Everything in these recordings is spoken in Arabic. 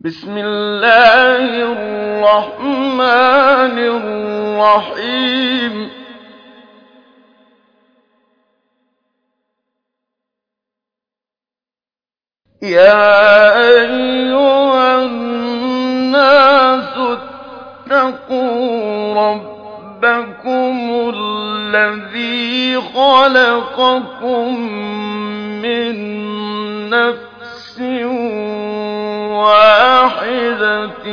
بسم الله الرحمن الرحيم يا أيها الناس اتقوا ربكم الذي خلقكم من نفس واحدة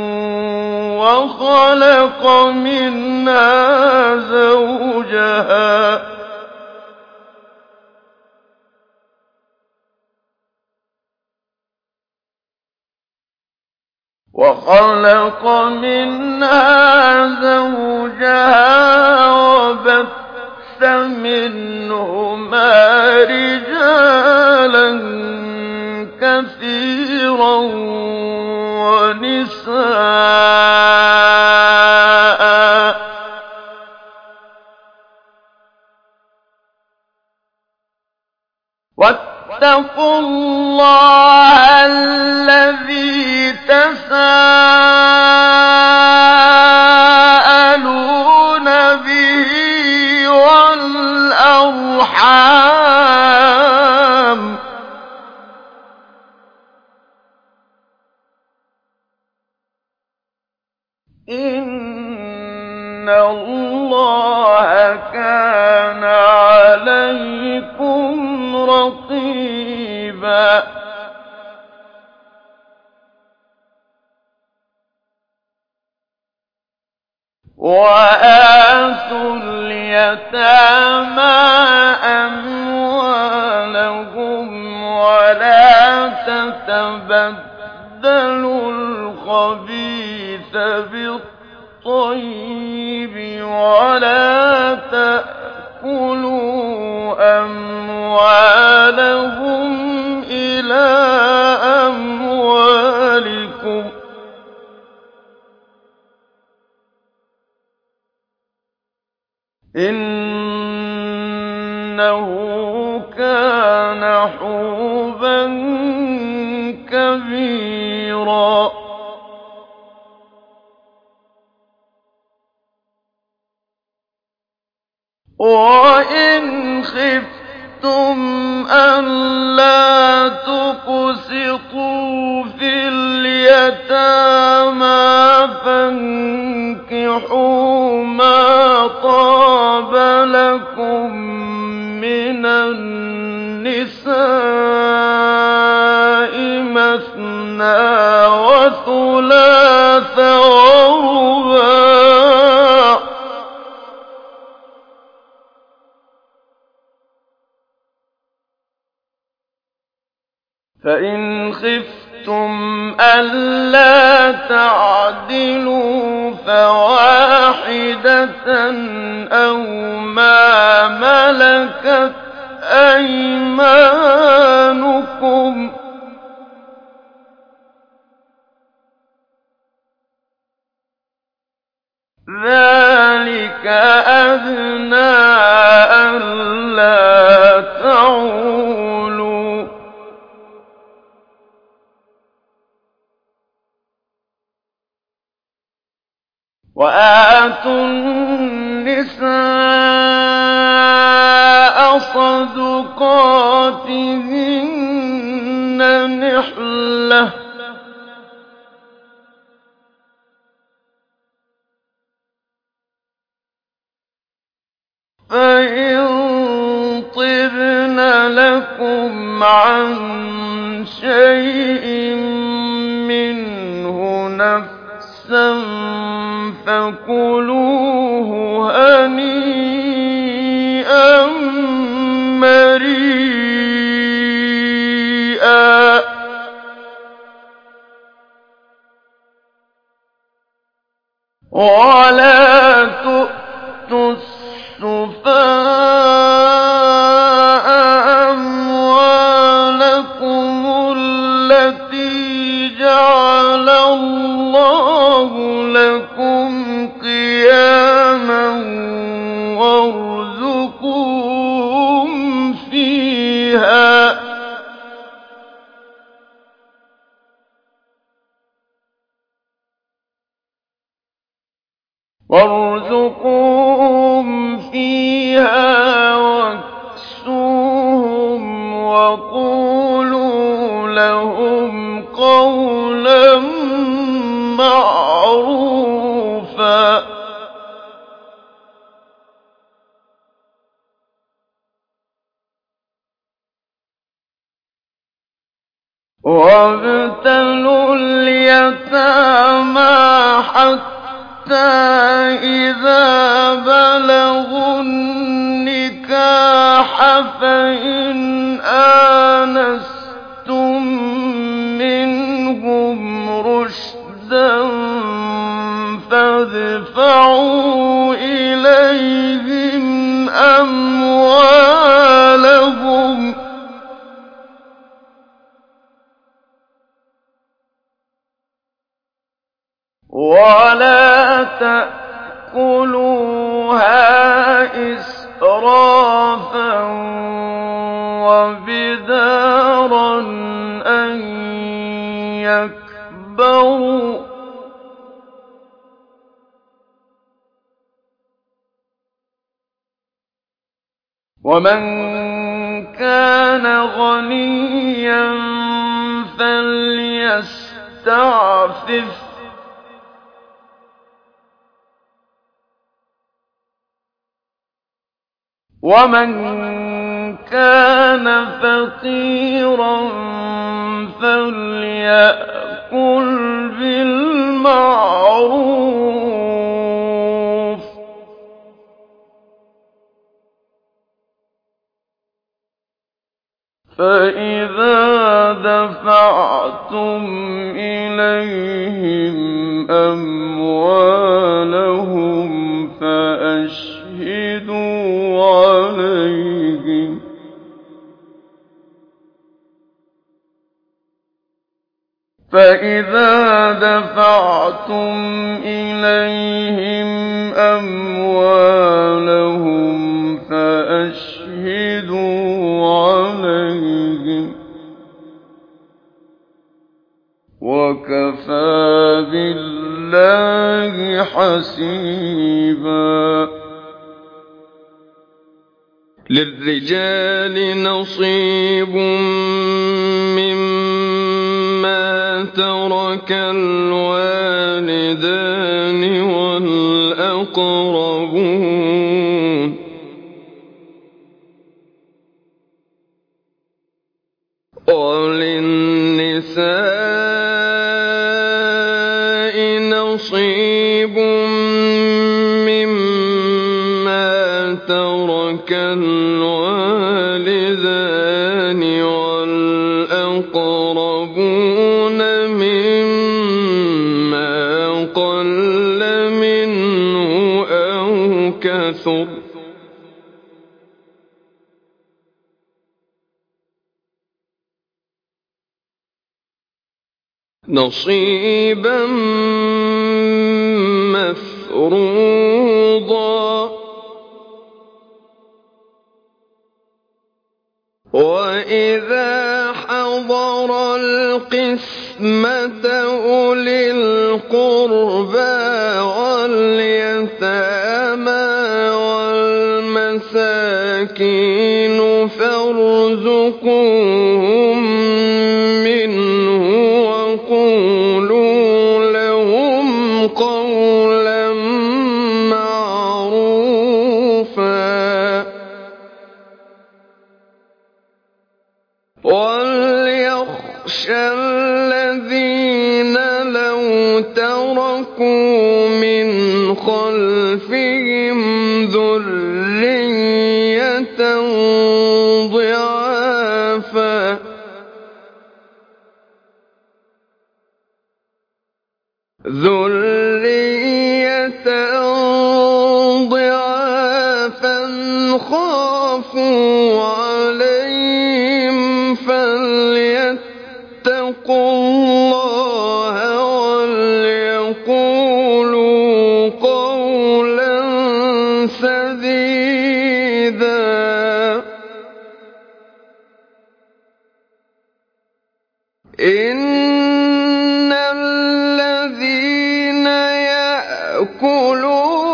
وخلق منها زوجها وبث منهما رجالا كثيرا ونساء واتقوا الله الذي تساءلون به والأرحام إن الله كان عليكم رقيبا وآتوا اليتامى أموالهم ولا تتبدلوا الخبيث بالطيب ولا تأكلوا أموالهم إلى أموالكم إنه كان حوبا كبيرا وإن خفتم ألا تقسطوا في اليتامى فانكحوا ما طاب لكم من النساء مثنى وثلاث ورباع فإن خفتم ألا تعدلوا فواحدة أو ما ملكت أيمانكم ذلك أدنى ألا تعولوا وآتوا النساء صدقاتهن نحلة فإن طبن لكم عن شيء منه نفسا فكلوه هنيئا مريئا ولا تؤتوا السفهاء أموالكم التي جعل الله لكم قياما وارزقوهم فيها وارزقوهم فيها واكسوهم وقولوا لهم قولا معروفا وابتلوا اليتامى حتى إذا بلغوا النكاح فإن آنستم منهم رشدا فادفعوا إليهم أموالهم ولا تأكلوها إسرافا وبدارا أن يكبروا ومن كان غنيا فليستعفف ومن كان فقيرا فليأكل بالمعروف فإذا دفعتم إليهم أموالهم فأشهدوا عليهم فإذا دفعتم إليهم أموالهم فأشهدوا عليهم وكفى بالله حسيبا للرجال نصيب مما ترك الوالدان والأقربون وللنساء نصيب مما ترك الوالدان والأقربون مما قل منه أو كثر نصيبا مفروضا وإذا حضر القسمة أولي القربى واليتامى والمساكين فارزقوهم منه وقولوا لهم قولا معروفا وليخشى الذين لو تركوا من خلفهم ذرية ضعافا خافوا عليهم فليتقوا الله وليقولوا قولا سديدا إن الذين يأكلون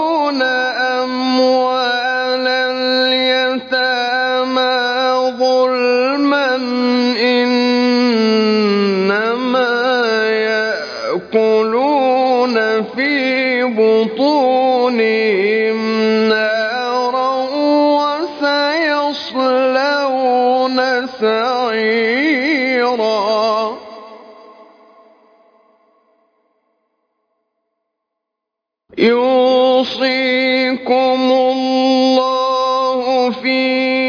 فسيأكلون في بطونهم نارا وسيصلون سعيرا يوصيكم الله في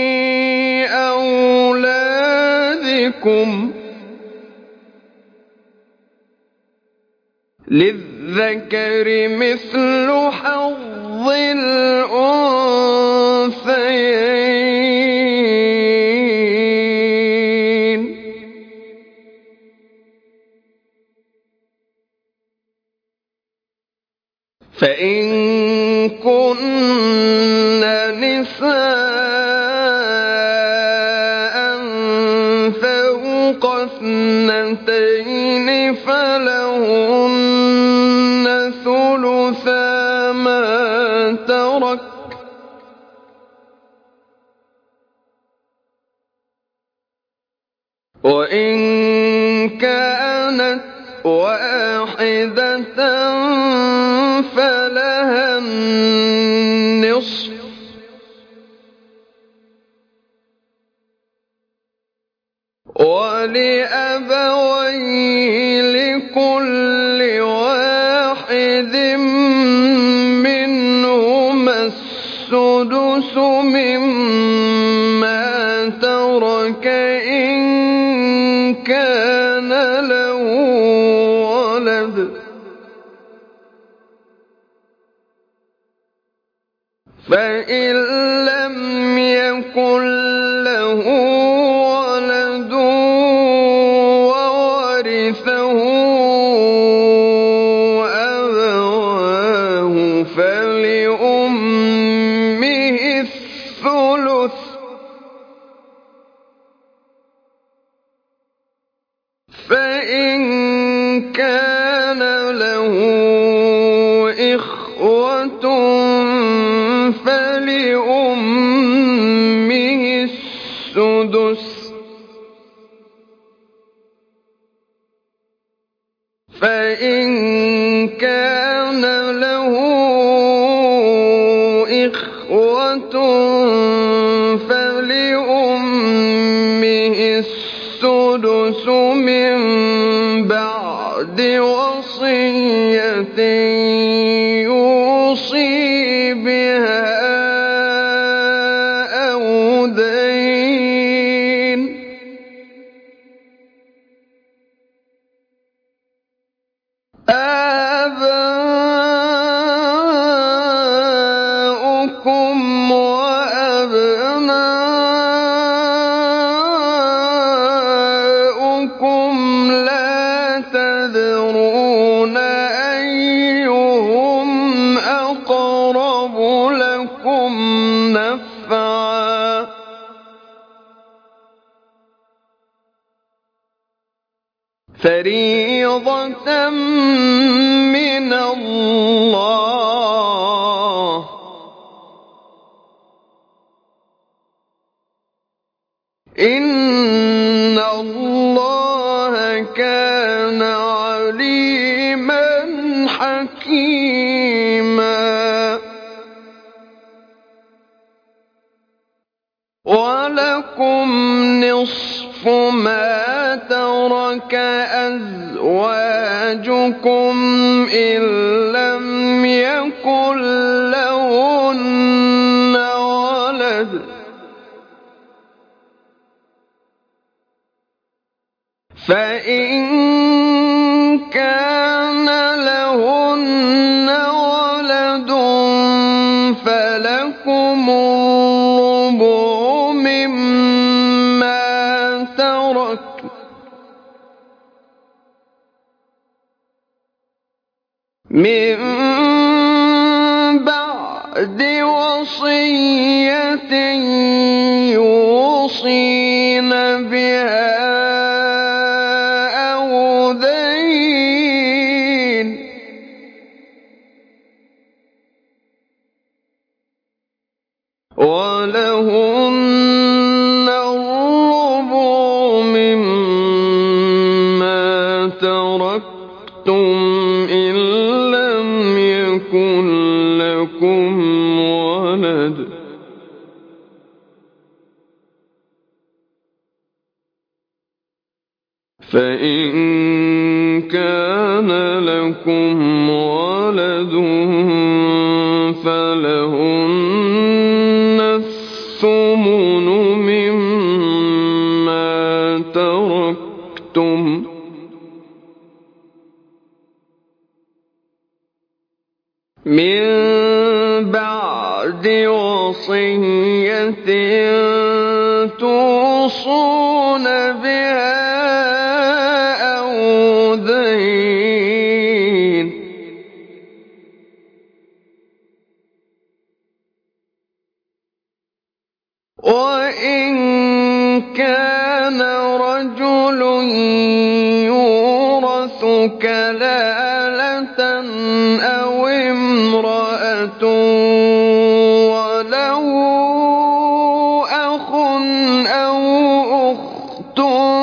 أولادكم للذكر مثل حظ الأنثيين فإن كن نساء فوق اثنتين فلهن ثلثا ما ترك وإن كانت واحدة فلها النصف ولأبويه لكل واحد منهما السدس مما ترك إن كان له ولد فإن لم يكن له ولد وورثه أبواه فلأمه الثلث فإن كان له إخوة فلأمه السدس فإن كان له إخوة فلأمه السدس من بعد وصية يوصي بها أو دين آباؤكم وأبناؤكم لا تدرون أيهم أقرب لكم نفعا فريضة من الله إن الله كان عليما حكيما ولكم نصف ما ترك أزواجكم إن لم يكن لهن ولد فإن كان لهن ولد فلكم الربع مما ترك من بعد وصية يوصين بها أو دين ولهن الربع مما تركتم إن لم يكن لكم ولد فإن كان لكم ولد فلهن الثمن مما تركتم من بعد وصية توصون بها أو دين وإن كان رجل يورث كلالة أو امرأة وله أخ أو أخت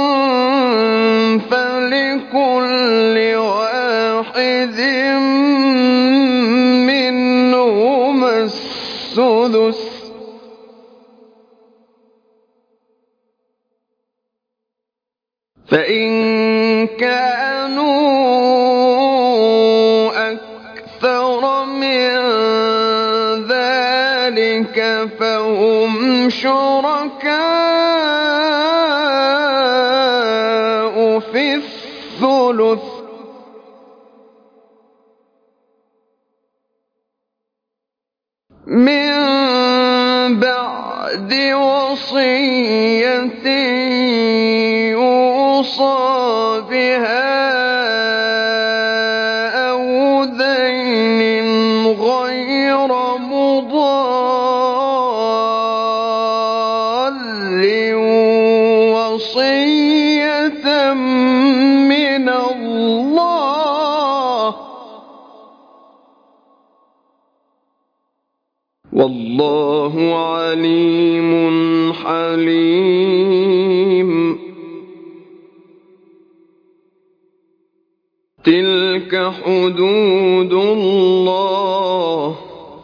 فلكل واحد منهما السدس فإن كانوا أكثر من ذلك فهم شركاء في الثلث من بعد وصية يوصى بها أو دين غير مضار وصية من الله والله عليم حليم تلك حدود الله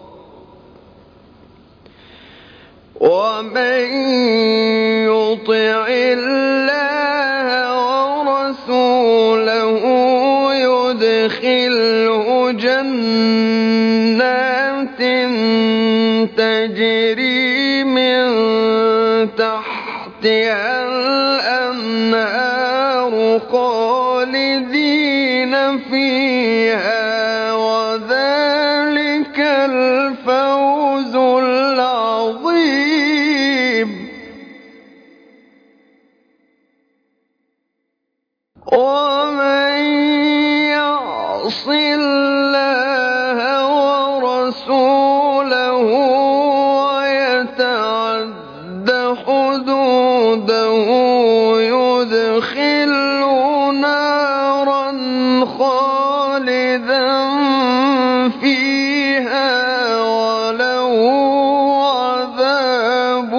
ومن يطع الله ورسوله يدخله جنات تجري من تحتها الأنهار خالدين فيها وذلك الفوز العظيم ومن يعص الله ورسوله ويتعد حدوده يدخله نارا خالدا فيها وله عذاب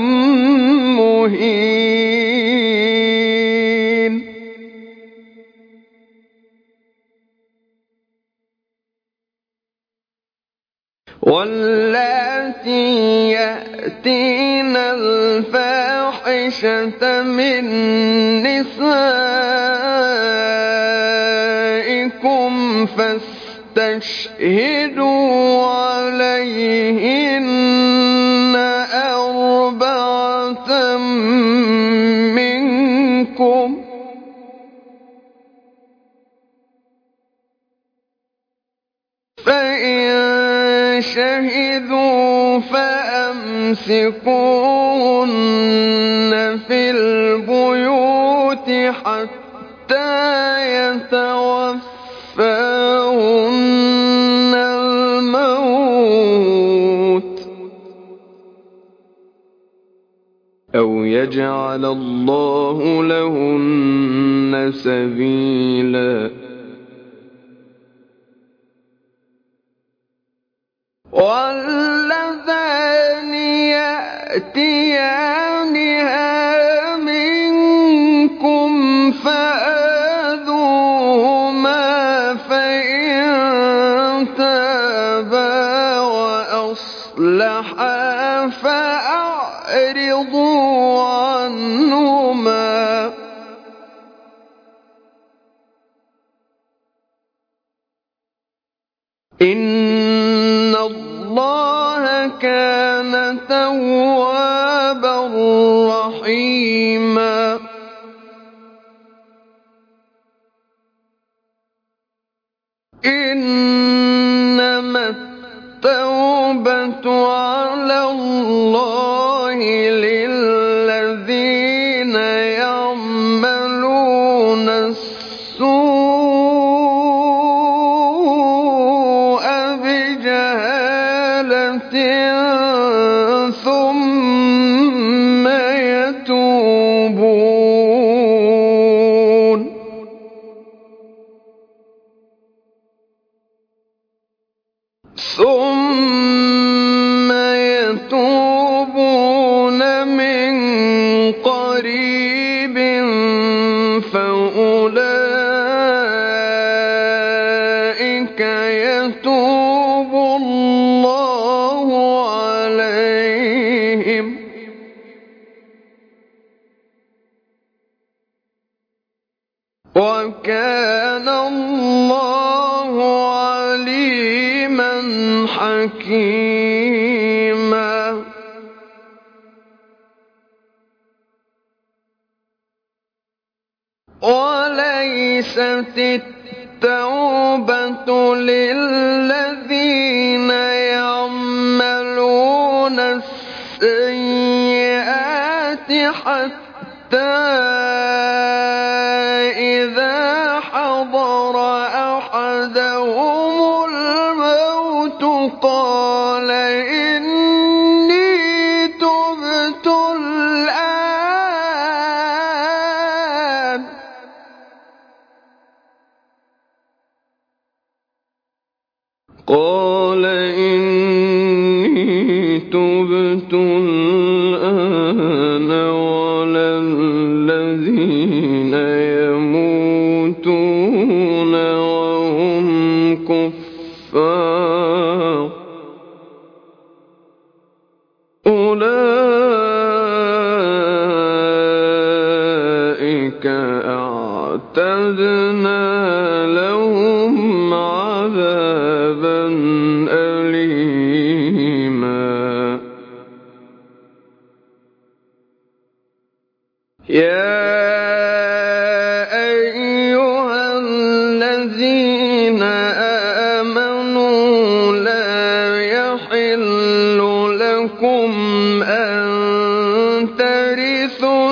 مهين واللاتي يأتين الفاحشة من نسائكم فاستشهدوا عليهن أربعة منكم فإن شهدوا فأمسكوهن في البيوت حتى يتوفاهن الموت أو يجعل الله لهن سبيلا واللذان يأتيانها منكم فآذوهما فأعرضوا عنهما إن الله كان توابا رحيما إنما التوبة على الله للذين يعملون السوء بجهالة ثم يتوبون من قريب فأولئك يتوب الله عليهم وكان الله عليما حكيما وليست التوبة للذين يعملون السيئات حتى إذا حضر أحدهم الموت قال إني تبت الآن ولا الذين يموتون وهم كفار أولئك أعتدنا لهم عذابا أليما يا أيها الذين آمنوا لا يحل لكم أن ترثوا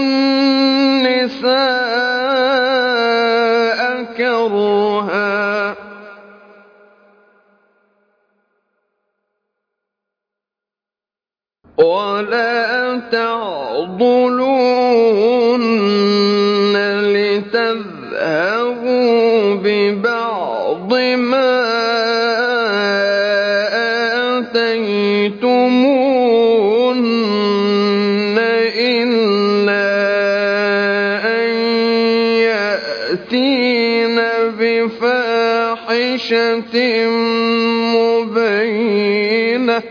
النساء كرها ولا تعضلوهن لتذهبوا ببعض ما آتيتموهن إلا أن يأتين بفاحشة مبينة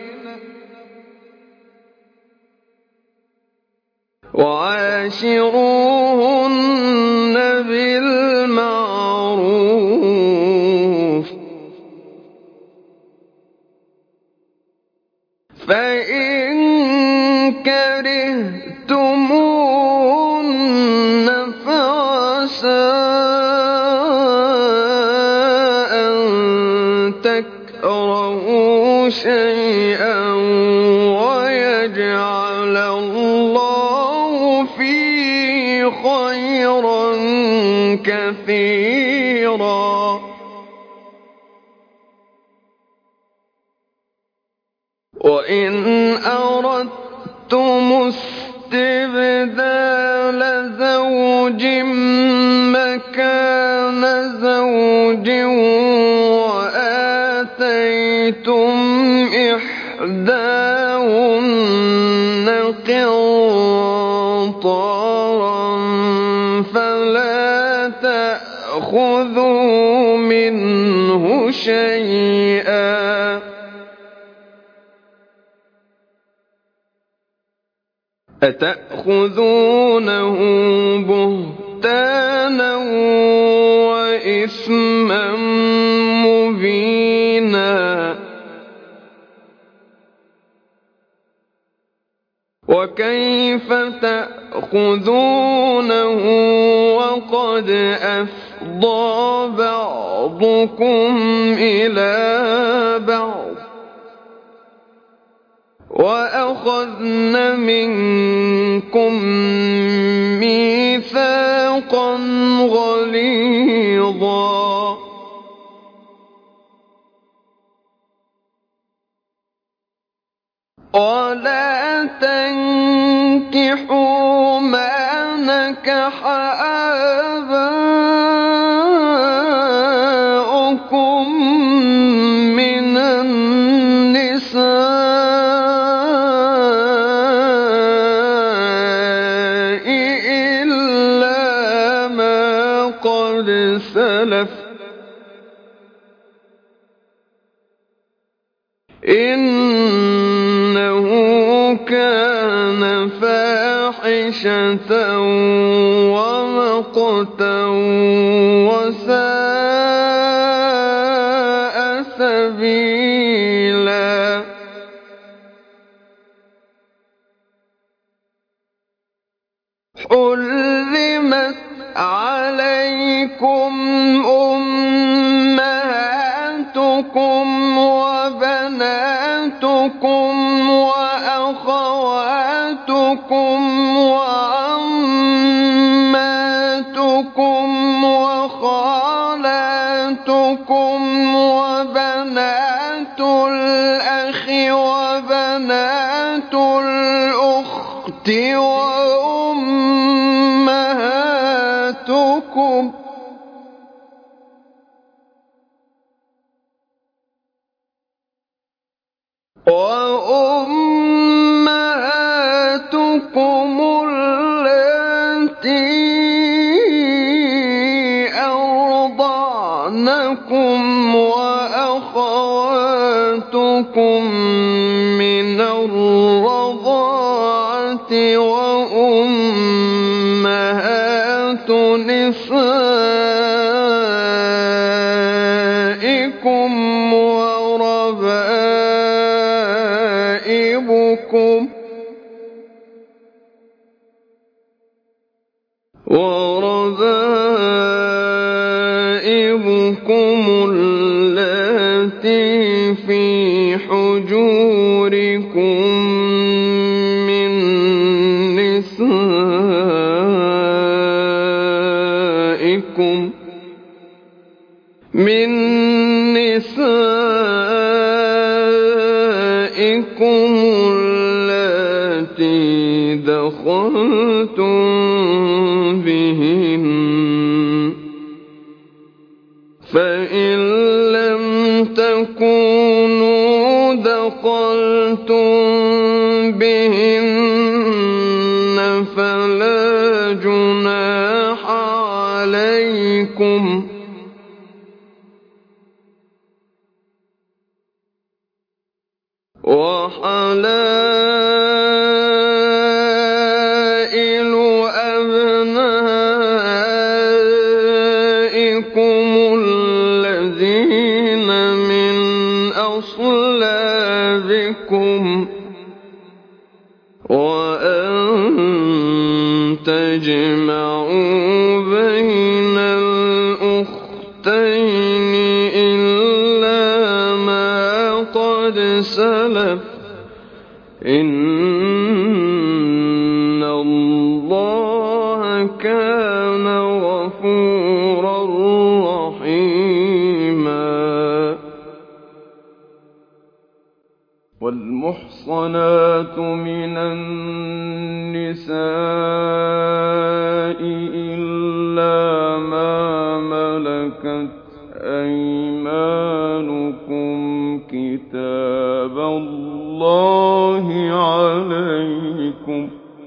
وعاشروهن بالمعروف فإن كرهتموهن فعسى أن تكرهوا شيئا ويجعل الله فيه خيرا كثيرا وإن أردتم استبدال زوج مكان زوج وآتيتم إحداهن قنطارا فلا تأخذوا منه شيئا أتأخذونه بهتانا وإثما مبينا وكيف تأخذونه وقد أفضى بعضكم إلى بعض وأخذن منكم ميثاقا غليظا ولا تنكحوا ما نكح آباؤكم من النساء إلا ما قد سلف إنه كان فاحشة ومقتا وساء سبيلا حرمت عليكم أمهاتكم وبناتكم وأخواتكم وعماتكم وخالاتكم وبنات الأخ وبنات الأخت وأمهاتكم اللاتي أرضعنكم وأخواتكم من الرضاعة وأمهات نسائكم وربائبكم اللاتي في حجوركم من نسائكم اللاتي دخلتم بهن فإن لم تكونوا دخلتم بهن فلا جناح عليكم وحلائل أبنائكم الذين من أصلابكم وأن تجمعوا بين الأختين إلا ما قد سلف إن الله كان غفورا رحيما والمحصنات من النساء إلا ما ملكت أيمانكم كتاب الله عليكم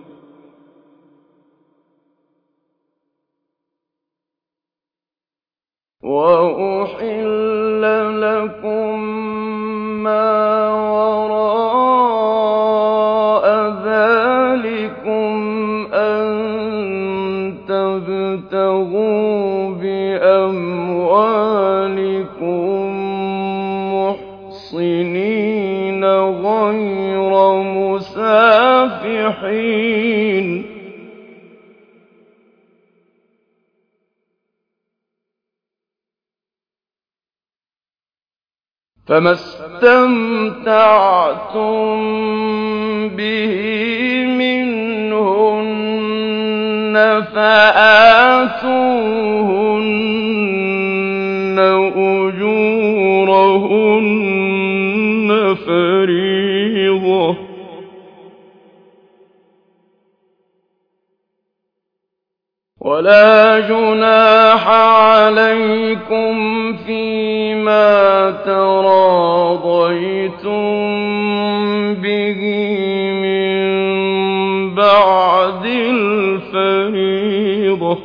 وأحل لكم ما وراء ذلكم عليكم محصنين غير مسافحين فما استمتعتم به منهن فآتوهن أجورهن فريضة ولا جناح عليكم فيما تراضيتم به من بعد الفريضة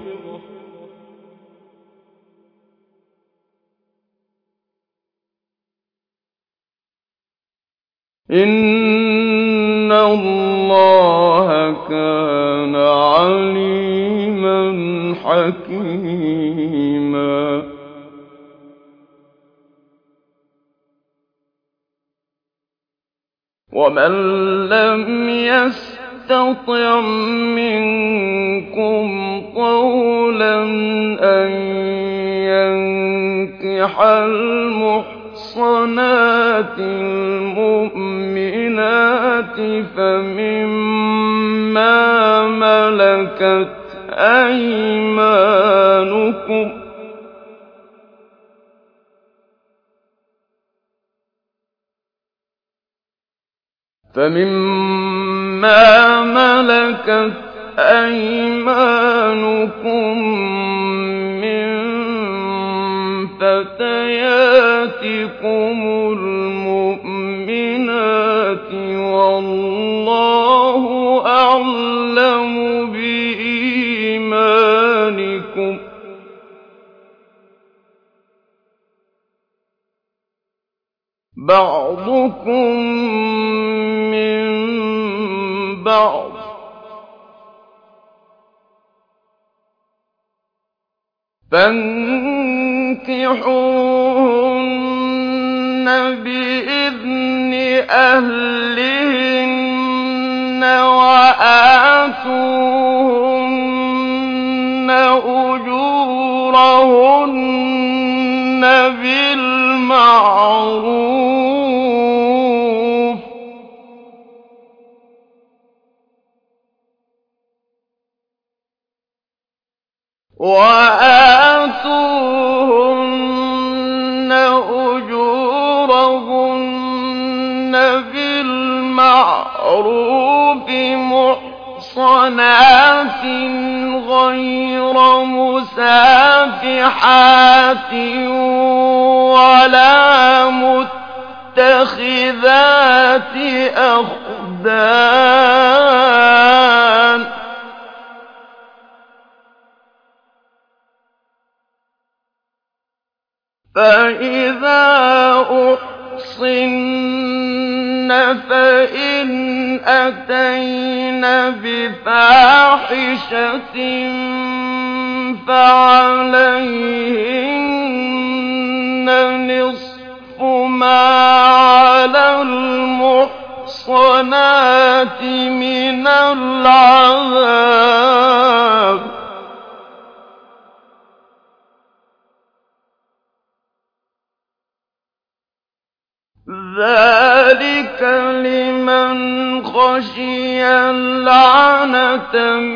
إن الله كان عليما حكيما ومن لم يستطع منكم طولا أن ينكح المحصنات المؤمنات فمما ملكت أيمانكم من فتياتكم المؤمنات والله أعلم بإيمانكم بعضكم من بعض فانكحوهن بإذن أهلهن وآتوهن أجورهن بالمعروف محصنات غير مسافحات ولا متخذات أخدان فإذا أحصن فإن أتين بفاحشة فعليهن نصف ما على المحصنات من العذاب ذلك لمن خشي العنة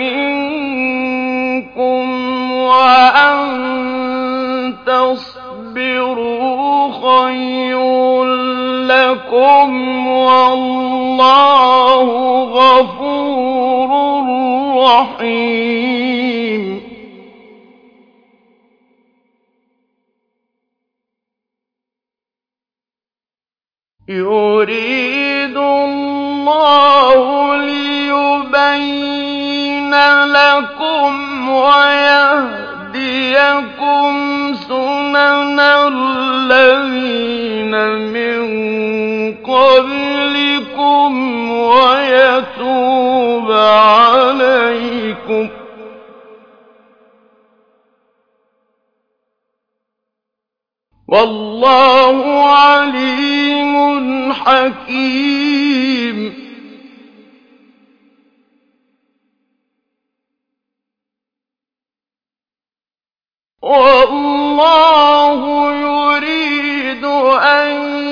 منكم وأن تصبروا خير لكم والله غفور رحيم يريد الله ليبين لكم ويهديكم سنن الذين من قبلكم ويتوب عليكم وَاللَّهُ عَلِيمٌ حَكِيمٌ. وَاللَّهُ يُرِيدُ أَن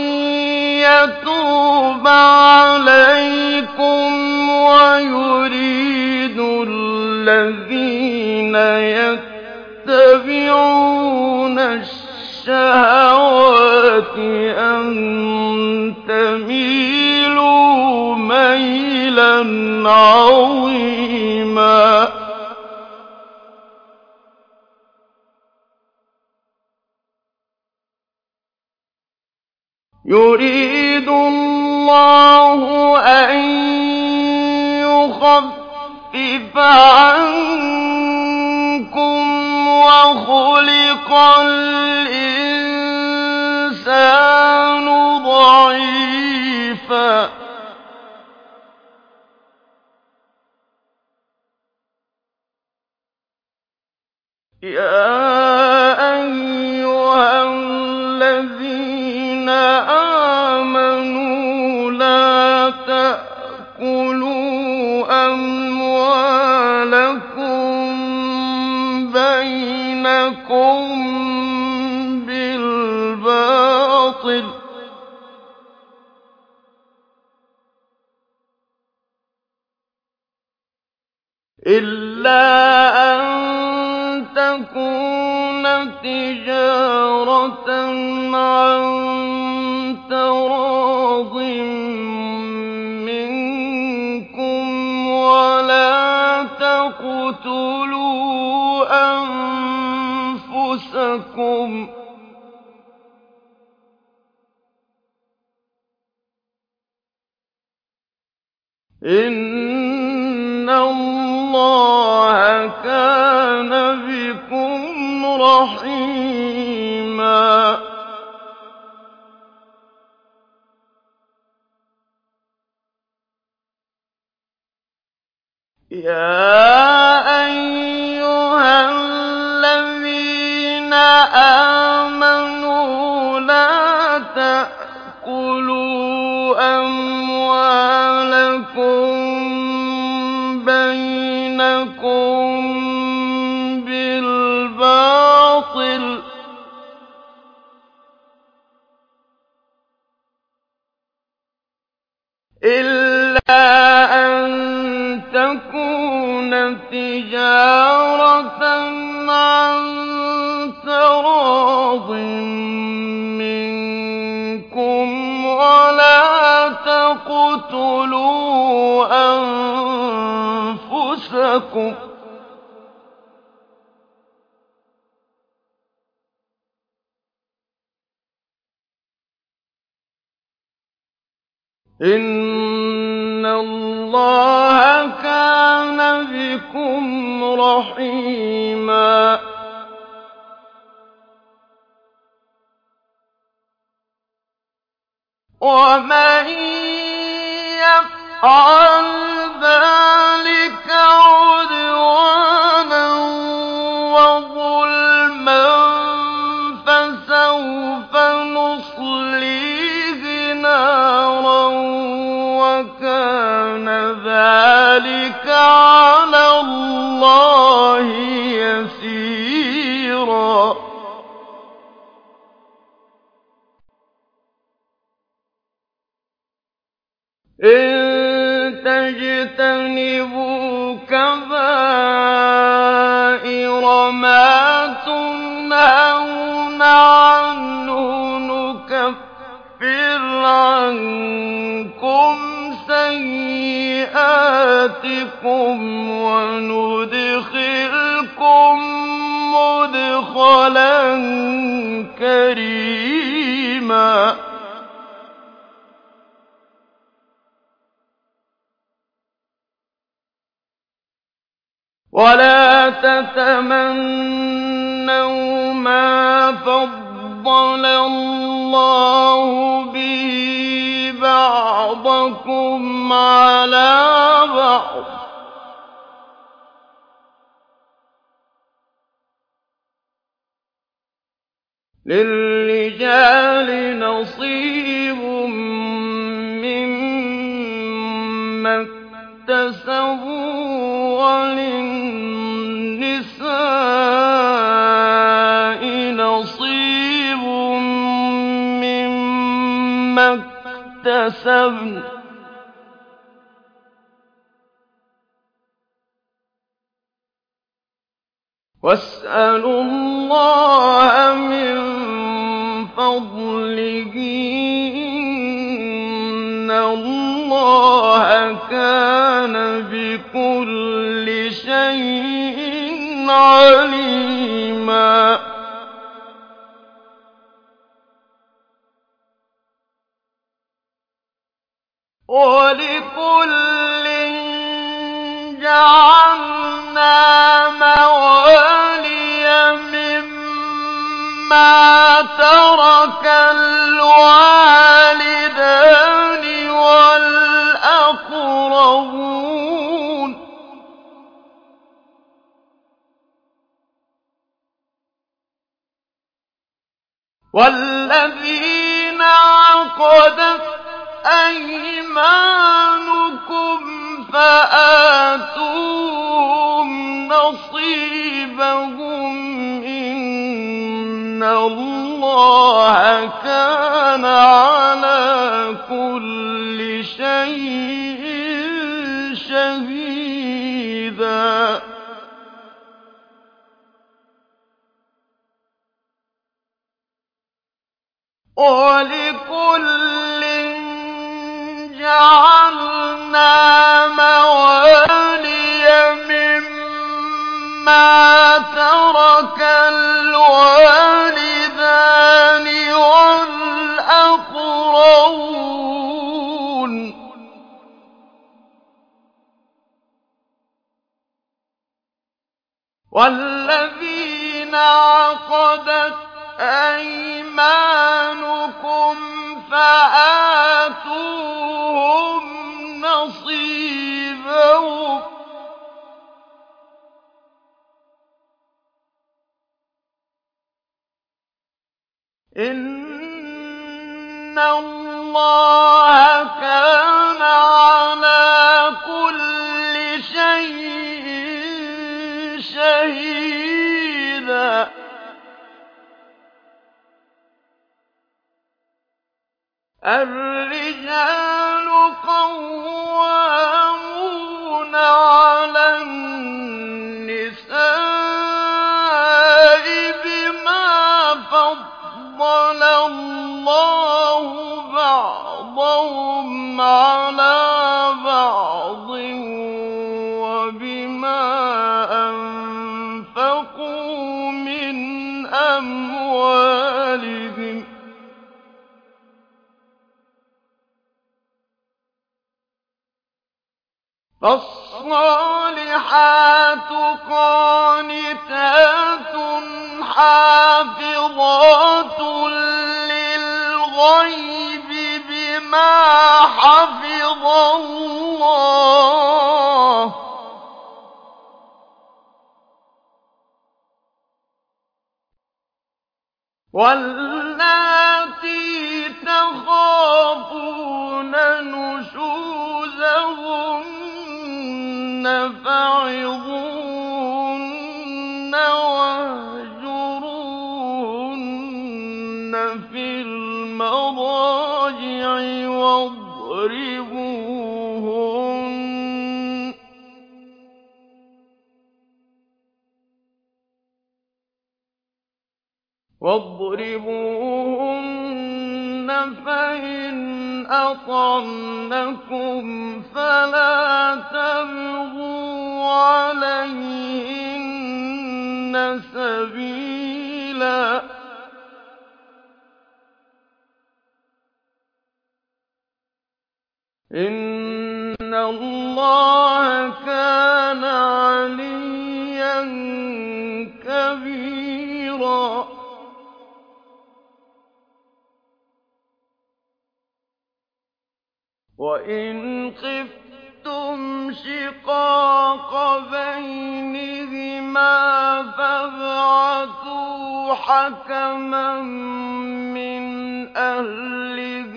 يَتُوبَ عَلَيْكُمْ وَيُرِيدُ الَّذِينَ يَتَّبِعُونَ الشَّهَوَاتِ أَن تَمِيلُوا مَيْلًا عَظِيمًا. يُرِيدُ اللَّهُ أَن يُخَفِّفَ عَنكُمْ وَخُلِقَ الْإِنسَانُ ضَعِيفًا. يَا أَيُّهَا الَّذِينَ آمَنُوا لَا تَأْكُلُوا أَمْوَالَكُم بَيْنَكُم بِالْبَاطِلِ إِلَّا أَن تَكُونَ تِجَارَةً عَن تَرَاضٍ مِّنكُمْ وَلَا تَقْتُلُوا أَنفُسَكُمْ ۚ إِنَّ اللَّهَ كَانَ بِكُمْ رَحِيمًا. يَا أَيُّهَا الَّذِينَ آمَنُوا لَا تَأْكُلُوا أَمْوَالَكُم بَيْنَكُم بِالْبَاطِلِ إِلَّا أَن تَكُونَ تِجَارَةً عَن تَرَاضٍ مِّنكُمْ وَلَا تَقْتُلُوا أَنفُسَكُمْ ۚ إِنَّ اللَّهَ كَانَ بِكُمْ رَحِيمًا. وَمَن يَفْعَلْ ذَٰلِكَ عُدْوَانًا وَظُلْمًا فَسَوْفَ نُصْلِيهِ نَارًا وَكَانَ ذَٰلِكَ عَلَى اللَّهِ يَسِيرًا. إِن تَجْتَنِبُوا كَبَائِرَ مَا تُنْهَوْنَ عَنْهُ نُكَفِّرْ عَنكُمْ سَيِّئَاتِكُمْ وَنُدْخِلْكُم مُّدْخَلًا كَرِيمًا. وَلَا تَتَمَنَّوْا مَا فَضَّلَ اللَّهُ بِهِ بَعْضَكُمْ عَلَىٰ بَعْضٍ ۚ لِّلرِّجَالِ لِّلرِّجَالِ نَصِيبٌ مِّمَّا اكْتَسَبُوا وَلِلنِّسَاءِ نَصِيبٌ مِّمَّا اكْتَسَبْنَ ۚ وَاسْأَلُوا اللَّهَ مِن فَضْلِهِ ۗ إِنَّ اللَّهَ كَانَ بِكُلِّ شَيْءٍ عَلِيمًا. وَلِكُلٍّ جَعَلْنَا مَوَالِيَ مِمَّا تَرَكَ الْوَالِدَانِ وَالْأَقْرَبُونَ ۚ وَالَّذِينَ عَقَدَتْ أَيْمَانُكُمْ فَآتُوهُمْ نَصِيبَهُمْ ۖ إِنَّ اللَّهَ كَانَ عَلَىٰ كُلِّ شَيْءٍ شَهِيدًا. وَلِكُلٍّ جَعَلْنَا مَوَالِيَ مِمَّا تَرَكَ الْوَالِدَانِ وَالْأَقْرَبُونَ ۚ وَالَّذِينَ عَقَدَتْ أَيْمَانُكُمْ فَآتُوهُمْ نَصِيبَهُمْ ۖ إِنَّ اللَّهَ كَانَ عَلَىٰ كُلِّ شَيْءٍ شَهِيدًا. الرِّجَالُ قَوَّامُونَ عَلَى النِّسَاءِ بِمَا فَضَّلَ اللَّهُ بَعْضَهُمْ عَلَىٰ بَعْضٍ وَبِمَا أَنفَقُوا مِنْ أَمْوَالِهِمْ ۚ فَالصَّالِحَاتُ قَانِتَاتٌ حَافِظَاتٌ لِّلْغَيْبِ بِمَا حَفِظَ اللَّهُ ۚ وَاللَّاتِي تَخَافُونَ نُشُوزَهُنَّ فَعِظُوهُنَّ وَاهْجُرُوهُنَّ فِي الْمَضَاجِعِ واضربوهن فإن أطعنكم فلا تبغوا عليهن سبيلا إن الله كان عليا كبيرا وإن خفتم شقاق بينهما فابعثوا حكما من أهله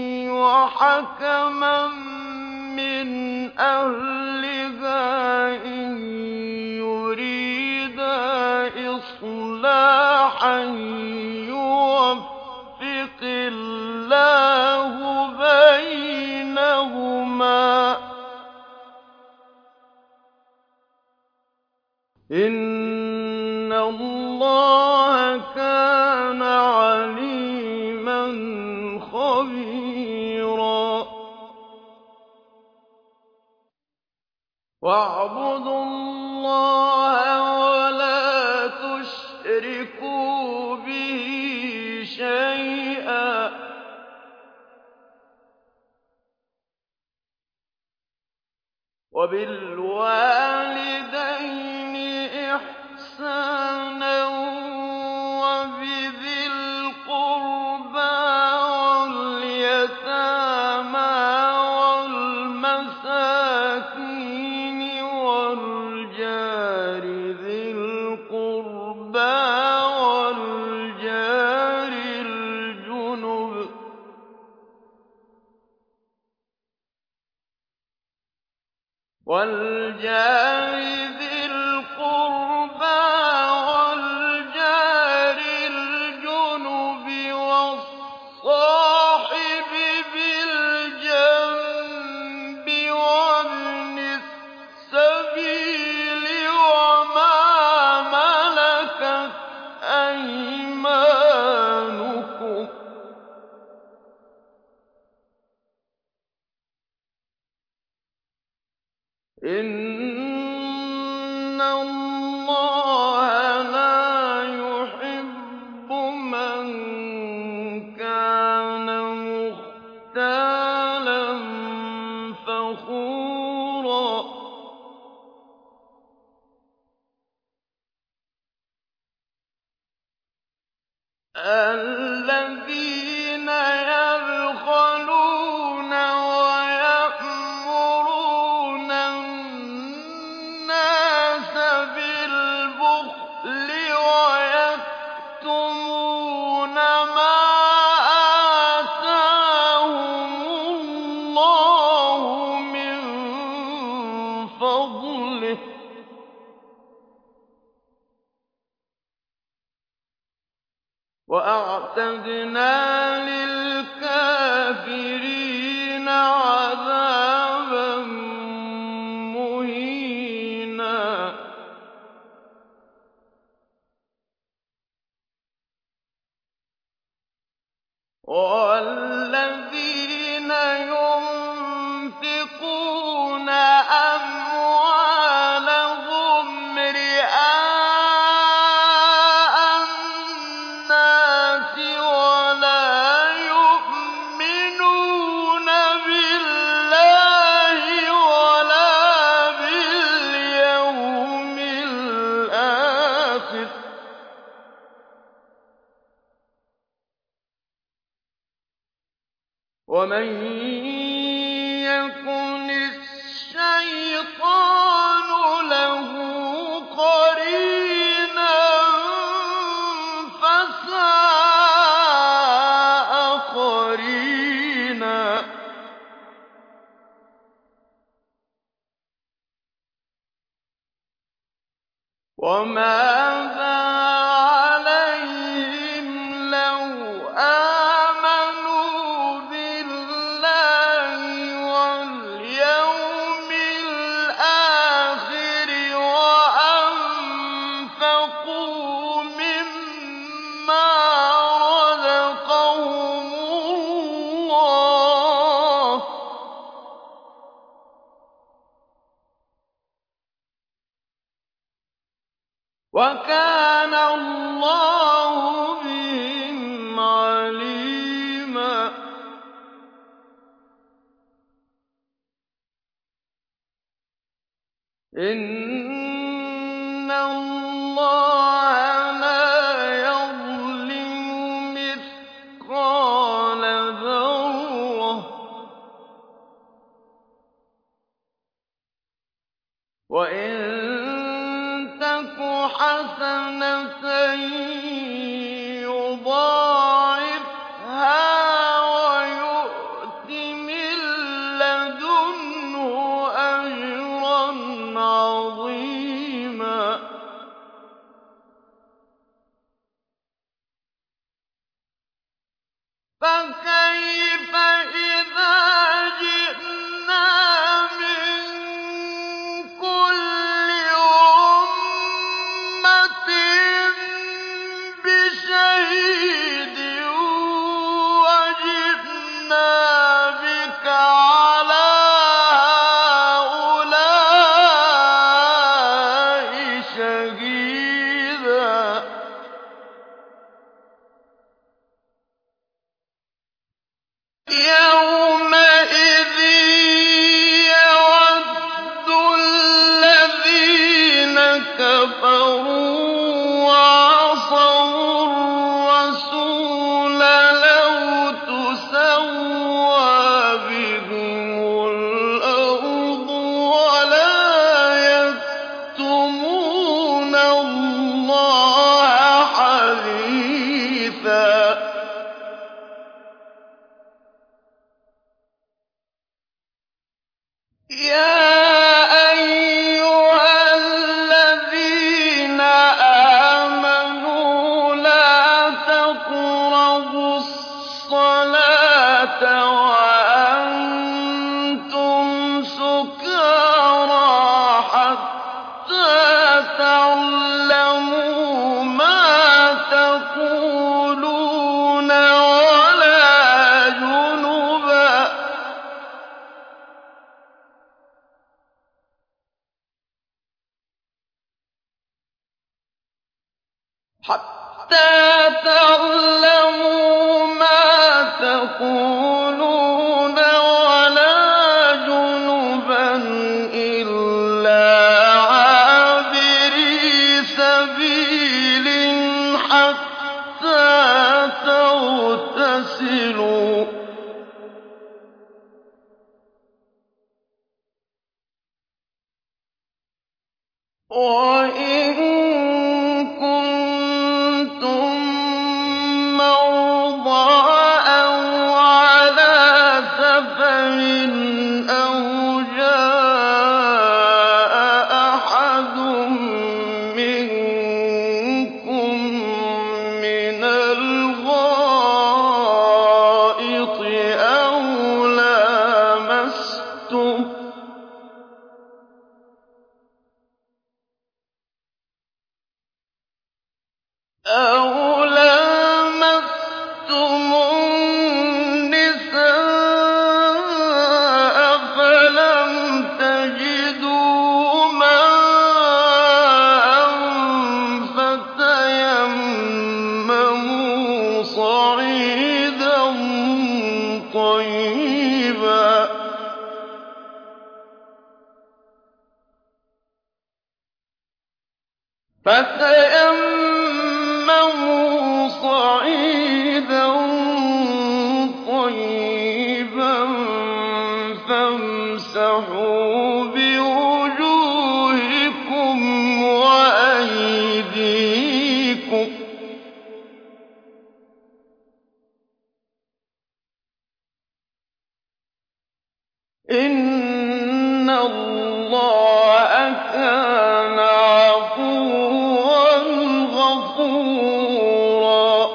وحكما من أهلها إن يريدا إصلاحا يوفق الله بينهما إِنَّ اللَّهَ كَانَ عَلِيمًا خَبِيرًا وَاعْبُدُوا اللَّهَ وَلَا تُشْرِكُوا بِهِ شَيْئًا وَبِالْوَالِدَيْنِ إِحْسَانًا وَبِذِي الْقُرْبَىٰ وَالْيَتَامَىٰ وَالْمَسَاكِينِ وَالْجَارِ ذِي الْقُرْبَىٰ وَالْجَارِ الْجُنُبِ وَالصَّاحِبِ بِالْجَنبِ وَابْنِ السَّبِيلِ وَمَا مَلَكَتْ أَيْمَانُكُمْ ۗ إِنَّ اللَّهَ لَا يُحِبُّ مَن كَانَ مُخْتَالًا فَخُورًا الَّذِينَ يَبْخَلُونَ وَيَأْمُرُونَ النَّاسَ بِالْبُخْلِ وَيَكْتُمُونَ مَا آتَاهُمُ اللَّهُ مِن فَضْلِهِ ۗ وَأَعْتَدْنَا لِلْكَافِرِينَ عَذَابًا مُّهِينًا وَالَّذِينَ يُنفِقُونَ أَمْوَالَهُمْ رِئَاءَ النَّاسِ وَلَا يُؤْمِنُونَ بِاللَّهِ وَلَا بِالْيَوْمِ الْآخِرِ ۗ وَمَن يَكُنِ الشَّيْطَانُ لَهُ قَرِينًا فَسَاءَ قَرِينًا وَمَاذَا عَلَيْهِمْ لَوْ آمَنُوا بِاللَّهِ وَالْيَوْمِ الْآخِرِ وَأَنفَقُوا مِمَّا رَزَقَهُمُ اللَّهُ ۗ وَكَانَ اللَّهُ بِهِمْ عَلِيمًا إِنَّ اللَّهَ لَا يَظْلِمُ مِثْقَالَ ذَرَّةٍ ۖ وَإِن تَكُ حَسَنَةً يُضَاعِفْهَا فَكَيْفَ إِذَا جِئْنَا مِن كُلِّ أُمَّةٍ بِشَهِيدٍ وَجِئْنَا بِكَ عَلَىٰ هَٰؤُلَاءِ شَهِيدًا يَوْمَئِذٍ يَوَدُّ الَّذِينَ كَفَرُوا وَعَصَوُا الرَّسُولَ لَوْ تُسَوَّىٰ بِهِمُ الْأَرْضُ وَلَا يَكْتُمُونَ اللَّهَ حَدِيثًا يَا أَيُّهَا الَّذِينَ آمَنُوا لَا تَقْرَبُوا الصَّلَاةَ وَأَنتُمْ سُكَارَىٰ حَتَّىٰ تَعْلَمُوا مَا تَقُولُونَ وَلَا جُنُبًا إِلَّا عَابِرِي سَبِيلٍ حَتَّىٰ تَغْتَسِلُوا ۚ وَإِن كُنتُم مَّرْضَىٰ أَوْ عَلَىٰ سَفَرٍ أَوْ جَاءَ أَحَدٌ مِّنكُم مِّنَ الْغَائِطِ أَوْ لَامَسْتُمُ النِّسَاءَ فَلَمْ تَجِدُوا مَاءً فَتَيَمَّمُوا صَعِيدًا طَيِّبًا فَامْسَحُوا بِوُجُوهِكُمْ وَأَيْدِيكُمْ ۗ إِنَّ اللَّهَ كَانَ عَفُوًّا غَفُورًا.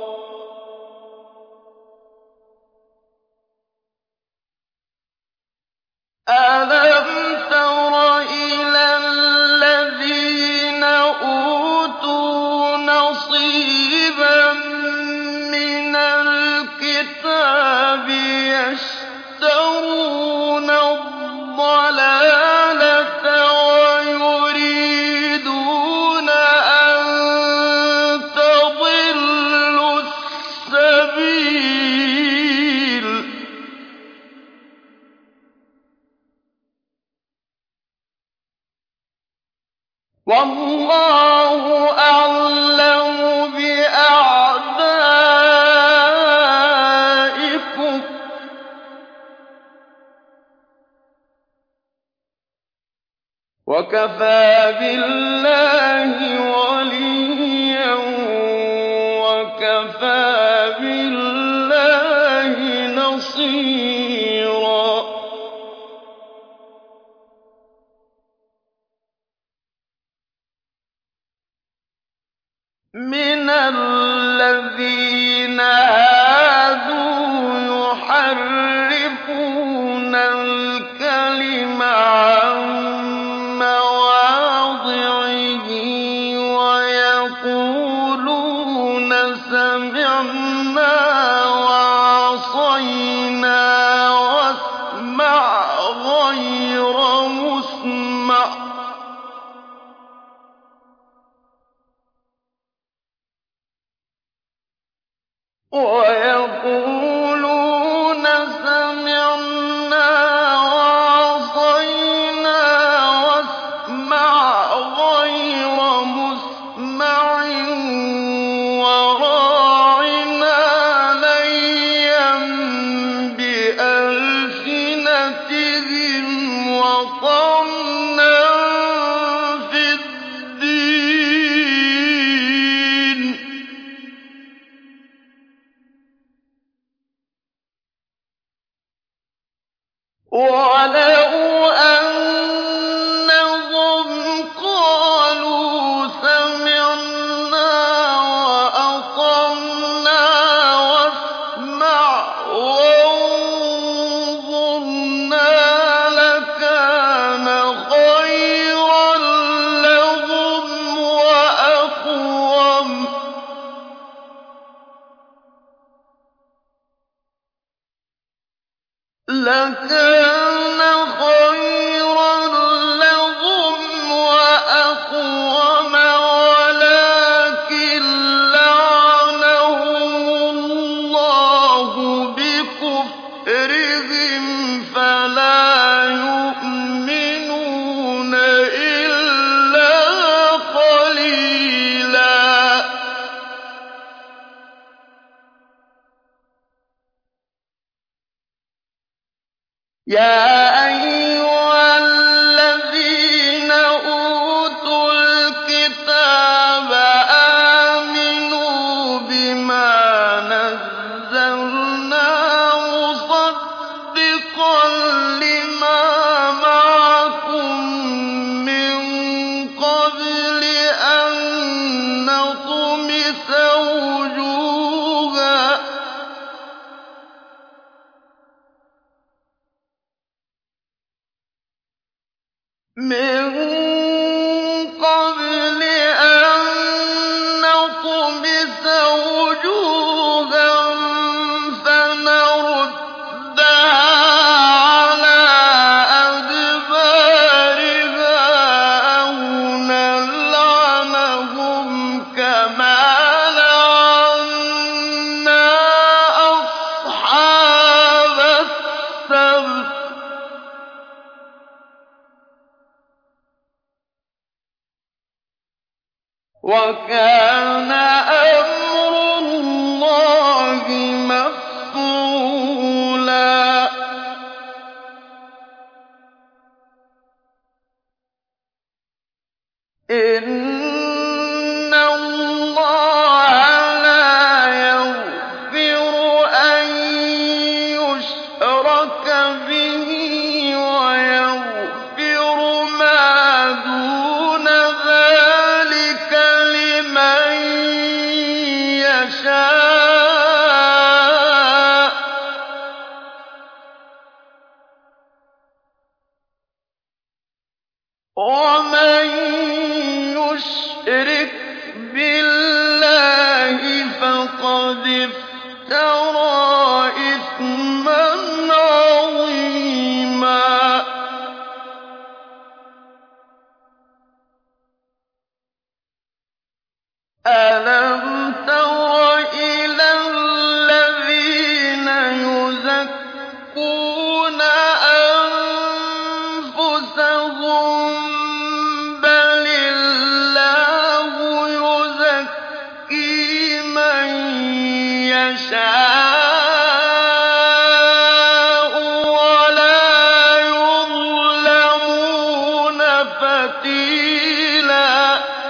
أَلَمْ تَرَ إِلَى الَّذِينَ أُوتُوا نَصِيبًا مِّنَ الْكِتَابِ يَشْتَرُونَ الضَّلَالَةَ وَيُرِيدُونَ أَن تَضِلُّوا السَّبِيلَ ۗ وَاللَّهُ أَعْلَمُ بِأَعْدَائِكُمْ ۚ وَكَفَىٰ بِاللَّهِ وَلِيًّا وَكَفَىٰ بِاللَّهِ نَصِيرًا. مِنَ الَّذِينَ هَادُوا وَيَقُولُونَ سَمِعْنَا وَعَصَيْنَا وَاسْمَعْ غَيْرَ مُسْمَعٍ وَرَاعِنَا لَيًّا بِأَلْسِنَتِهِمْ وَطَعْنًا فِي الدِّينِ ۚ وَلَوْ أَنَّهُمْ قَالُوا سَمِعْنَا وَأَطَعْنَا وَاسْمَعْ وَانظُرْنَا لَكَانَ خَيْرًا لَّهُمْ وَأَقْوَمَ ۚ وَلَٰكِن لَّعَنَهُمُ اللَّهُ بِكُفْرِهِمْ فَلَا يُؤْمِنُونَ إِلَّا قَلِيلًا. يَا أَيُّهَا الَّذِينَ أُوتُوا الْكِتَابَ آمِنُوا بِمَا نَزَّلْنَا مُصَدِّقًا لِّمَا مَعَكُم مِّن قَبْلِ أَن نَّطْمِسَ وُجُوهًا فَنَرُدَّهَا عَلَىٰ أَدْبَارِهَا أَوْ نَلْعَنَهُمْ كَمَا لَعَنَّا أَصْحَابَ السَّبْتِ ۚ وَكَانَ أَمْرُ اللَّهِ مَفْعُولًا. إِنَّ اللَّهَ لَا يَغْفِرُ أَن يُشْرَكَ بِهِ وَيَغْفِرُ مَا دُونَ ذَٰلِكَ لِمَن يَشَاءُ ۚ وَمَن يُشْرِكْ بِاللَّهِ فَقَدِ افْتَرَىٰ إِثْمًا عَظِيمًا. أَلَمْ تَرَ إِلَى الَّذِينَ يُزَكُّونَ أَنفُسَهُم ۚ بَلِ اللَّهُ يُزَكِّي مَن يَشَاءُ وَلَا يُظْلَمُونَ فَتِيلًا.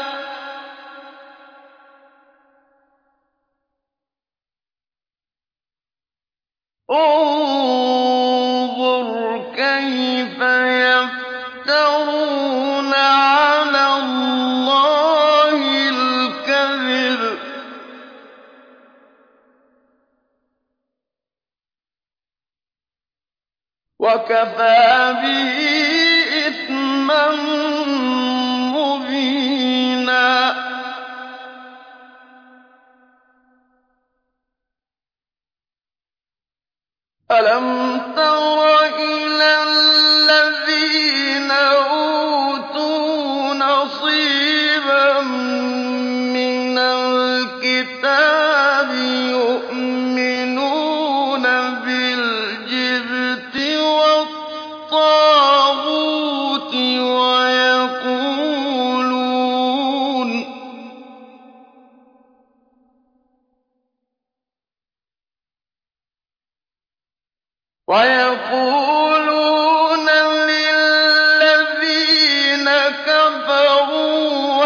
انظُرْ كَيْفَ يَفْتَرُونَ عَلَى اللَّهِ الْكَذِبَ وَكَفَىٰ بِهِ إِثْمًا مُّبِينًا. أَلَمْ تَرَ إِلَى الَّذِينَ أُوتُوا نَصِيبًا مِّنَ الْكِتَابِ يُؤْمِنُونَ وَيَقُولُونَ لِلَّذِينَ كَفَرُوا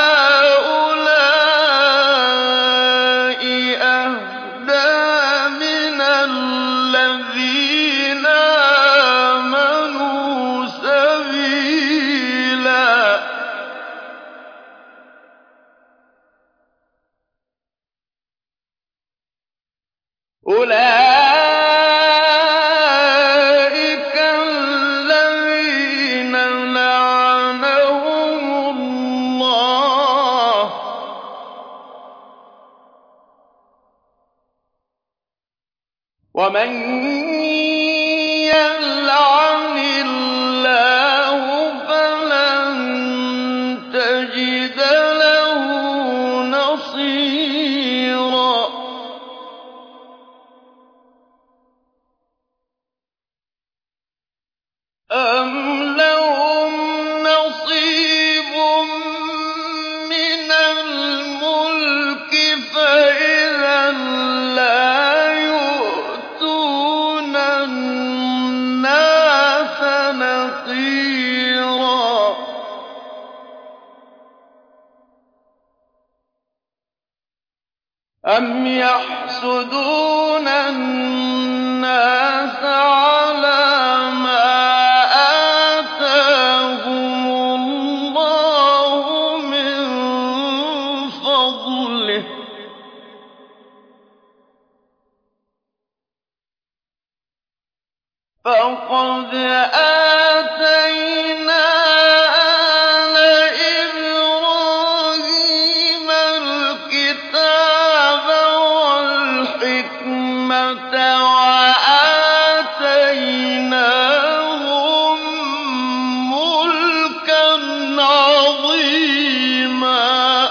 هَٰؤُلَاءِ أَهْدَىٰ مِنَ الَّذِينَ آمَنُوا سَبِيلًا أُولَٰئِكَ الَّذِينَ لَعَنَهُمُ اللَّهُ ۖ وَمَن يَلْعَنِ اللَّهُ فَلَن تَجِدَ لَهُ نَصِيرًا أَمْ لَهُمْ نَصِيبٌ مِّنَ الْمُلْكِ فَإِذًا لَّا يُؤْتُونَ النَّاسَ نَقِيرًا أَمْ يَحْسُدُونَ النَّاسَ عَلَىٰ مَا آتَاهُمُ اللَّهُ مِن فَضْلِهِ ۖ فَقَدْ آتَيْنَا آلَ إِبْرَاهِيمَ الْكِتَابَ وَالْحِكْمَةَ وَآتَيْنَاهُم مُّلْكًا عَظِيمًا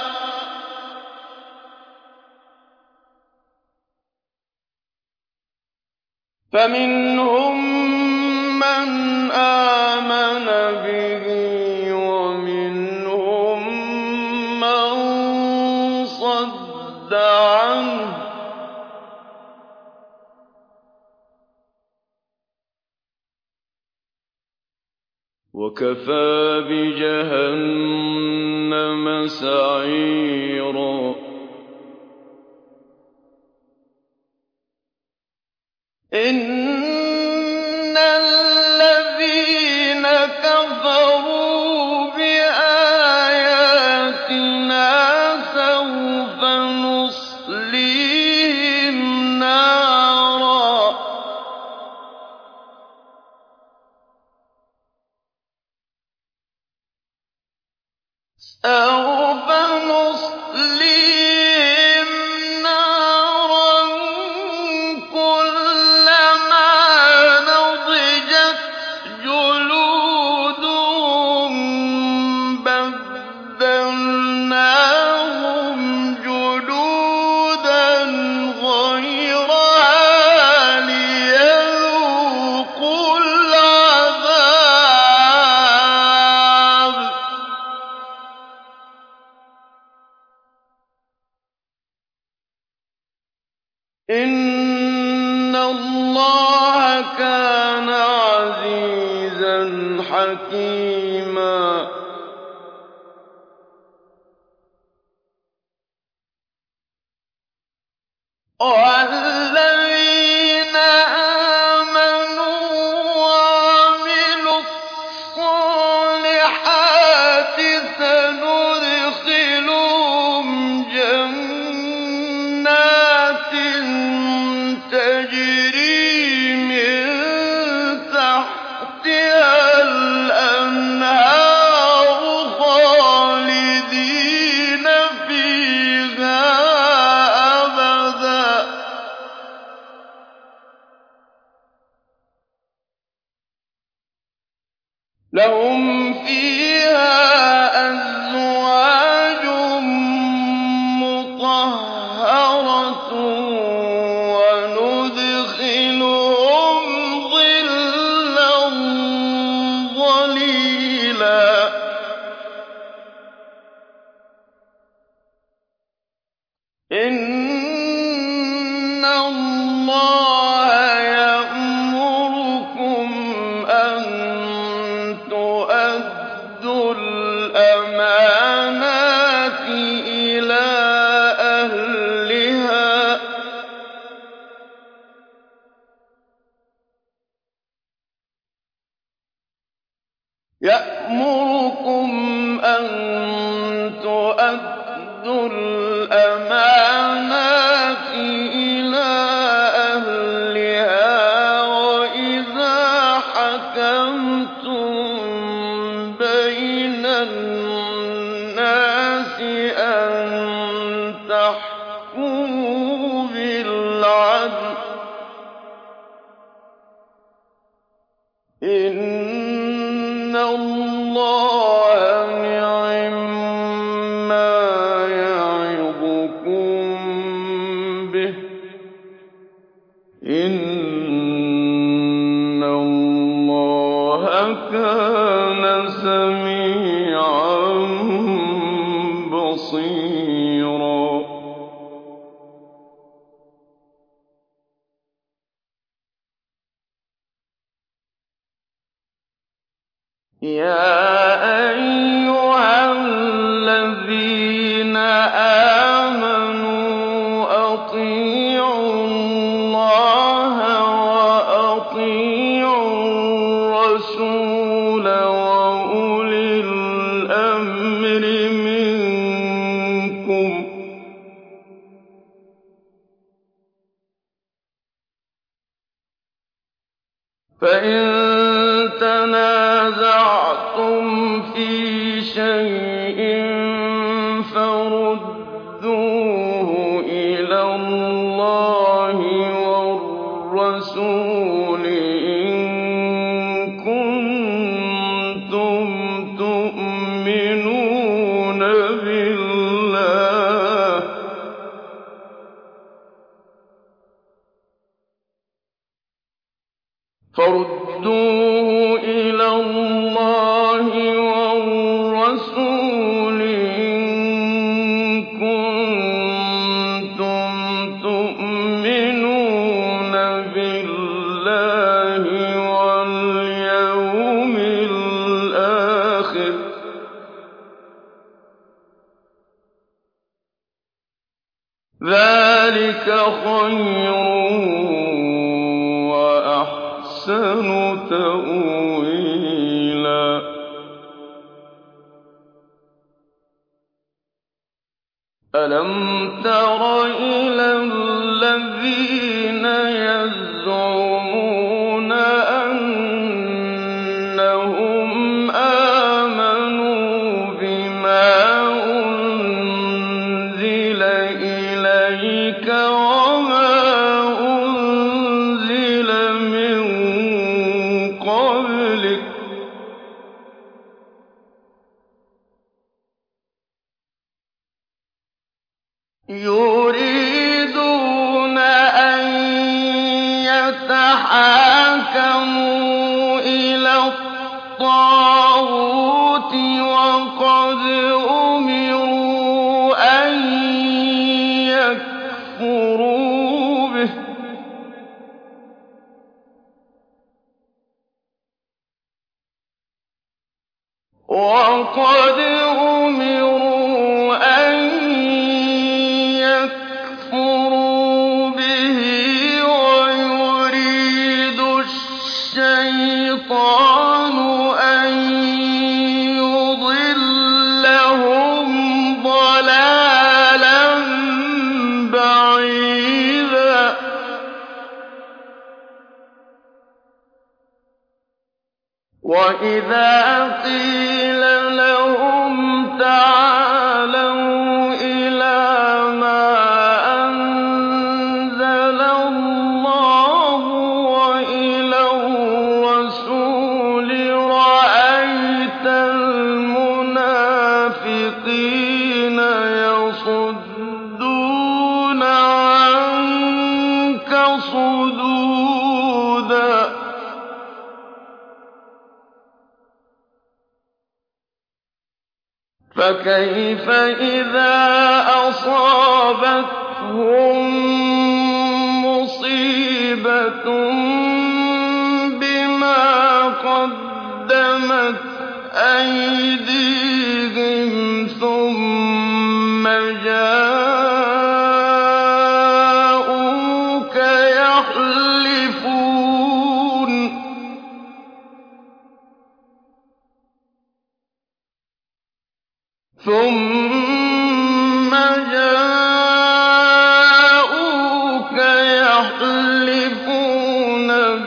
فَمِنْهُم مَّنْ آمَنَ بِهِ وَمِنْهُم مَّن صَدَّ عَنْهُ ۚ وَكَفَىٰ بِجَهَنَّمَ سَعِيرًا إِنَّ الَّذِينَ كَفَرُوا بِآيَاتِنَا سَوْفَ نُصْلِيهِمْ نَارًا كُلَّمَا نَضِجَتْ جُلُودُهُم بَدَّلْنَاهُمْ جُلُودًا غَيْرَهَا لِيَذُوقُوا الْعَذَابَ ۗ إِنَّ اللَّهَ كَانَ عَزِيزًا حَكِيمًا وَالَّذِينَ آمَنُوا وَعَمِلُوا الصَّالِحَاتِ سَنُدْخِلُهُمْ جَنَّاتٍ تَجْرِي مِن تَحْتِهَا الْأَنْهَارُ خَالِدِينَ فِيهَا أَبَدًا ۖ لَّهُمْ فِيهَا أَزْوَاجٌ مُّطَهَّرَةٌ وَنُدْخِلُهُمْ ظِلًّا ظَلِيلًا إِنَّ اللَّهَ يَأْمُرُ يَأْمُرُكُمْ أَن تُؤَدُّوا الْأَمَانَاتِ إِلَىٰ أَهْلِهَا وَإِذَا حَكَمْتُم بَيْنَ النَّاسِ أَن تَحْكُمُوا بِالْعَدْلِ ۚ إِنَّ اللَّهَ نِعِمَّا يَعِظُكُم بِهِ ۗ إِنَّ اللَّهَ كَانَ سَمِيعًا بَصِيرًا. يَا أَيُّهَا الَّذِينَ آمَنُوا أَطِيعُوا اللَّهَ وَأَطِيعُوا الرَّسُولَ وَأُولِي الْأَمْرِ مِنكُمْ ۖ فَإِن تَنَازَعْتُمْ فِي شَيْءٍ فَرُدُّوهُ إِلَى اللَّهِ وَالرَّسُولِ إِن كُنتُمْ تُؤْمِنُونَ بِاللَّهِ ۚ فَرُدُّوهُ إِلَى اللَّهِ وَالرَّسُولِ إِن كُنتُمْ تُؤْمِنُونَ بِاللَّهِ وَالْيَوْمِ الْآخِرِ ۚ ذَٰلِكَ خَيْرٌ وَأَحْسَنُ تَأْوِيلًا. أَلَمْ تَرَ إِلَى الَّذِينَ يَزْعُمُونَ أَنَّهُمْ آمَنُوا بِمَا أُنزِلَ إِلَيْكَ وَمَا أُنزِلَ مِن قَبْلِكَ يُرِيدُونَ أَن يَتَحَاكَمُوا إِلَى الطَّاغُوتِ وَقَدْ أُمِرُوا أَن يَكْفُرُوا بِهِ ۚ وَقَدْ أُمِرُوا أَن يَكْفُرُوا بِهِ وَيُرِيدُ الشَّيْطَانُ أَن يُضِلَّهُمْ ضَلَالًا بَعِيدًا. وَإِذَا قِيلَ لَهُمْ تَعَالَوْا إِلَىٰ مَا أَنزَلَ اللَّهُ وَإِلَى الرَّسُولِ رَأَيْتَ الْمُنَافِقِينَ يَصُدُّونَ عَنكَ صُدُودًا. فَكَيْفَ إِذَا أَصَابَتْهُم مُّصِيبَةٌ بِمَا قَدَّمَتْ أَيْدِيهِمْ ثُمَّ جَاءُوكَ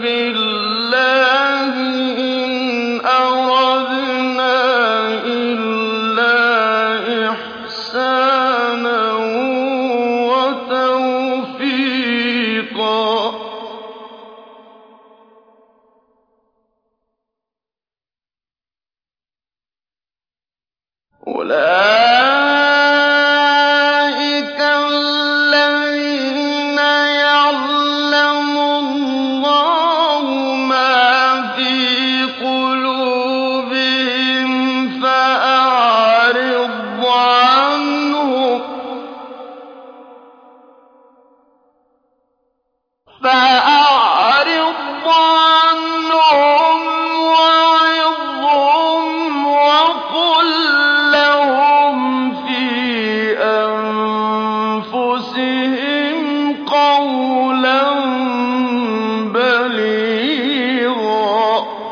بِاللَّهِ إِنْ أَرَدْنَا إِلَّا إِحْسَانًا وَتَوْفِيقًا. أُولَٰئِكَ الَّذِينَ يَعْلَمُ اللَّهُ مَا فِي قُلُوبِهِمْ فَأَعْرِضْ عَنْهُمْ وَعِظْهُمْ وَقُل لَّهُمْ فِي أَنفُسِهِمْ قَوْلًا بَلِيغًا.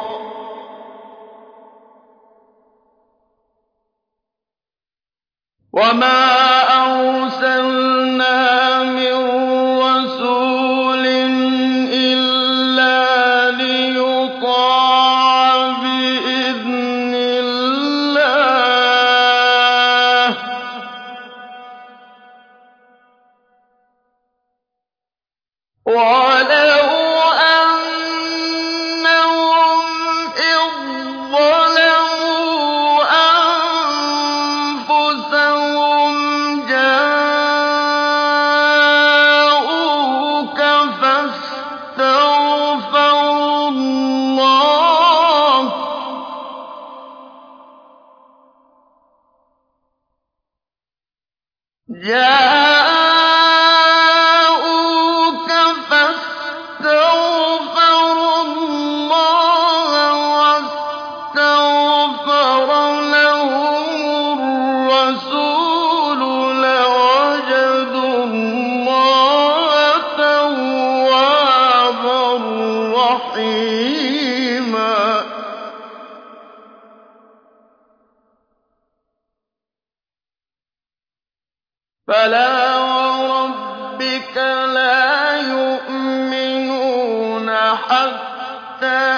وَمَا أَرْسَلْنَا مِن رَّسُولٍ إِلَّا لِيُطَاعَ بِإِذْنِ اللَّهِ ۚ وَلَوْ أَنَّهُمْ إِذ ظَّلَمُوا أَنفُسَهُمْ جَاءُوكَ فَاسْتَغْفَرُوا اللَّهَ وَاسْتَغْفَرَ لَهُمُ الرَّسُولُ لَوَجَدُوا اللَّهَ تَوَّابًا رَّحِيمًا. فَلَا وَرَبِّكَ لَا يُؤْمِنُونَ حَتَّىٰ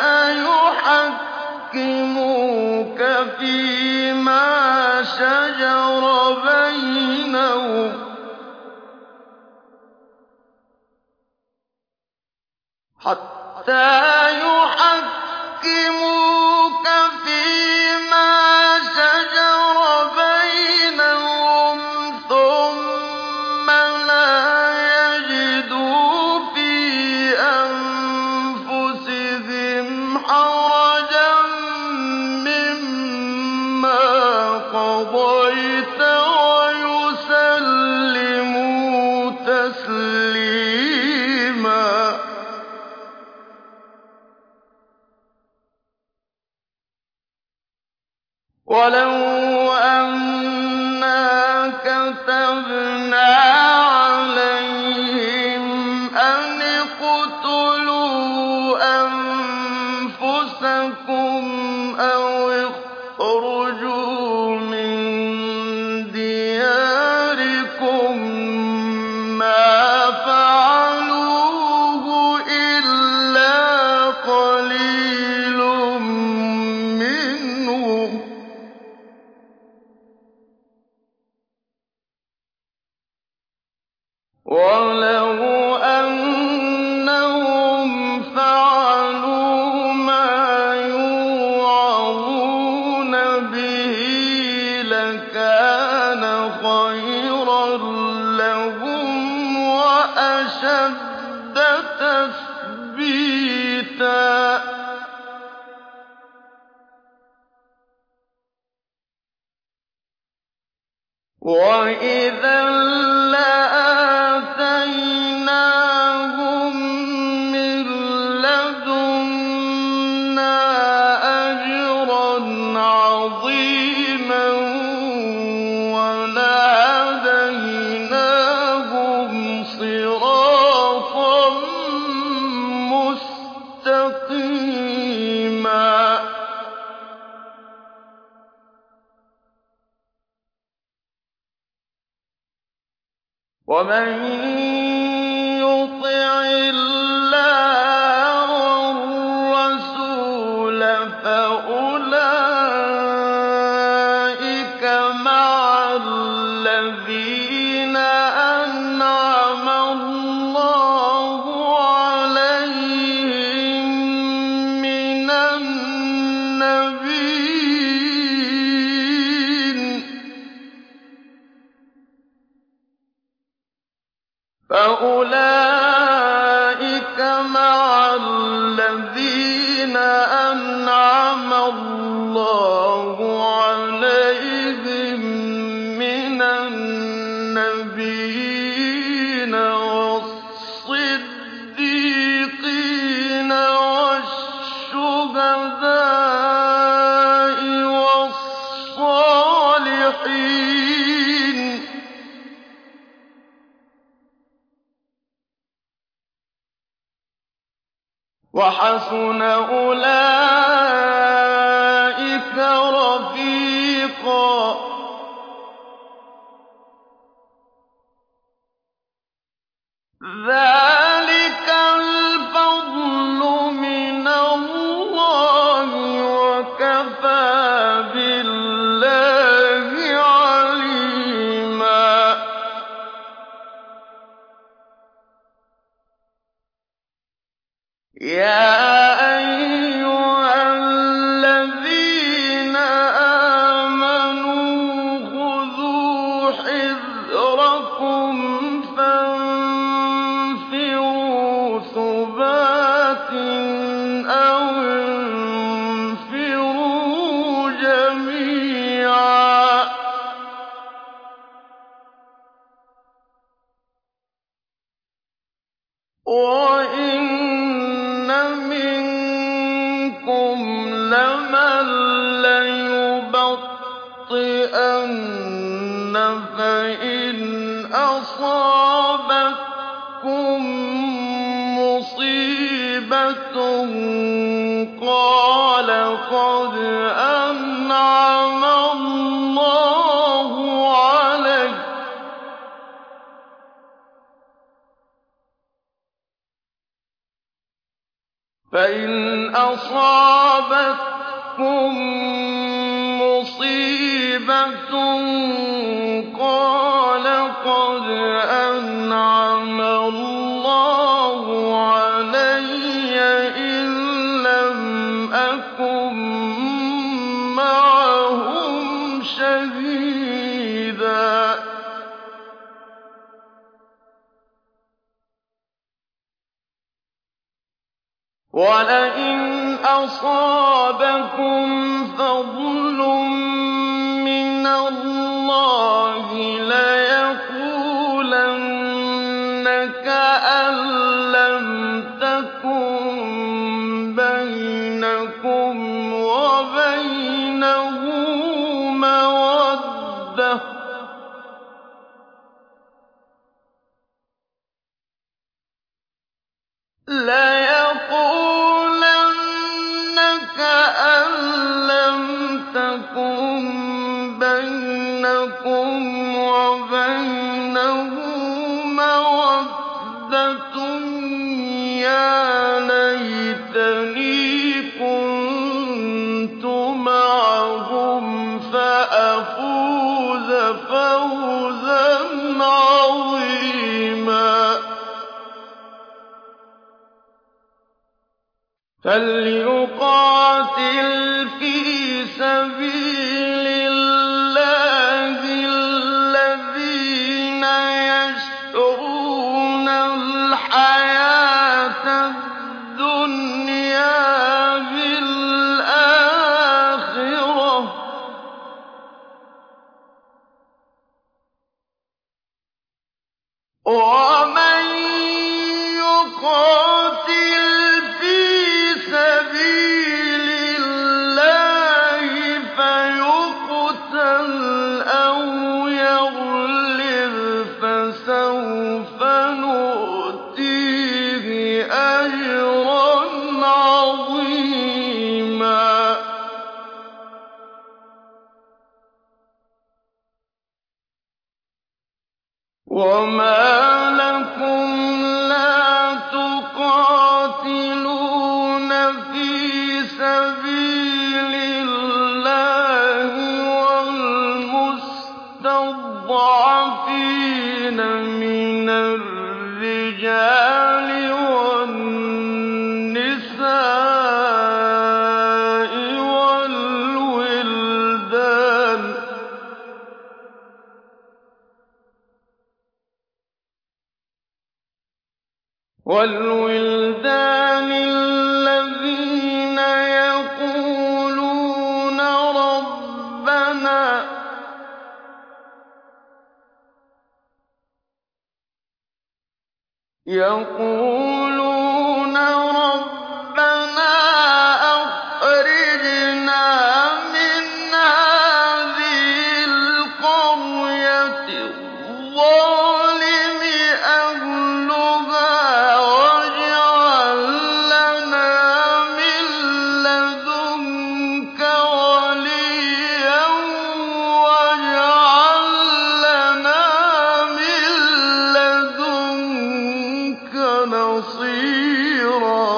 يُحَكِّمُوكَ فِيمَا شَجَرَ بَيْنَهُمْ ثُمَّ لَا يَجِدُوا فِي أَنفُسِهِمْ حَرَجًا مِّمَّا قَضَيْتَ وَيُسَلِّمُوا تَسْلِيمًا. وَلَوْ أَنَّا كَتَبْنَا عَلَيْهِمْ أَنِ اقْتُلُوا أَنفُسَكُمْ أَوِ اخْرُجُوا مِن دِيَارِكُم مَّا فَعَلُوهُ إِلَّا قَلِيلٌ مِّنْهُمْ ۖ وَلَوْ أَنَّهُمْ فَعَلُوا مَا يُوعَظُونَ بِهِ لَكَانَ خَيْرًا لَّهُمْ وَأَشَدَّ تَثْبِيتًا. وَإِذًا لَّآتَيْنَاهُم مِّن لَّدُنَّا أَجْرًا عَظِيمًا وَلَهَدَيْنَاهُمْ صِرَاطًا مُّسْتَقِيمًا. وَمَن يُطِعِ اللَّهَ مَعَ الَّذِينَ أَنْعَمَ اللَّهُ عَلَيْهِم مِّنَ النَّبِيِّينَ وَالصِّدِّيقِينَ وَالشُّهَدَاءِ وَالصَّالِحِينَ ۚ وَحَسُنَ أُولَٰئِكَ رَفِيقًا. ذَٰلِكَ الْفَضْلُ مِنَ اللَّهِ ۚ وَكَفَىٰ بِاللَّهِ عَلِيمًا. يَا أَيُّهَا الَّذِينَ آمَنُوا خُذُوا حِذْرَكُمْ فَانفِرُوا ثُبَاتٍ أَوِ انفِرُوا جَمِيعًا. وَإِنَّ مِنكُمْ لَمَن لَّيُبَطِّئَنَّ فَإِنْ أَصَابَتْكُم مُّصِيبَةٌ قَالَ قَدْ أَنْعَمَ اللَّهُ عَلَيَّ ۖ فَإِنْ أَصَابَتْكُم مُّصِيبَةٌ قَالَ قَدْ أَنْعَمَ اللَّهُ عَلَيَّ إِذْ لَمْ أَكُن مَّعَهُمْ شَهِيدًا. وَلَئِنْ أَصَابَكُمْ فَضْلٌ مِّنَ اللَّهِ لَيَقُولَنَّ كَأَن لَّمْ تَكُن بَيْنَكُمْ وَبَيْنَهُ مَوَدَّةٌ ۚ لَيَقُولَنَّ كَأَن لَّمْ تَكُن بَيْنَكُمْ وَبَيْنَهُ مَوَدَّةٌ يَا لَيْتَنِي كُنتُ مَعَهُمْ فَأَفُوزَ فَوْزًا عَظِيمًا. فَلْيُقَاتِلْ فِي سَبِيلِ اللَّهِ الَّذِينَ يَشْرُونَ الْحَيَاةَ الدُّنْيَا بِالْآخِرَةِ ۚ وَمَن يُقَاتِلْ فِي سَبِيلِ اللَّهِ فَيُقْتَلْ أَوْ يَغْلِبْ فَسَوْفَ نُؤْتِيهِ أَجْرًا عَظِيمًا. وَمَا لَكُمْ لَا تُقَاتِلُونَ فِي سَبِيلِ اللَّهِ وَالْمُسْتَضْعَفِينَ مِنَ الرِّجَالِ وَالنِّسَاءِ وَالْوِلْدَانِ يَقُولُونَ رَبَّنَا أَخْرِجْنَا مِنْ هَٰذِهِ الْقَرْيَةِ الظَّالِمِ أَهْلُهَا وَاجْعَل لَّنَا مِن لَّدُنكَ وَلِيًّا وَاجْعَل لَّنَا مِن لَّدُنكَ نَصِيرًا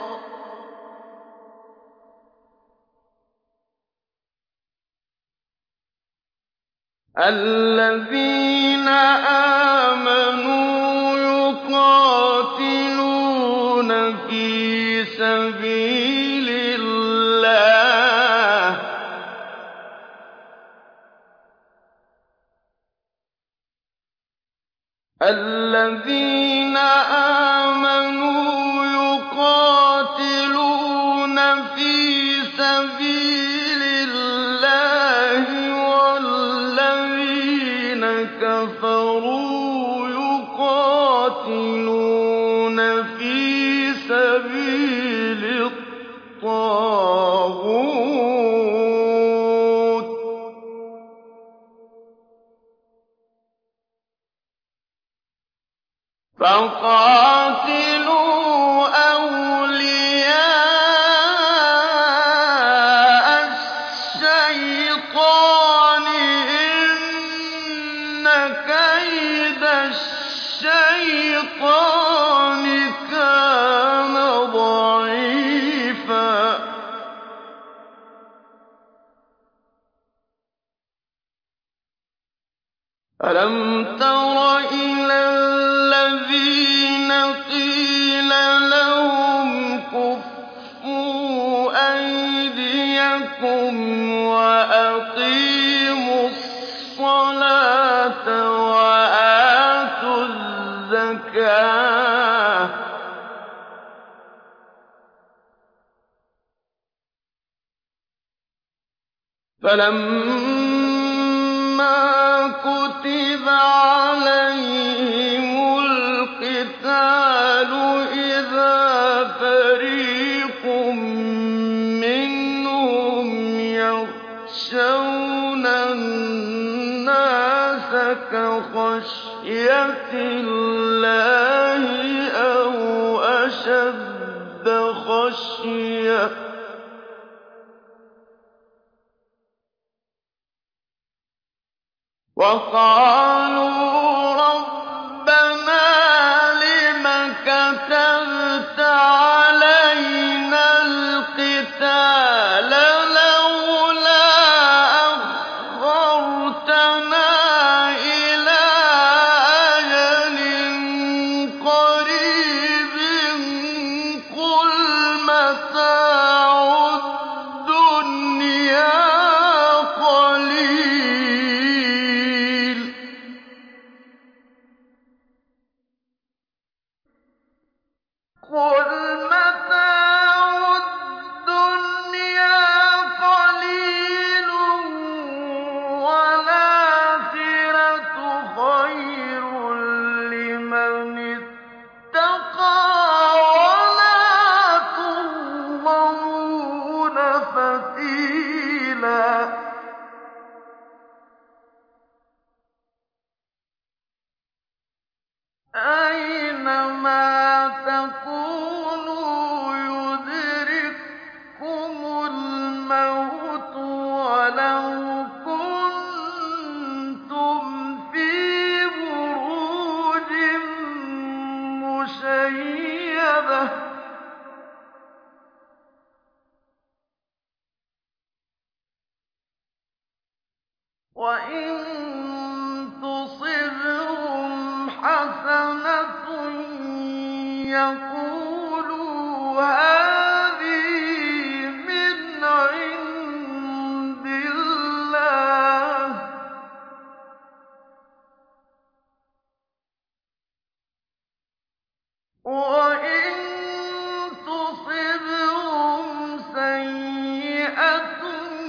الَّذِينَ آمَنُوا يُقَاتِلُونَ فِي سَبِيلِ اللَّهِ وَالَّذِينَ كَفَرُوا يُقَاتِلُونَ فِي سَبِيلِ الطَّاغُوتِ فَقَاتِلُوا أَوْلِيَاءَ الشَّيْطَانِ ۖ إِنَّ كَيْدَ الشَّيْطَانِ كَانَ ضَعِيفًا أَلَمْ تَرَ إِلَى الَّذِينَ قِيلَ لَهُمْ كُفُّوا أَيْدِيَكُمْ وَأَقِيمُوا الصَّلَاةَ وَآتُوا الزَّكَاةَ فَلَمَّا كُتِبَ عَلَيْهِمُ الْقِتَالُ إِذَا فَرِيقٌ مِّنْهُمْ يَخْشَوْنَ النَّاسَ كَخَشْيَةِ اللَّهِ أَوْ أَشَدَّ خَشْيَةً ۚ وَقَالُوا رَبَّنَا لِمَ كَتَبْتَ عَلَيْنَا الْقِتَالَ لَوْلَا أَخَّرْتَنَا إِلَىٰ أَجَلٍ قَرِيبٍ قُلْ مَتَاعُ الدُّنْيَا قَلِيلٌ وَالْآخِرَةُ خَيْرٌ لِّمَنِ اتَّقَىٰ وَلَا تُظْلَمُونَ فَتِيلًا أَيْنَمَا تَكُونُوا يُدْرِككُّمُ الْمَوْتُ وَلَوْ كُنتُمْ فِي بُرُوجٍ مُّشَيَّدَةٍ ۗ وَإِن تُصِبْهُمْ حَسَنَةٌ يَقُولُوا هَٰذِهِ مِنْ عِندِ اللَّهِ ۖ وَإِن تُصِبْهُمْ سَيِّئَةٌ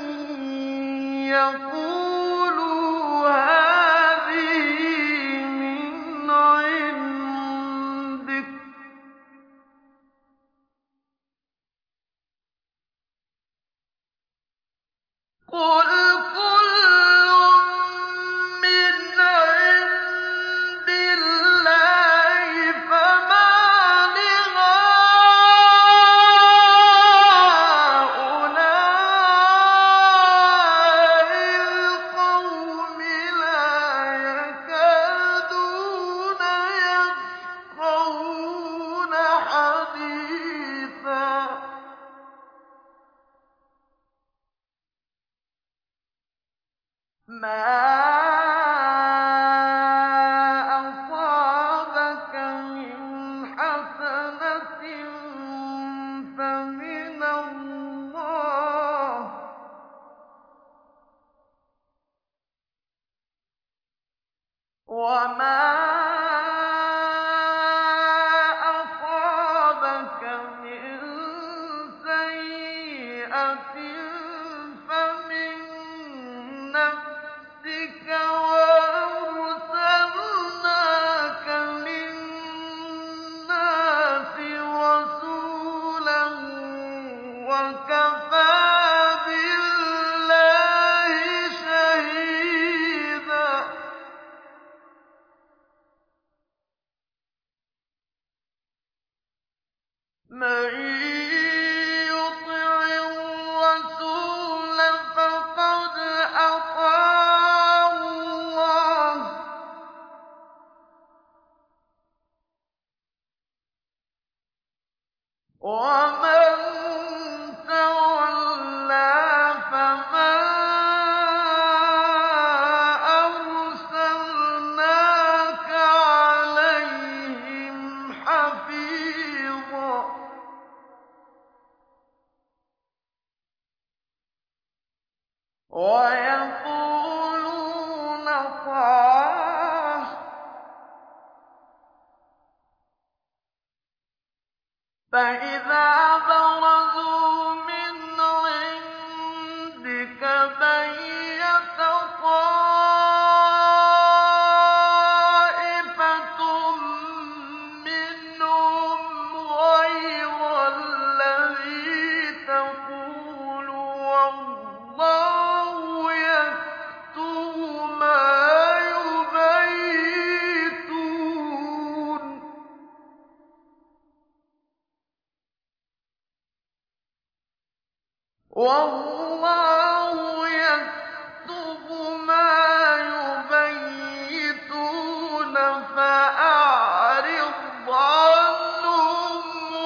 يَقُولُوا هَٰذِهِ مِنْ عِندِكَ قُلْ كُلٌّ مِّنْ عِندِ اللَّهِ فَمَا لِهَٰؤُلَاءِ الْقَوْمِ لَا يَكَادُونَ يَفْقَهُونَ حَدِيثًا مَا أَصَابَكَ مِنْ حَسَنَةٍ فَمِنَ اللَّهِ ۖ وَمَا أَصَابَكَ مِن سَيِّئَةٍ فَمِن نَّفْسِكَ ۚ وَأَرْسَلْنَاكَ لِلنَّاسِ رَسُولًا ۚ وَكَفَىٰ بِاللَّهِ شَهِيدًا مَّن يُطِعِ الرَّسُولَ فَقَدْ أَطَاعَ اللَّهَ ۖ وَمَن تَوَلَّىٰ فَمَا أَرْسَلْنَاكَ عَلَيْهِمْ حَفِيظًا وَيَقُولُونَ طَاعَةٌ ۚ فَإِذَا بَرَزُوا مِنْ عِندِكَ بَيَّتَ طَائِفَةٌ مِّنْهُمْ غَيْرَ الَّذِي تَقُولُ وَاللَّهُ يَكْتُبُ مَا يُبَيِّتُونَ وَاللَّهُ يَكْتُبُ مَا يُبَيِّتُونَ فَأَعْرِضْ عَنْهُمْ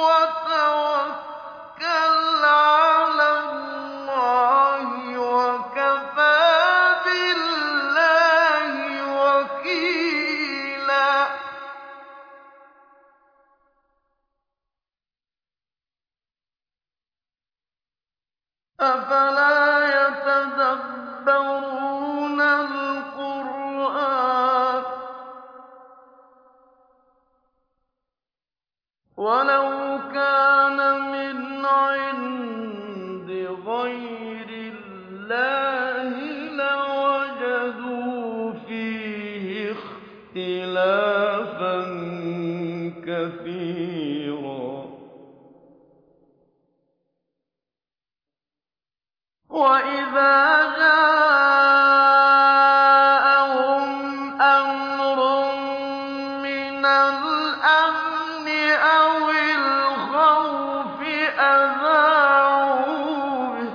وَتَوَكَّلْ عَلَى اللَّهِ ۚ وَكَفَىٰ بِاللَّهِ وَكِيلًا أَفَلَا يَتَدَبَّرُونَ الْقُرْآنَ ۚ وَلَوْ كَانَ مِنْ عِندِ غَيْرِ اللَّهِ لَوَجَدُوا فِيهِ اخْتِلَافًا كَثِيرًا وَإِذَا جَاءَهُمْ أَمْرٌ مِّنَ الْأَمْنِ أَوِ الْخَوْفِ أَذَاعُوا بِهِ ۖ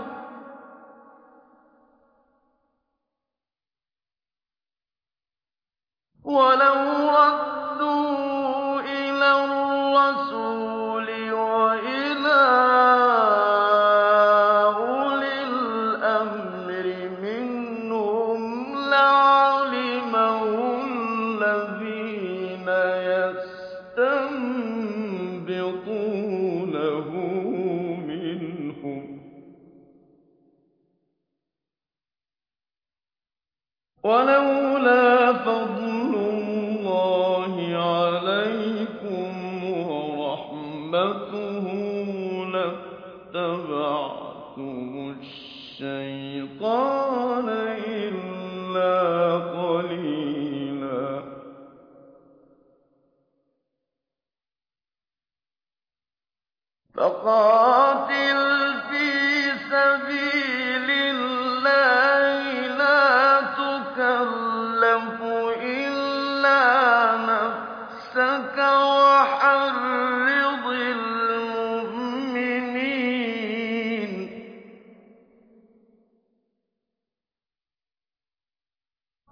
وَلَوْ رَدُّوهُ إِلَى الرَّسُولِ وَإِلَىٰ أُولِي الْأَمْرِ مِنْهُمْ لَعَلِمَهُ الَّذِينَ يَسْتَنبِطُونَهُ مِنْهُمْ ۗ وَلَوْلَا فَضْلُ اللَّهِ عَلَيْكُمْ وَرَحْمَتُهُ لَاتَّبَعْتُمُ الشَّيْطَانَ إِلَّا قَلِيلًا فَقَاتِلْ فِي سَبِيلِ اللَّهِ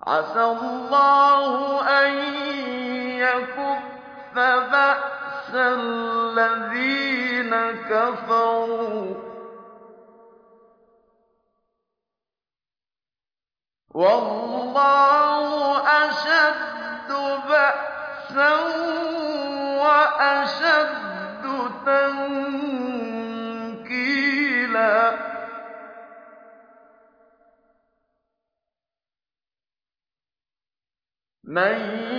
عَسَى اللَّهُ أَن يَكُفَّ بَأْسَ الَّذِينَ كَفَرُوا ۚ وَاللَّهُ أَشَدُّ بَأْسًا وَأَشَدُّ تَنكِيلًا. مَن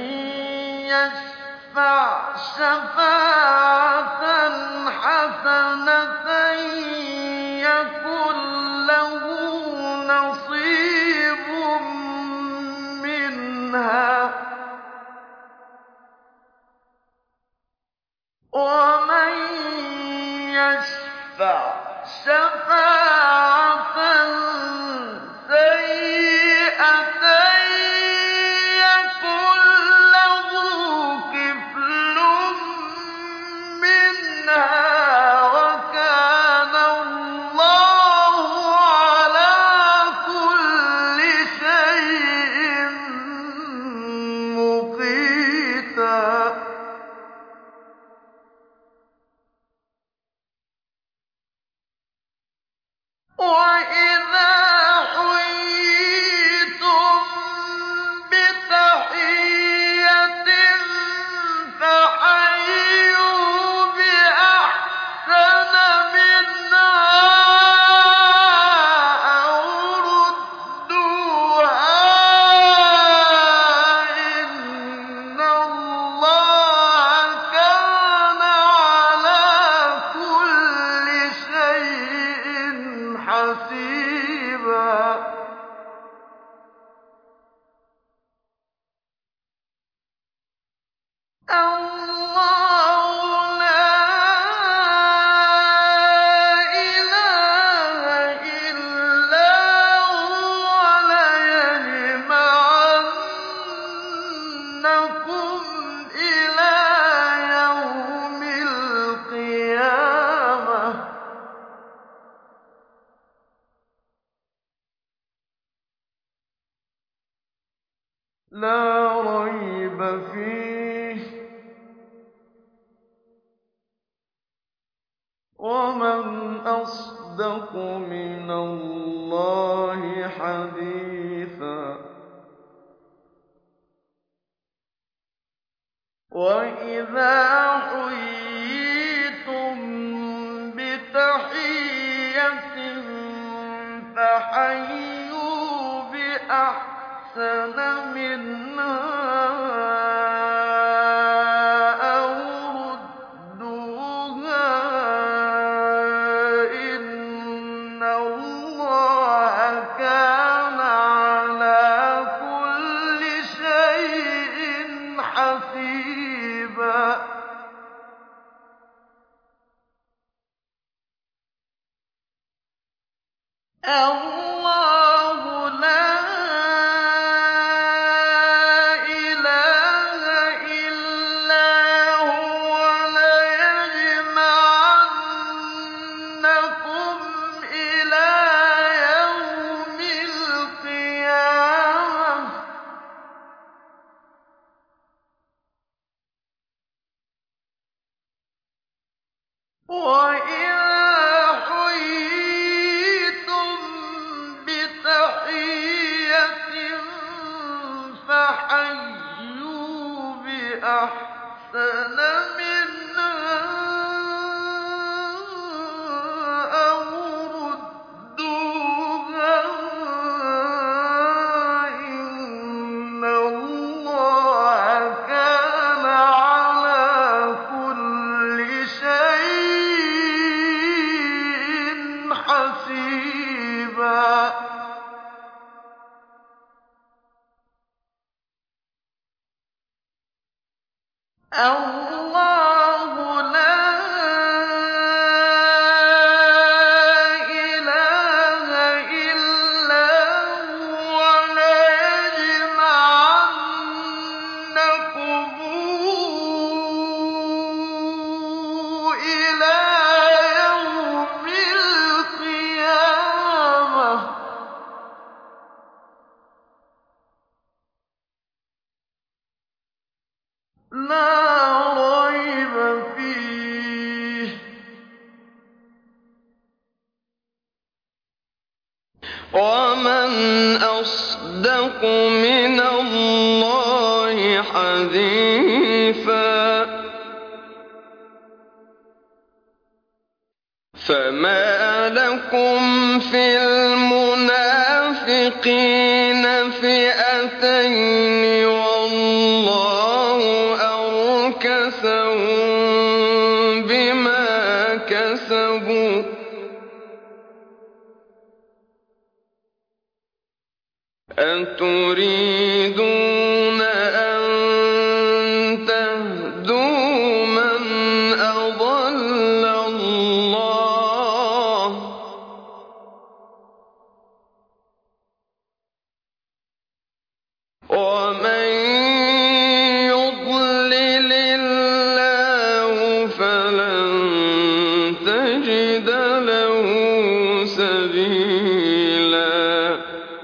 يَشْفَعْ شَفَاعَةً حَسَنَةً يَكُن لَّهُ نَصِيبٌ مِّنْهَا ۖ وَمَن يَشْفَعْ شَفَاعَةً سَيِّئَةً يَكُن لَّهُ كِفْلٌ مِّنْهَا ۗ وَكَانَ اللَّهُ عَلَىٰ كُلِّ شَيْءٍ مُّقِيتًا. وَإِذَا حُيِّيتُم بِتَحِيَّةٍ فَحَيُّوا بِأَحْسَنَ مِنْهَا أَوْ رُدُّوهَا ۗ إِنَّ اللَّهَ كَانَ عَلَىٰ كُلِّ شَيْءٍ حَسِيبًا. اللَّهُ لَا إِلَٰهَ إِلَّا هُوَ ۖ لَيَجْمَعَنَّكُمْ إِلَىٰ يَوْمِ الْقِيَامَةِ ۗ لَا رَيْبَ فِيهِ ۗ وَمَنْ أَصْدَقُ مِنَ اللَّهِ حَدِيثًا. وَإِذَا حُيِّيتُم بِتَحِيَّةٍ فَحَيُّوا بِأَحْسَنَ مِنْهَا أَوْ رُدُّوهَا ۗ إِنَّ اللَّهَ كَانَ عَلَىٰ كُلِّ شَيْءٍ حَسِيبًا. اللَّهُ لَا إِلَٰهَ إِلَّا هُوَ ۖ لَيَجْمَعَنَّكُمْ إِلَىٰ يَوْمِ الْقِيَامَةِ ۗ وَإِذَا حُيِّيتُم بِتَحِيَّةٍ فَحَيُّوا بِأَحْسَنَ مِنْهَا أَوْ رُدُّوهَا ۗ إِنَّ اللَّهَ كَانَ عَلَىٰ كُلِّ شَيْءٍ حَسِيبًا. اللَّهُ لَا إِلَٰهَ إِلَّا هُوَ ۖ لَيَجْمَعَنَّكُمْ إِلَىٰ يَوْمِ الْقِيَامَةِ ۗ ومن أصدق من الله حديثا فما لكم في المنافقين فئتين والله أركسهم بما كسبوا أتريدون أن تهدوا من أضل الله ومن يضلل الله فلن تجد له سبيلا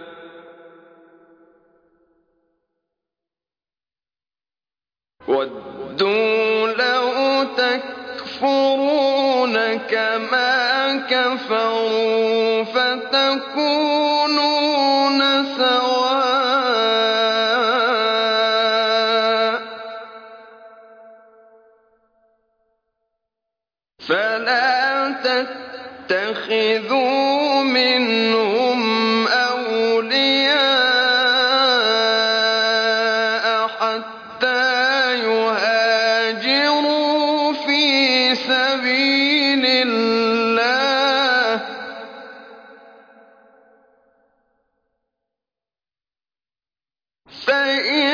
وَدُّوا لَوْ تَكْفُرُونَ كَمَا كَفَرُوا فَتَكُونُونَ سَوَاءً فَلَا تَتَّخِذُوا مِنْهُمْ أَوْلِيَاءَ حَتَّىٰ يهاجروا في سبيل الله فإن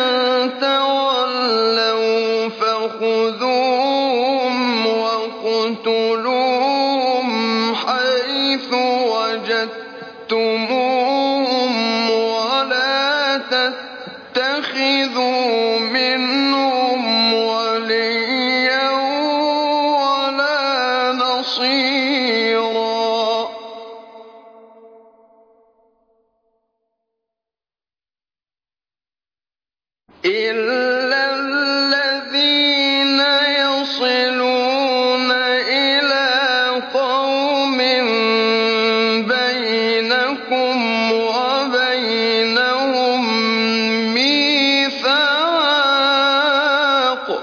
تولوا فخذوهم واقتلوهم حيث وجدتموهم ولا تتخذوا منهم وليا ولا نصيرا إلا الذين يصلون إلى قوم بينكم وبينهم ميثاق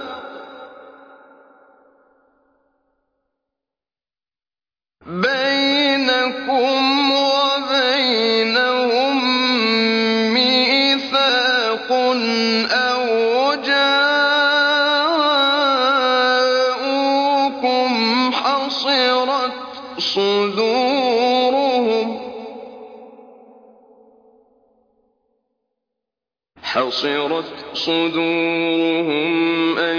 أو جاءوكم حصرت صدورهم أن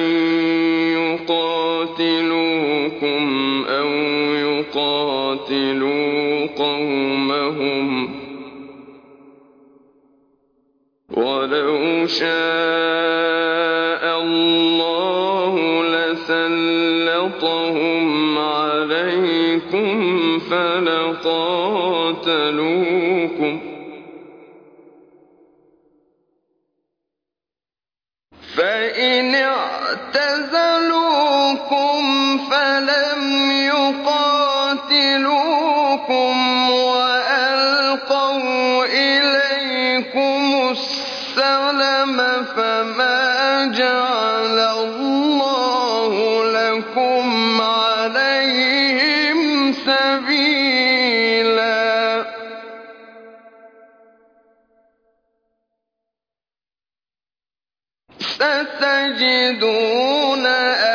يقاتلوكم أو يقاتلوا قومهم ولو شاء الله لسلطهم عليكم فلقاتلوكم فإن اعتزلوكم فلم يقاتلوكم وألقوا إليكم السلم فما جعل الله لكم عليهم سبيلا ستجدون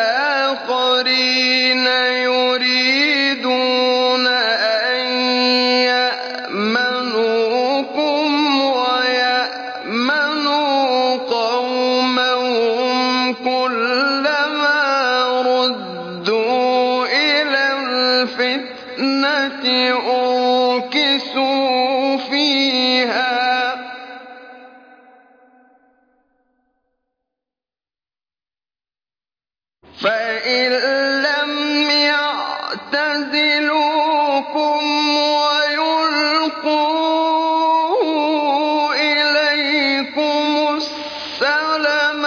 آخرين يريدون أن يأمنوكم ويأمنوا قومهم كلما ردوا إلى الفتنة أركسوا فيها فإن لم يعتزلوكم ويلقوا إليكم السلم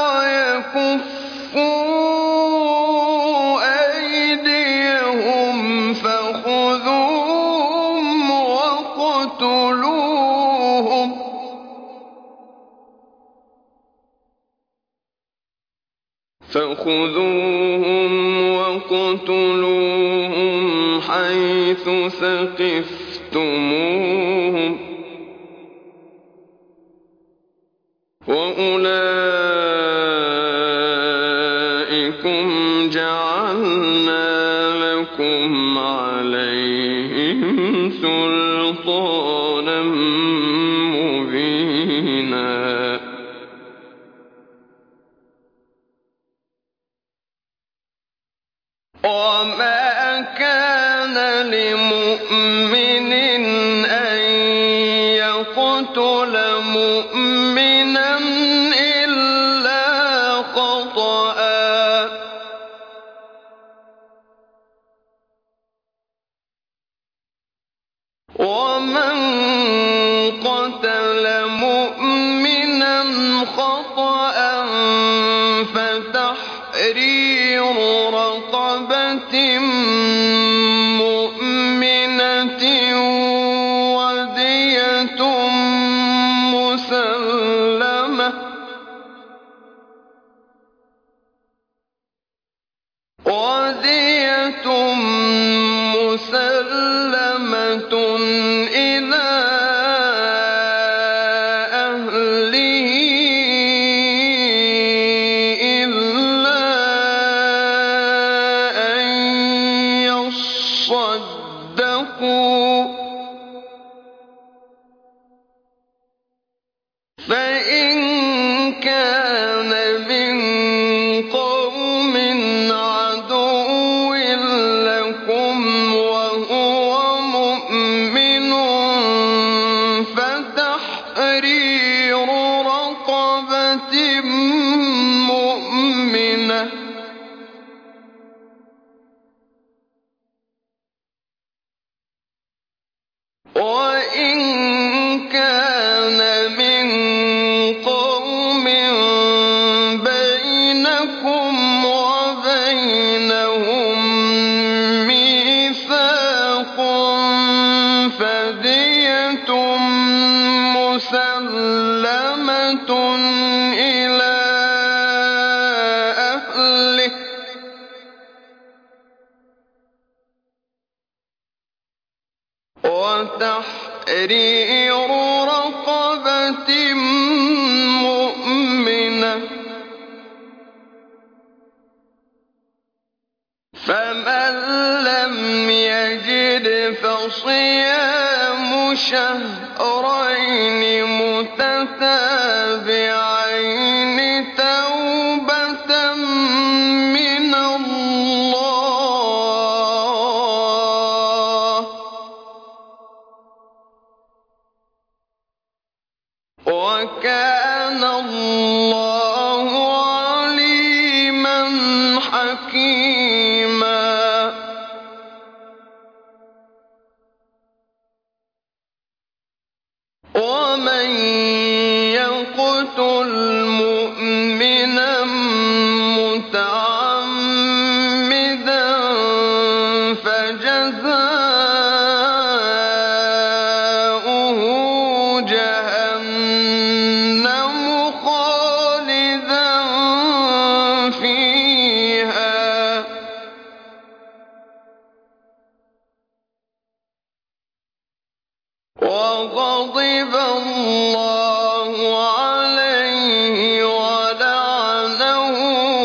ويكفوا أيديهم فخذوهم واقتلوهم فخذوهم واقتلوهم حيث ثقفتموهم وأولئكم جعلنا لكم عليهم سلطانا مبينا وما كان لمؤمن أن يقتل مؤمنا إلا خطأ ومن قتل مؤمنا خطأ فتحرير رقبة مؤمنة ودية مسلمة إلى أهله إلا أن يصدقوا فإن كان من قوم عدو لكم وهو مؤمن فتحرير رقبة مؤمنة وإن كان من قوم بينكم وبينهم ميثاق فدية مسلمة إلى أهله وتحرير رقبة مؤمنة فمن لم يجد فصيام شهرين متتابعين توبة من الله وكان الله عليما حكيما ومن يقتل مؤمنا متعمدا فجزاؤه جهنم خالدا فيها وغضب الله عليه ولعنه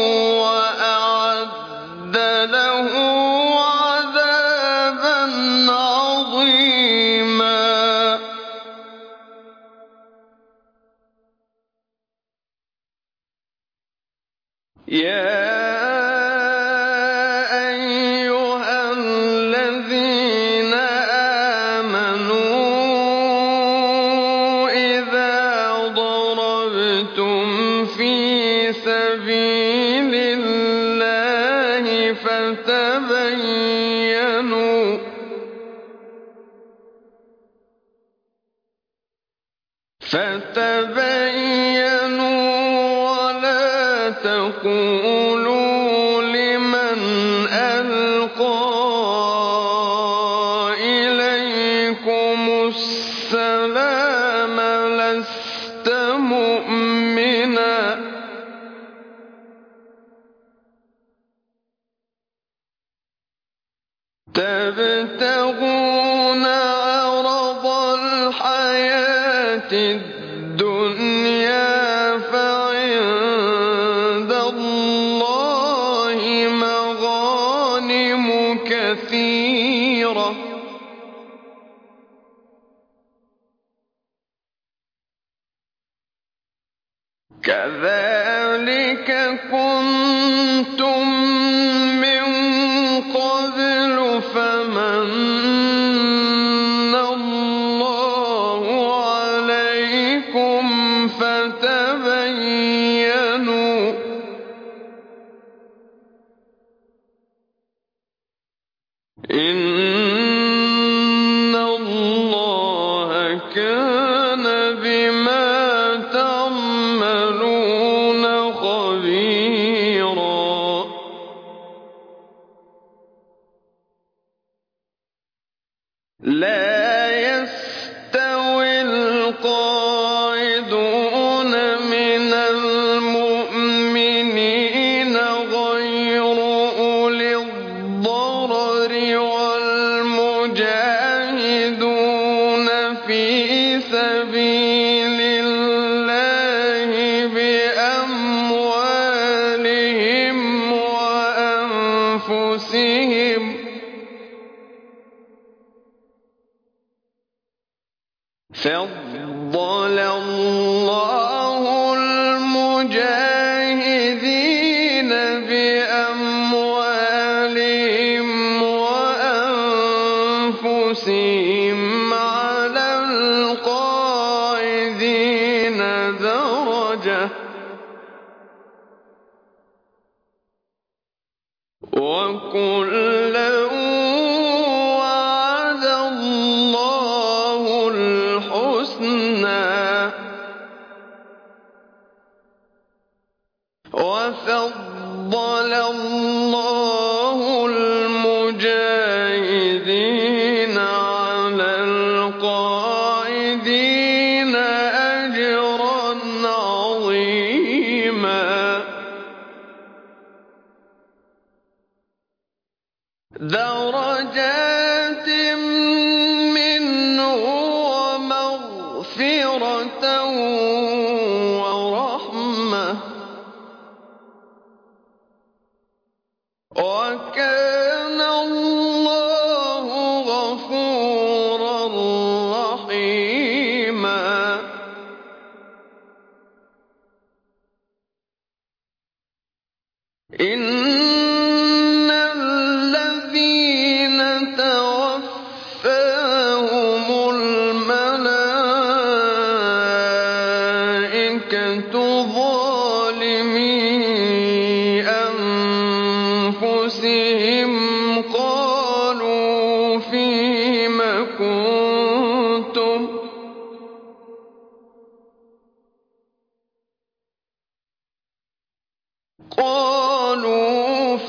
وأعد له عذابا عظيما يا أيها الذين آمنوا إذا ضربتم في سبيل الله فتبينوا ولا تقولوا لمن ألقى إليكم السلام لست مؤمنا تبتغون عرض الحياة الدنيا فعند الله مغانم كثيرة كذلك كنتم من قبل فمن الله عليكم فتبينوا إن الله كان بما تعملون خبيرا لا يستوي القاعدون من المؤمنين غير أولي الضرر والمجاهدون في سبيل الله بأموالهم وأنفسهم فضل الله المجاهدين بأموالهم وأنفسهم على القاعدين درجة وكلا وعد الله الحسنى وفضل الله المجاهدين على القاعدين أجرا عظيما درجات منه ومغفرة ورحمة وكان الله غفورا رحيما إن الذين توفاهم الملائكة ظالمي أنفسهم قالوا فيم كنتم قالوا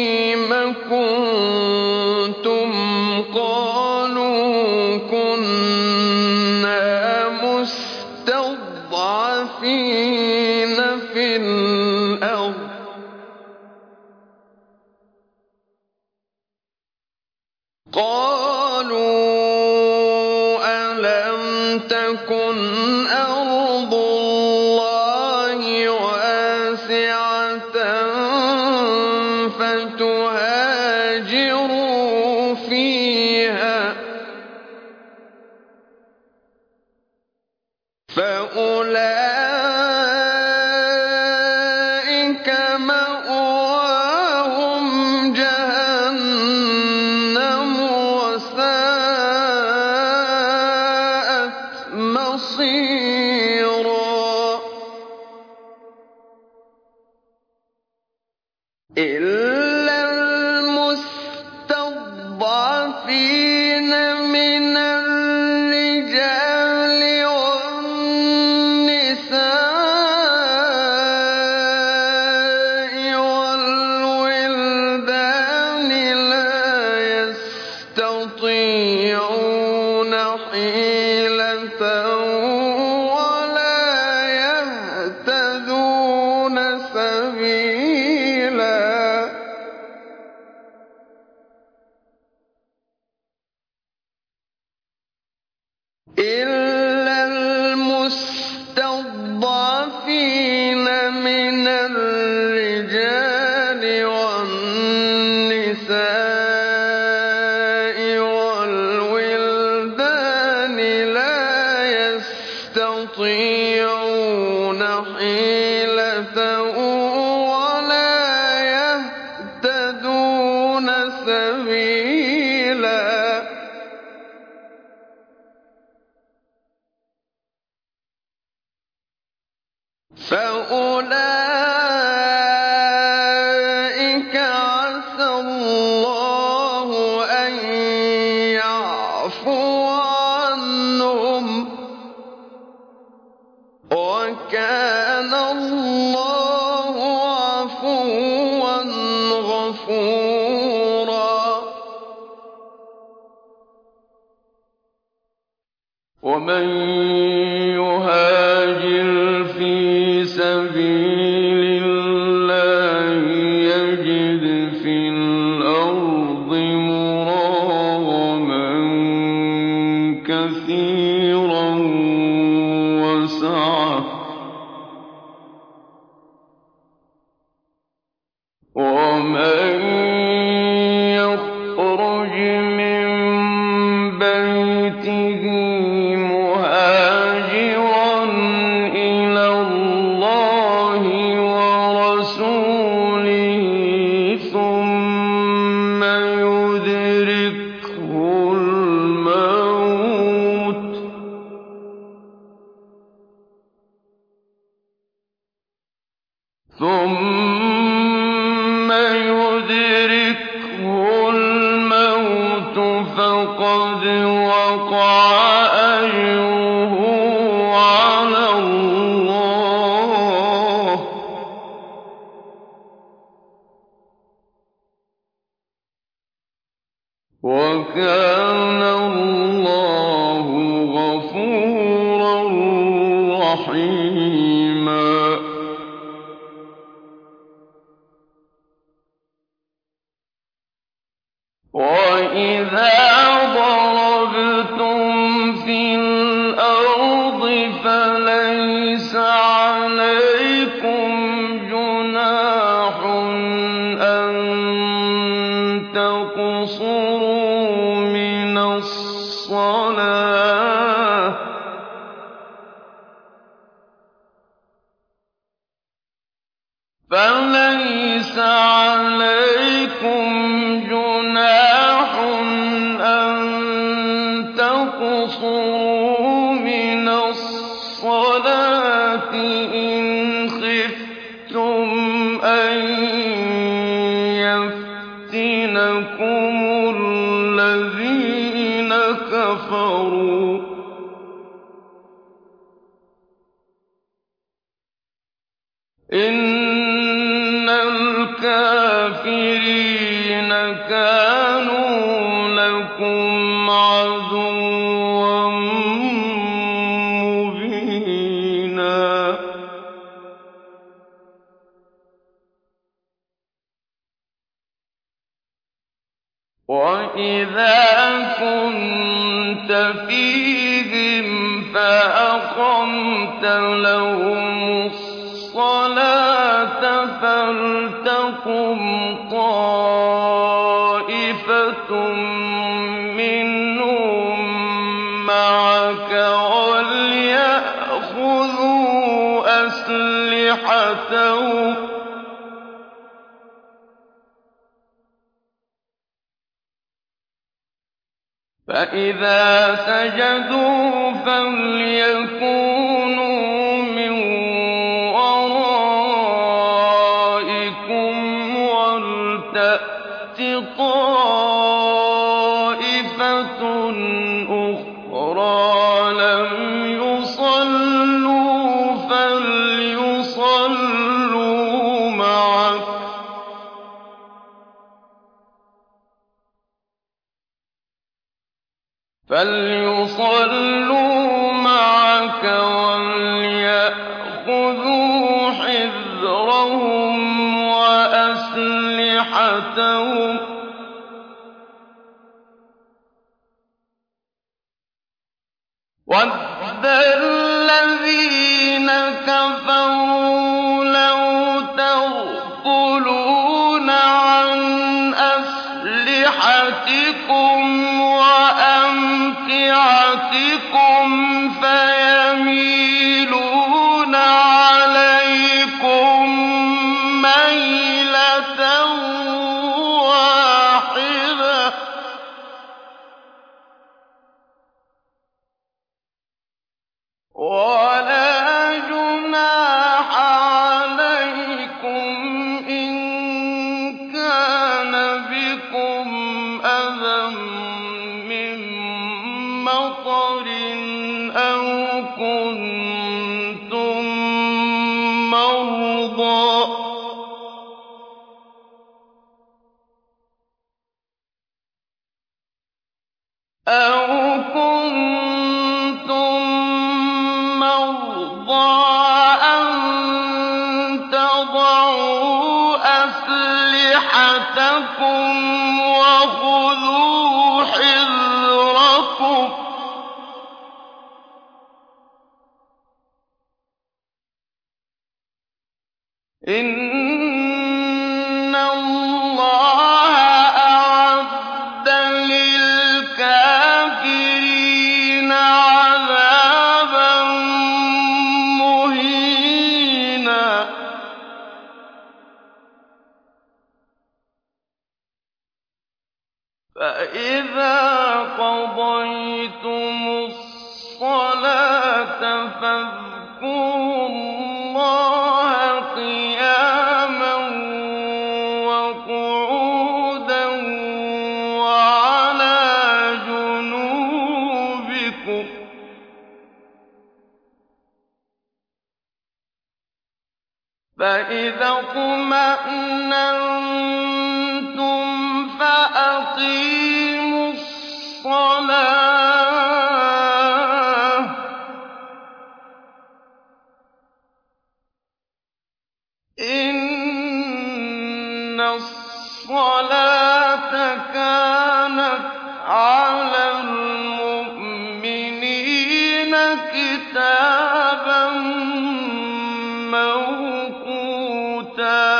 كنا مستضعفين في الأرض قالوا ألم تكن أرض الله واسعة فتهاجروا فيها فأولئك مأواهم جهنم وساءت مصيرا إلا المستضعفين من الرجال والنساء والولدان لا يستطيعون حيلة ولا يهتدون سبيلا فَأُولَٰئِكَ عَسَى اللَّهُ أَن يَعْفُوَ عَنْهُمْ ۚ وَكَانَ اللَّهُ عَفُوًّا غَفُورًا. وَمَن يُهَاجِرْ فِي سَبِيلِ اللَّهِ يَجِدْ فِي الْأَرْضِ مُرَاغَمًا كَثِيرًا وَسَعَةً ۚ وَمَن يَخْرُجْ مِن بَيْتِهِ مُهَاجِرًا إِلَى اللَّهِ وَرَسُولِهِ ثُمَّ يُدْرِكْهُ الْمَوْتُ فَقَدْ وَقَعَ أَجْرُهُ عَلَى اللَّهِ ۗ وَكَانَ اللَّهُ غَفُورًا رَّحِيمًا. وَإِذَا ضَرَبْتُمْ فِي الْأَرْضِ فَلَيْسَ عَلَيْكُمْ جُنَاحٌ أَن تَقْصُرُوا مِنَ الصَّلَاةِ ۚ فَلَيْسَ عَلَيْكُمْ جُنَاحٌ أَن تَقْصُرُوا مِنَ الصَّلَاةِ إِنْ خِفْتُمْ أَن يَفْتِنَكُمُ الَّذِينَ كَفَرُوا ۚ إِنَّ الْكَافِرِينَ كَانُوا لَكُمْ عَدُوًّا مُّبِينًا. وَإِذَا كُنتَ فِيهِمْ فَأَقَمْتَ لَهُمُ الصَّلَاةَ فَلْتَقُمْ طَائِفَةٌ مِّنْهُم مَّعَكَ وَلْيَأْخُذُوا أَسْلِحَتَهُمْ ۗ فَإِذَا سَجَدُوا فَلْيَكُونُوا مِن وَرَائِكُمْ وَلْتَأْتِ طَائِفَةٌ أُخْرَىٰ لَمْ يُصَلُّوا فَلْيُصَلُّوا مَعَكَ وَلْيَأْخُذُوا حِذْرَهُمْ وَأَسْلِحَتَهُمْ ۗ وَدَّ الَّذِينَ كَفَرُوا لَوْ تَغْفُلُونَ عَنْ أَسْلِحَتِكُمْ وَأَمْتِعَتِكُمْ فَيَمِيلُونَ عَلَيْكُم مَّيْلَةً وَاحِدَةً ۚ وَلَا جُنَاحَ مَطَرٍ أَوْ كُنتُم مَّرْضَىٰ أَن تَضَعُوا أَسْلِحَتَكُمْ وَخُذُوا حِذْرَكُمْ ۗ إِنَّ اللَّهَ أَعَدَّ لِلْكَافِرِينَ عَذَابًا مُّهِينًا فَإِذَا قَضَيْتُمُ الصَّلَاةَ فَاذْكُرُوا اللَّهَ قِيَامًا وَقُعُودًا وَعَلَىٰ جُنُوبِكُمْ ۚ فَإِذَا اطْمَأْنَنتُمْ فَأَقِيمُوا الصَّلَاةَ ۚ إِنَّ الصَّلَاةَ كَانَتْ عَلَى الْمُؤْمِنِينَ كِتَابًا مَّوْقُوتًا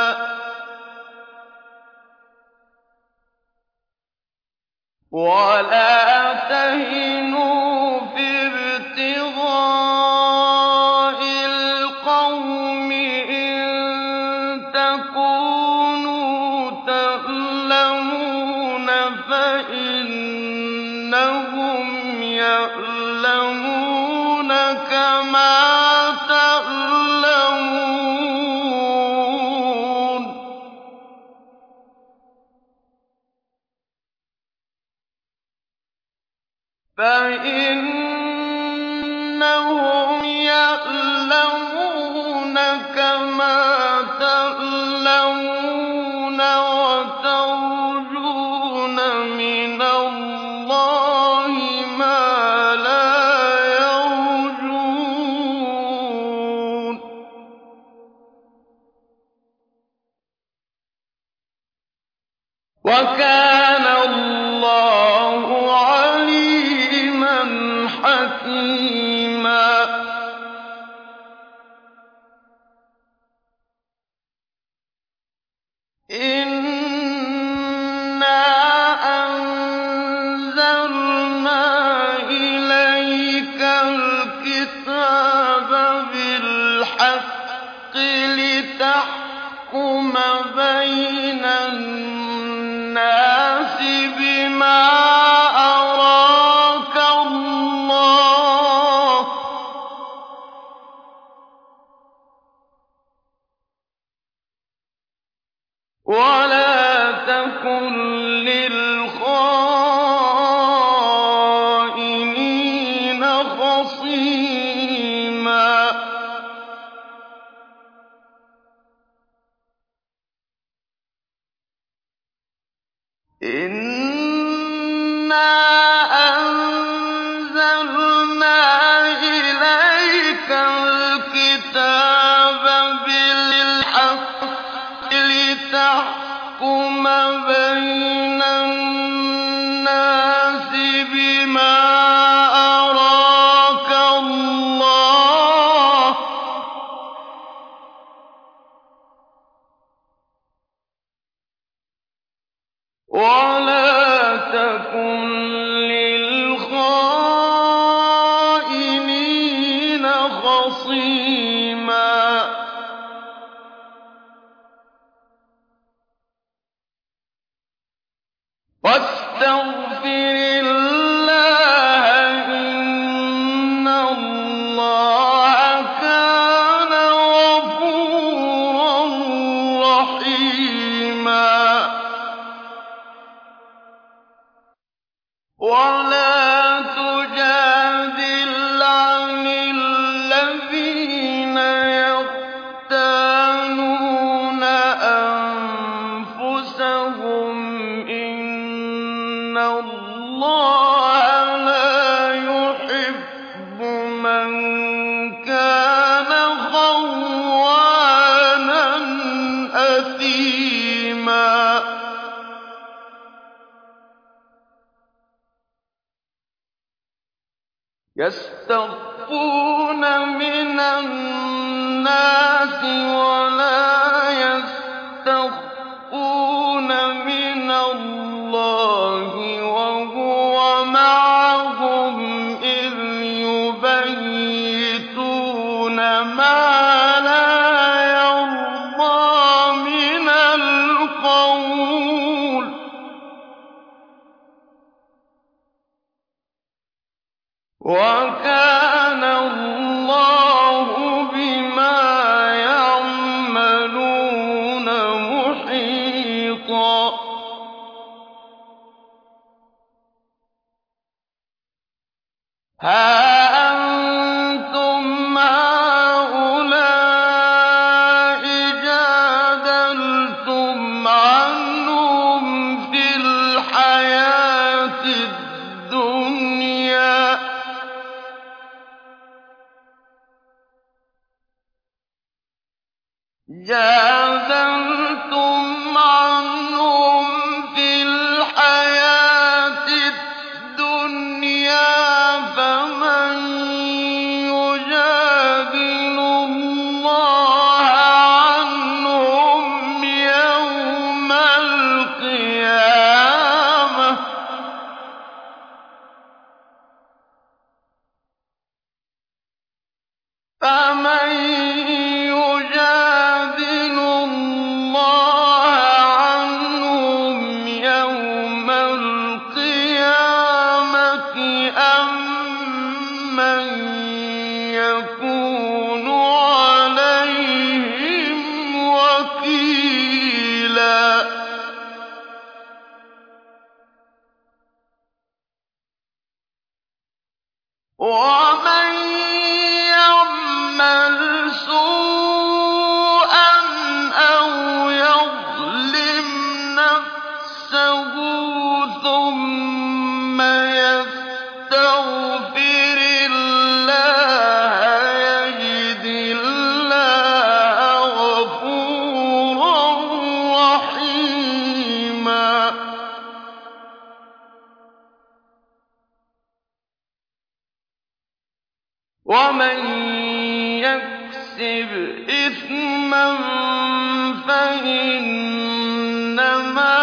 وَلَا تَهِنُوا فِي ابْتِغَاءِ الْقَوْمِ إِن تَكُونُوا تَأْلَمُونَ فَإِنَّهُمْ يَأْلَمُونَ كَمَا تَأْلَمُونَ ۖ فَإِنَّهُمْ يَأْلَمُونَ كَمَا تَأْلَمُونَ وَتَرْجُونَ مِنَ اللَّهِ مَا لَا يَرْجُونَ ۗ وَكَانَ اللَّهُ عَلِيمًا حَكِيمًا إِنَّا أَنزَلْنَا إِلَيْكَ الْكِتَابَ بِالْحَقِّ لِتَحْكُمَ بَيْنَ النَّاسِ بِمَا أَرَاكَ اللَّهُ ۚ وَلَا تَكُن لِّلْخَائِنِينَ خَصِيمًا إِنَّا أَنزَلْنَا إِلَيْكَ الْكِتَابَ بِالْحَقِّ لِتَحْكُمَ بَيْنَ النَّاسِ بِمَا أَرَاكَ اللَّهُ ۚ وَلَا تَكُن لِّلْخَائِنِينَ خَصِيمًا وَاسْتَغْفِرِ اللَّهَ ۖ إِنَّ اللَّهَ كَانَ غَفُورًا رَّحِيمًا وَلَا تُجَادِلْ يستخفون من الناس ولا يستخفون من الله وهو معهم إذ يبيتون ما لا يرضى من القول وكان الله بما يعملون محيطا ها أنتم هؤلاء جادلتم عنهم في الحياة الدنيا فمن يجادل الله عنهم يوم القيامة فمن يجادل الله عنهم يوم القيامة أم من يكون عليهم وكيلا ومن يعمل سوءا أو يظلم نفسه ثم يستغفر الله يجد الله غفورا رحيما ومن يكسب إثما فإنما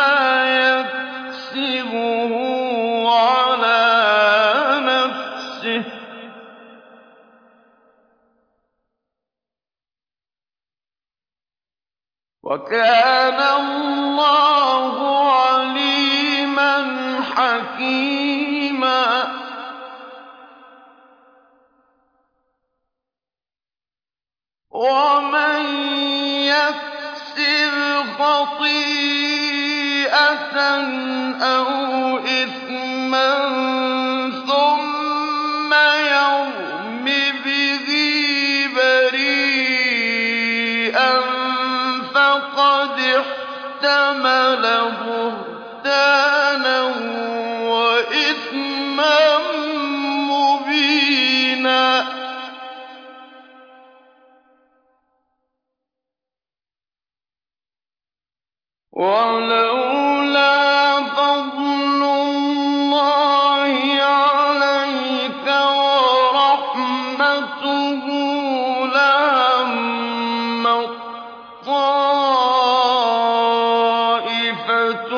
يكسبه على نفسه وكان الله عليما حكيما ومن يكسب خطيئة أو إثما ثم يرم به بريئا فقد احتمل بهتانا وإثما مبينا ولولا فضل الله عليك ورحمته لهمت طائفة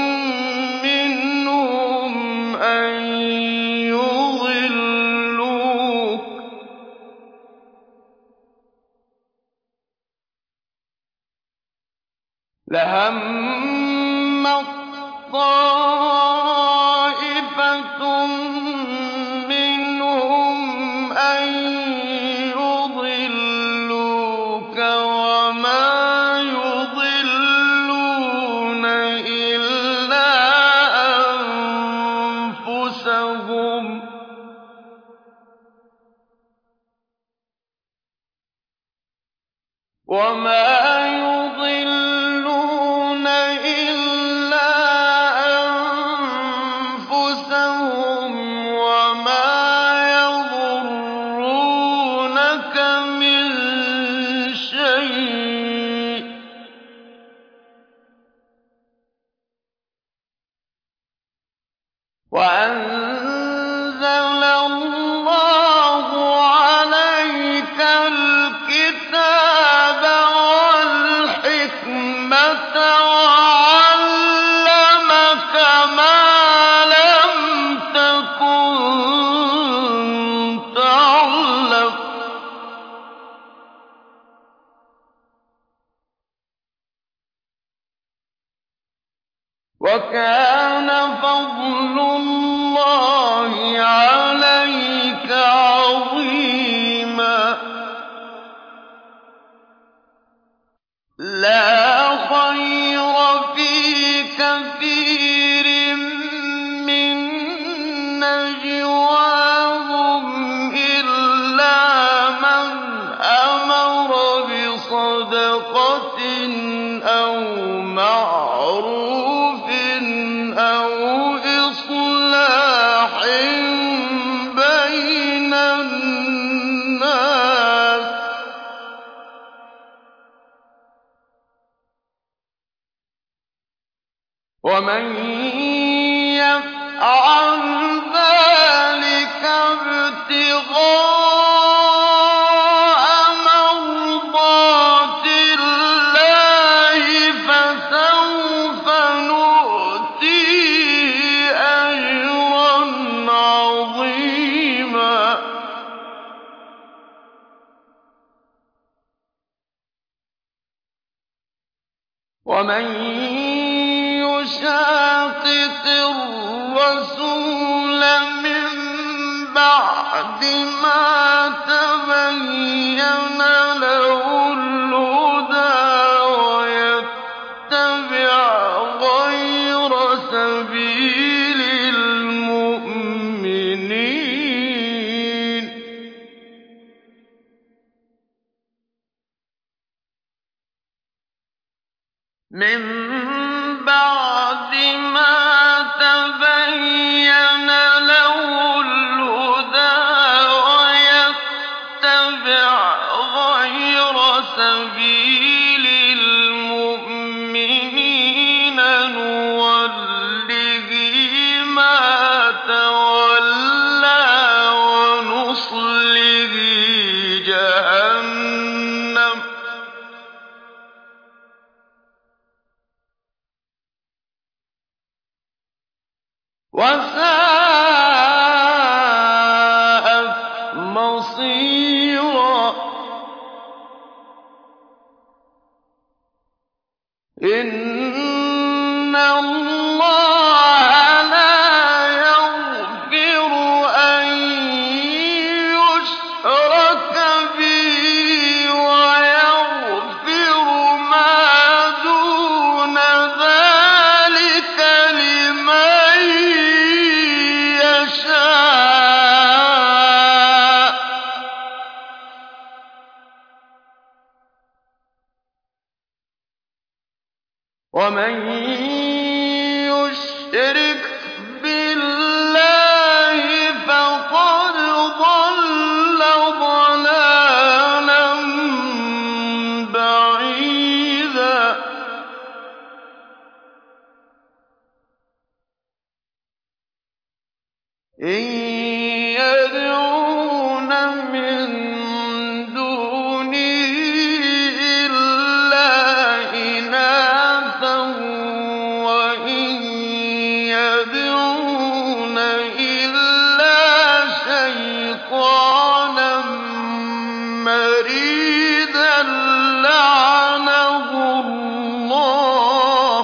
منهم أن يضلوك وما يضلون إلا أنفسهم وما يضرونك من شيء وأنزل الله نَجْوَاهُمْ إِلَّا مَنْ أَمَرَ بِصَدَقَةٍ أَوْ مَعْرُوفٍ أَوْ إِصْلَاحٍ بَيْنَ النَّاسِ ۚ وَمَن يَفْعَلْ ذَٰلِكَ ابْتِغَاءَ مَرْضَاتِ اللَّهِ فَسَوْفَ نُؤْتِيهِ أَجْرًا عَظِيمًا. وَمَن يُشَاقِقِ الرَّسُولَ مِن بَعْدِ مَا تَبَيَّنَ لَهُ الْهُدَىٰ وَيَتَّبِعْ غَيْرَ سَبِيلِ الْمُؤْمِنِينَ مِن بَعْدِ مَا تَبَيَّنَ لَهُ الْهُدَىٰ وَيَتَّبِعْ غَيْرَ سَبِيلِ الْمُؤْمِنِينَ نُوَلِّهِ مَا تَوَلَّىٰ وَنُصْلِهِ جَهَنَّمَ ۖ وَسَاءَتْ مَصِيرًا. إِنَّ اللَّهَ لَا يَغْفِرُ أَن يُشْرَكَ بِهِ وَيَغْفِرُ مَا دُونَ ذَٰلِكَ لِمَن يَشَاءُ ۚ وَمَن يُشْرِكْ بِاللَّهِ فَقَدْ ضَلَّ ضَلَالًا بَعِيدًا. إِن يَدْعُونَ مِن دُونِهِ إِلَّا إِنَاثًا وَإِن يَدْعُونَ إِلَّا شَيْطَانًا مَّرِيدًا لَّعَنَهُ اللَّهُ ۖ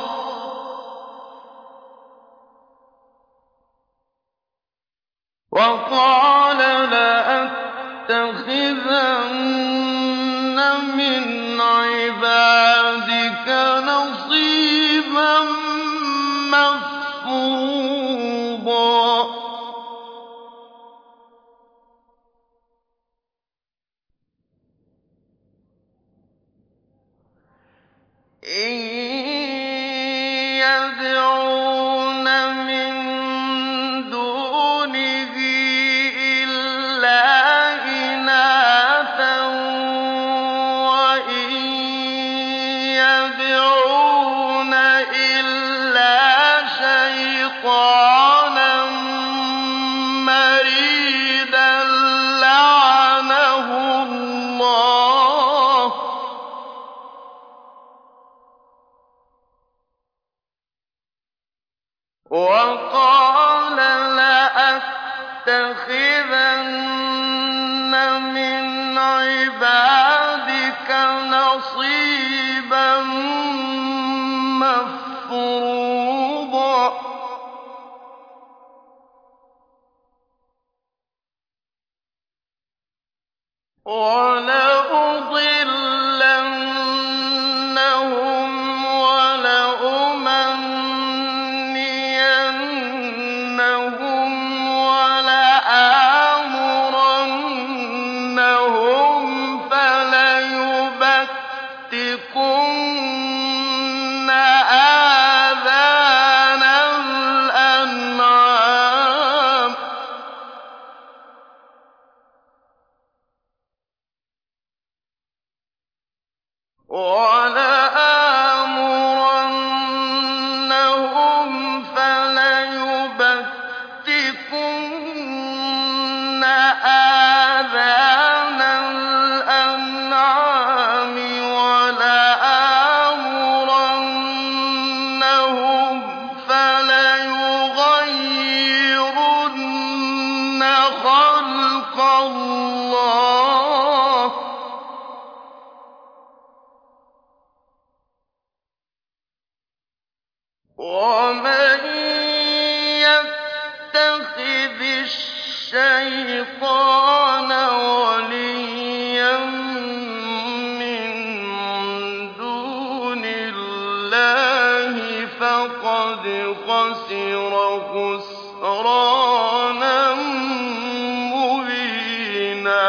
وَقَالَ لَأَتَّخِذَنَّ مِنْ عِبَادِكَ نَصِيبًا مَّفْرُوضًا. إِن يَدْعُونَ مِن دُونِهِ إِلَّا إِنَاثًا وَإِن يَدْعُونَ إِلَّا شَيْطَانًا مَّرِيدًا لَّعَنَهُ اللَّهُ ۖ وَقَالَ لَأَتَّخِذَنَّ مِنْ عِبَادِكَ نَصِيبًا مَّفْرُوضًا. وَلَأُضِلَّنَّهُمْ وَلَأُمَنِّيَنَّهُمْ وَلَأَمْكُرَنَّ وَلَآمُرَنَّهُمْ فَلَيُبَتِّكُنَّ آذَانَ الْأَنْعَامِ وَلَآمُرَنَّهُمْ فَلَيُغَيِّرُنَّ خَلْقَ اللَّهِ ۚ وَمَن يَتَّخِذِ الشَّيْطَانَ وَلِيًّا مِّن دُونِ اللَّهِ فَقَدْ خَسِرَ خُسْرَانًا مُّبِينًا.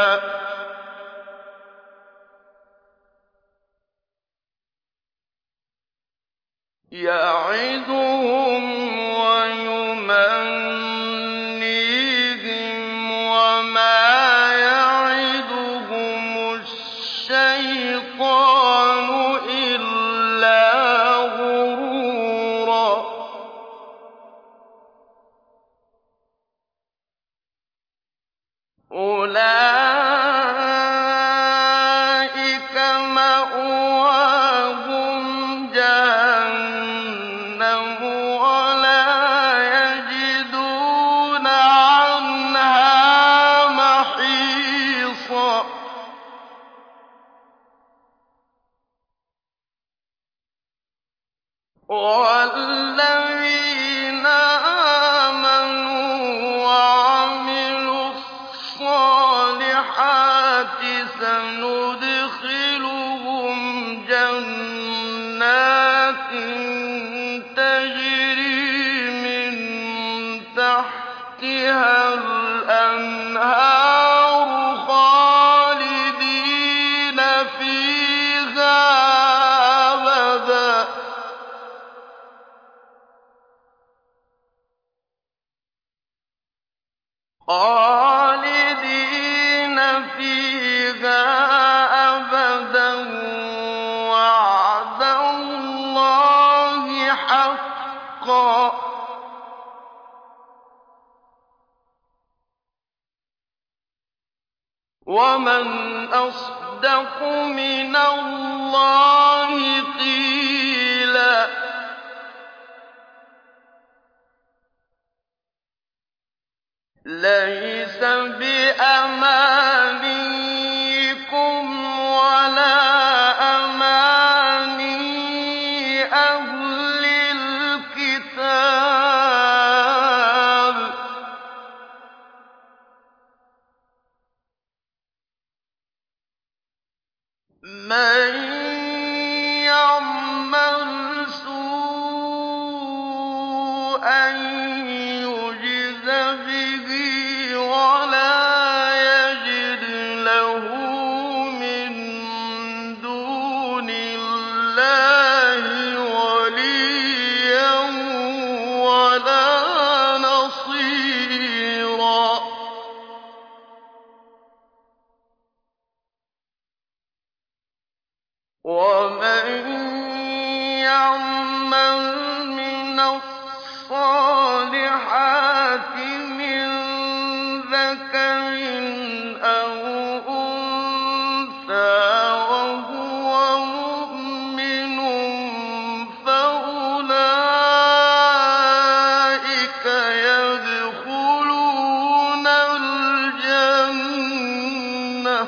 يَعِدُهُمْ وَيُمَنِّيهِمْ ۖ وَمَا يَعِدُهُمُ الشَّيْطَانُ إِلَّا غُرُورًا. أُولَٰئِكَ مَأْوَاهُمْ جَهَنَّمُ وَلَا يَجِدُونَ عَنْهَا مَحِيصًا. وَالَّذِينَ آمَنُوا وَعَمِلُوا الصَّالِحَاتِ سَنُدْخِلُهُمْ جَنَّاتٍ تَجْرِي مِن تَحْتِهَا الْأَنْهَارُ خَالِدِينَ فِيهَا أَبَدًا ۖ وَعْدَ اللَّهِ حَقًّا ۚ وَمَنْ أَصْدَقُ مِنَ اللَّهِ قِيلًا. لَّيْسَ بِأَمَانِيِّكُمْ وَلَا أَمَانِيِّ أَهْلِ الْكِتَابِ ۗ مَن يَعْمَلْ سُوءًا يُجْزَ بِهِ وَلَا يَجِدْ لَهُ مِن دُونِ اللَّهِ وَلِيًّا وَلَا نَصِيرًا. وَمَن يَعْمَلْ مِنَ الصَّالِحَاتِ مِن ذَكَرٍ أَوْ أُنثَىٰ وَهُوَ مُؤْمِنٌ فَأُولَٰئِكَ يَدْخُلُونَ الْجَنَّةَ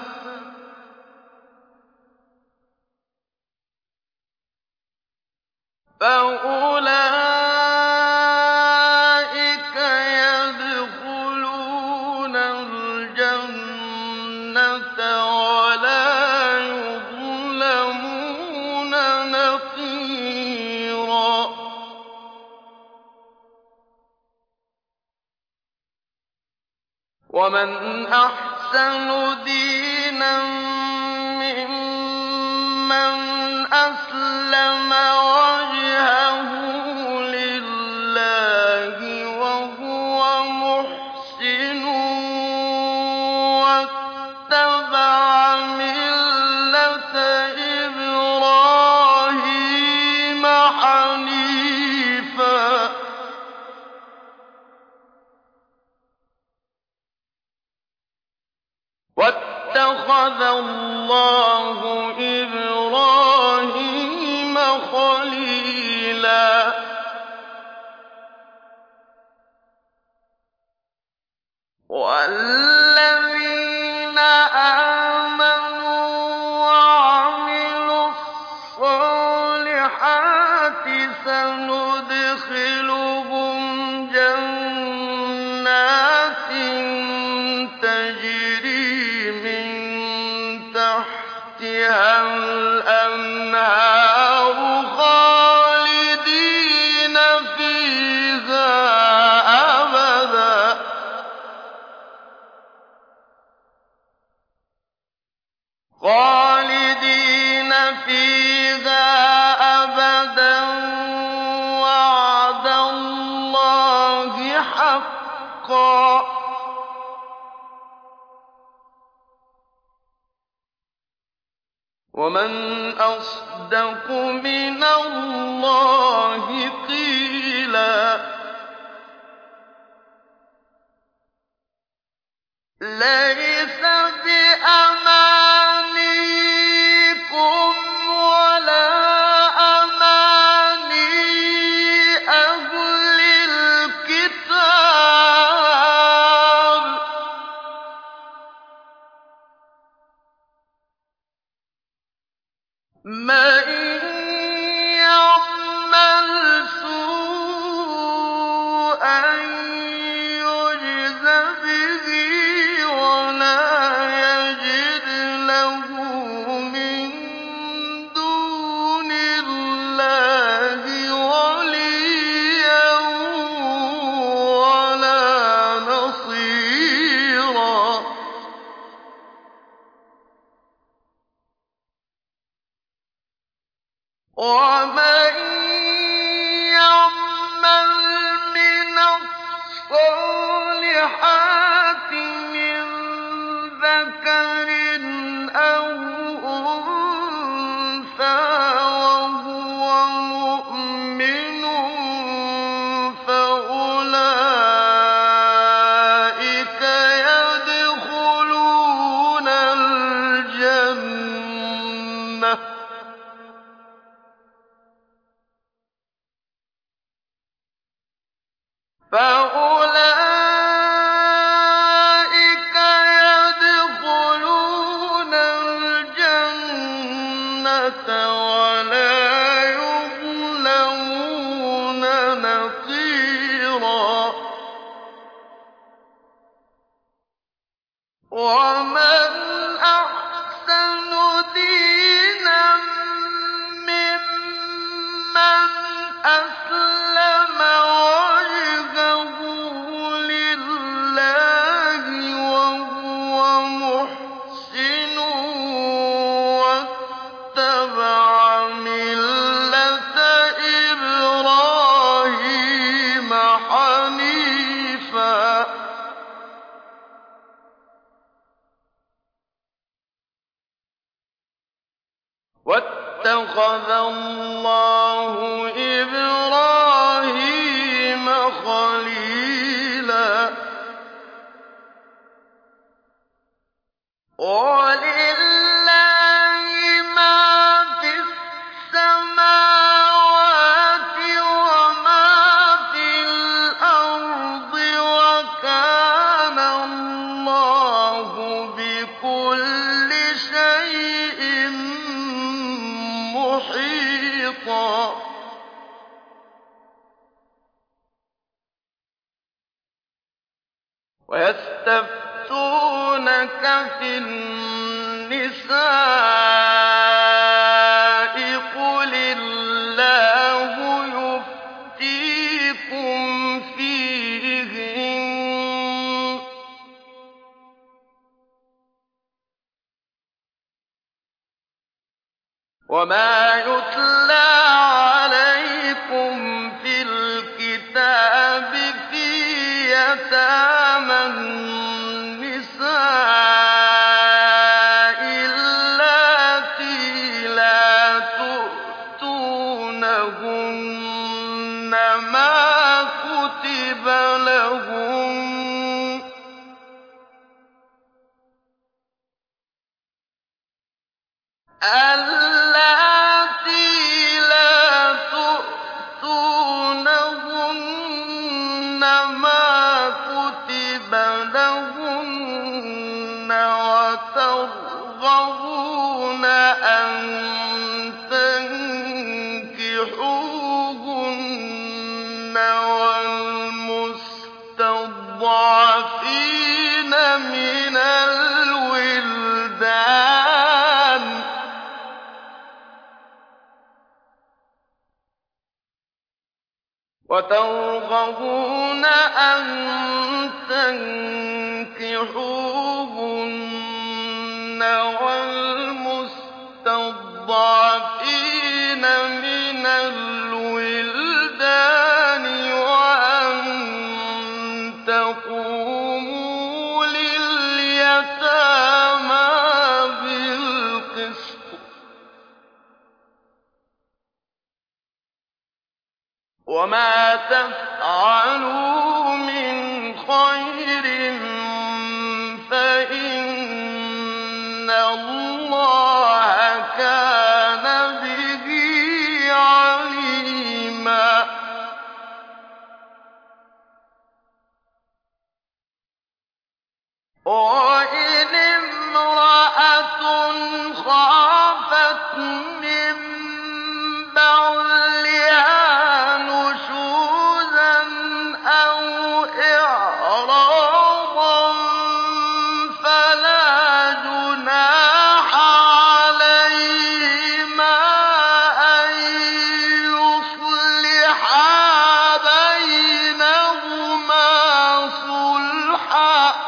وَلَا يُظْلَمُونَ نَقِيرًا. وَمَنْ أَحْسَنُ دِينًا مِّمَّنْ أَسْلَمَ وَجْهَهُ لِلَّهِ وَهُوَ مُحْسِنٌ وَاتَّبَعَ مِلَّةَ إِبْرَاهِيمَ وَاتَّخَذَ اللَّهُ إِبْرَاهِيمَ خَلِيلًا وَالَّذِينَ آمَنُوا وَعَمِلُوا الصَّالِحَاتِ سَنُدْخِلُهُمْ جَنَّاتٍ تَجْرِي مِن تَحْتِهَا الْأَنْهَارُ خَالِدِينَ فِيهَا أَبَدًا وَعْدَ اللَّهِ حَقًّا ۚ وَمَنْ أَصْدَقُ مِنَ اللَّهِ قِيلًا لَيْسَ بِأَمَانِيكُمْ وَلَا أَمَانِي أَهْلِ الْكِتَابِ ۗ مَن يَعْمَلْ سُوءًا يُجْزَ بِهِ وَلَا يَجِدْ لَهُ مِن دُونِ اللَّهِ وَلِيًّا وَلَا نَصِيرًا وَمَن يَعْمَلْ مِنَ الصَّالِحَاتِ مِن ذَكَرٍ أَوْ أُنثَىٰ وَهُوَ مُؤْمِنٌ فَأُولَٰئِكَ يَدْخُلُونَ الْجَنَّةَ وَلَا يُظْلَمُونَ نَقِيرًا وَمَنْ أَحْسَنُ دِينًا مِّمَّنْ أَسْلَمَ وَجْهَهُ لِلَّهِ وَهُوَ مُحْسِنٌ وَاتَّبَعَ مِلَّةَ إِبْرَاهِيمَ حَنِيفًا ۗ وَاتَّخَذَ اللَّهُ إِبْرَاهِيمَ خَلِيلًا وَلِلَّهِ مَا فِي السَّمَاوَاتِ وَمَا فِي الْأَرْضِ ۚ وَكَانَ اللَّهُ بِكُلِّ شَيْءٍ مُّحِيطًا وَيَسْتَفْتُونَكَ فِي النِّسَاءِ ۖ قُلِ اللَّهُ يُفْتِيكُمْ فِيهِنَّ ۚ وَمَا يُتْلَىٰ عَلَيْكُمْ فِي الْكِتَابِ فِي يَتَامَى النِّسَاءِ اللَّاتِي لَا تُؤْتُونَهُنَّ مَا كُتِبَ لَهُنَّ اللاتي لا تؤتونهن ما كتب لهن وترغبون أن تنكحوهن والمستضعفين من الولدان وأن تقوموا لليتامى بالقسط وما تفعلوا من خير فإن الله كان به عليما وإن امرأة خافت من بعلها نشوزا أو إعراضا فلا جناح عليهما أن يصلحا بينهما صلحا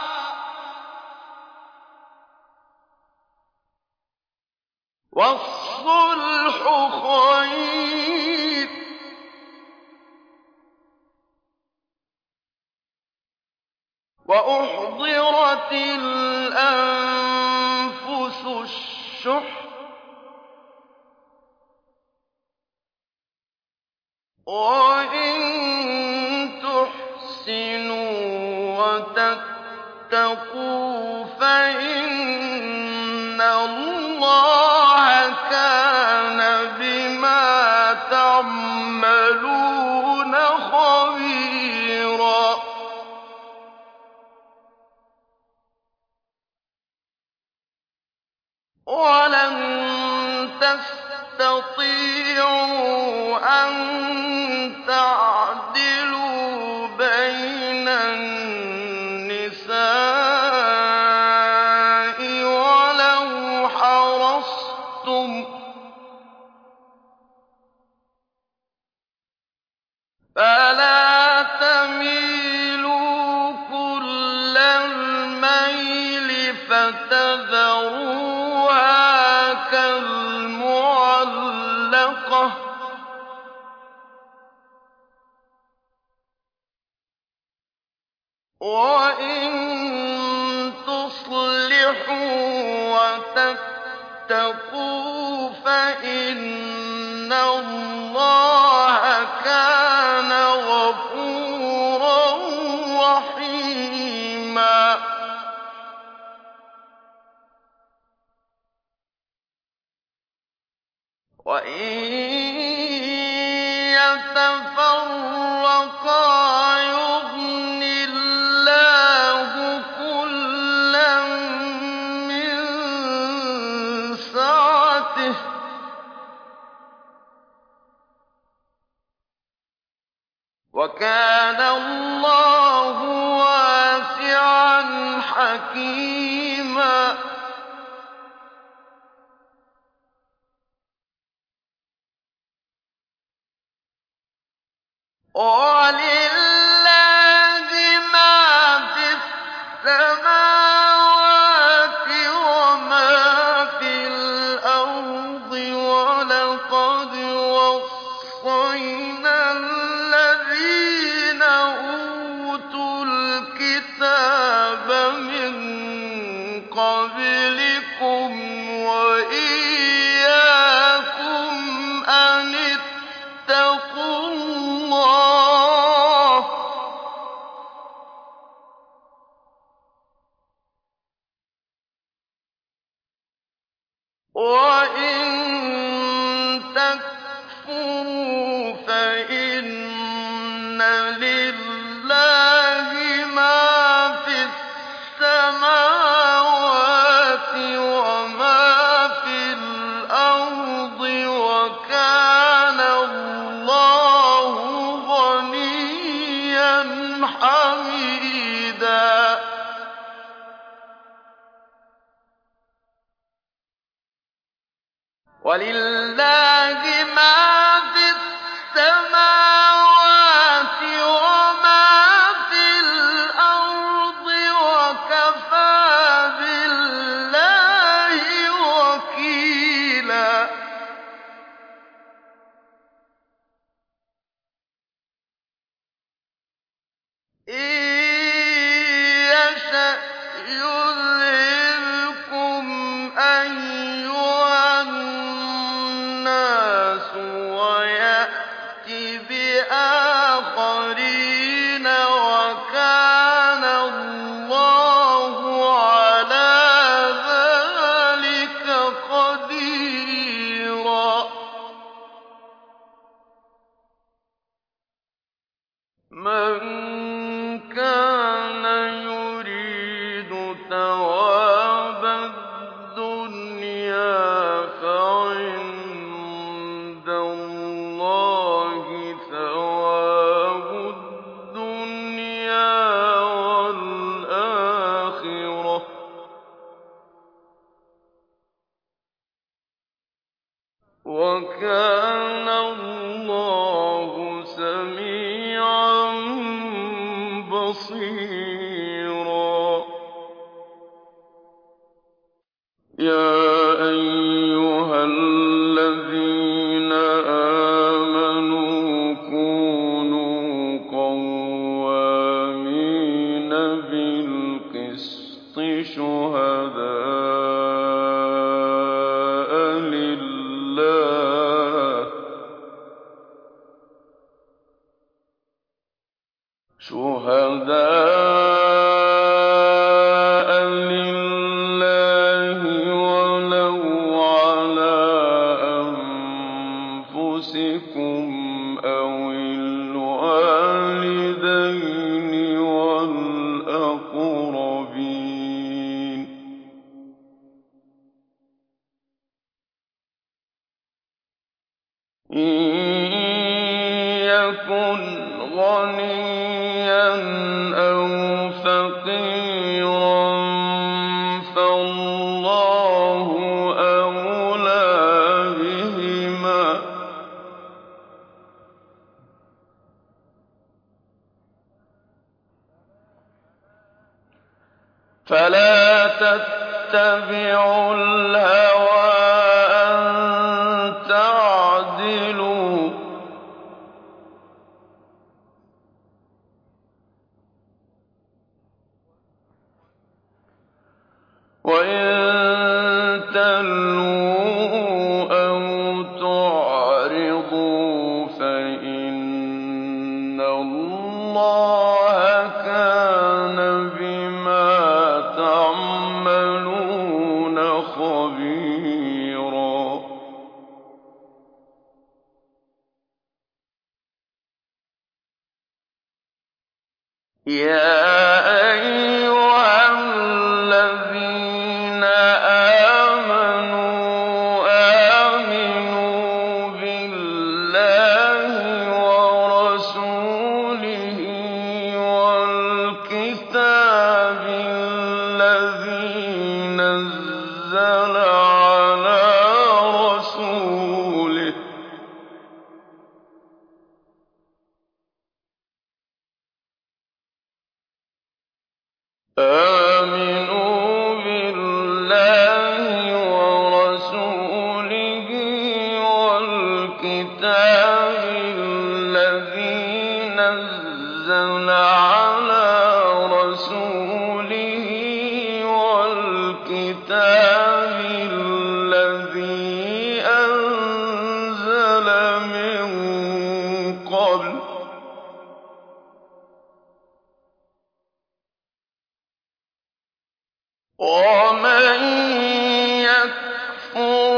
والصلح خير وأحضرت الأنفس الشح وإن تحسنوا وتتقوا فإن الله كان بما تعملون خبيرا ولن تستطيعوا أن تعدلوا بين النساء ولو حرصتم فلا تميلوا كل الميل فتذروها كالمعلقة وإن تصلحوا وتتقوا فإن الله كان غفورا رحيما وإن يتفرقا يغن الله كلا من سعته وكان الله واسعا حكيما ولله ما في السماوات وما في الأرض ولقد وصينا الذين أوتوا الكتاب من قبلكم وإياكم أن اتقوا الله وَإِن تَكْفُرُوا فَإِنَّ لِلَّهِ مَا فِي السَّمَاوَاتِ وَمَا فِي الْأَرْضِ ۚ وَكَانَ اللَّهُ غَنِيًّا حَمِيدًا وَلِلَّهِ مَا فِي السَّمَاوَاتِ وَمَا فِي الْأَرْضِ ۚ وَكَفَىٰ بِاللَّهِ وَكِيلًا إِن يَشَأْ يُذْهِبْكُمْ أَيُّهَا النَّاسُ وَيَأْتِ بِآخَرِينَ ۚ وَكَانَ اللَّهُ عَلَىٰ ذَٰلِكَ قَدِيرًا مَن كَانَ يُرِيدُ ثَوَابَ الدُّنْيَا فَعِندَ اللَّهِ ثَوَابُ الدُّنْيَا وَالْآخِرَةِ ۚ وَكَانَ اللَّهُ سَمِيعًا بَصِيرًا يَا أَيُّهَا الَّذِينَ آمَنُوا كُونُوا قَوَّامِينَ بِالْقِسْطِ شُهَدَاءَ لِلَّهِ وَلَوْ عَلَىٰ أَنفُسِكُمْ أَوِ الْوَالِدَيْنِ وَالْأَقْرَبِينَ إِن يَكُنْ غَنِيًّا أَوْ فَقِيرًا فَاللَّهُ أَوْلَىٰ بِهِمَا ۖ فَلَا تَتَّبِعُوا الْهَوَىٰ أَن تَعْدِلُوا ۚ وَإِن تَلْوُوا أَوْ تُعْرِضُوا فَإِنَّ اللَّهَ كَانَ بِمَا تَعْمَلُونَ خَبِيرًا يَا أَيُّهَا الَّذِينَ آمَنُوا آمِنُوا بِاللَّهِ وَرَسُولِهِ وَالْكِتَابِ الَّذِي نَزَّلَ عَلَىٰ رَسُولِهِ ۚ آمِنُوا بِاللَّهِ وَرَسُولِهِ وَالْكِتَابِ الَّذِي نَزَّلَ عَلَىٰ رَسُولِهِ وَالْكِتَابِ الَّذِي أَنزَلَ مِن قَبْلُ ۚ وَمَن يَكْفُرْ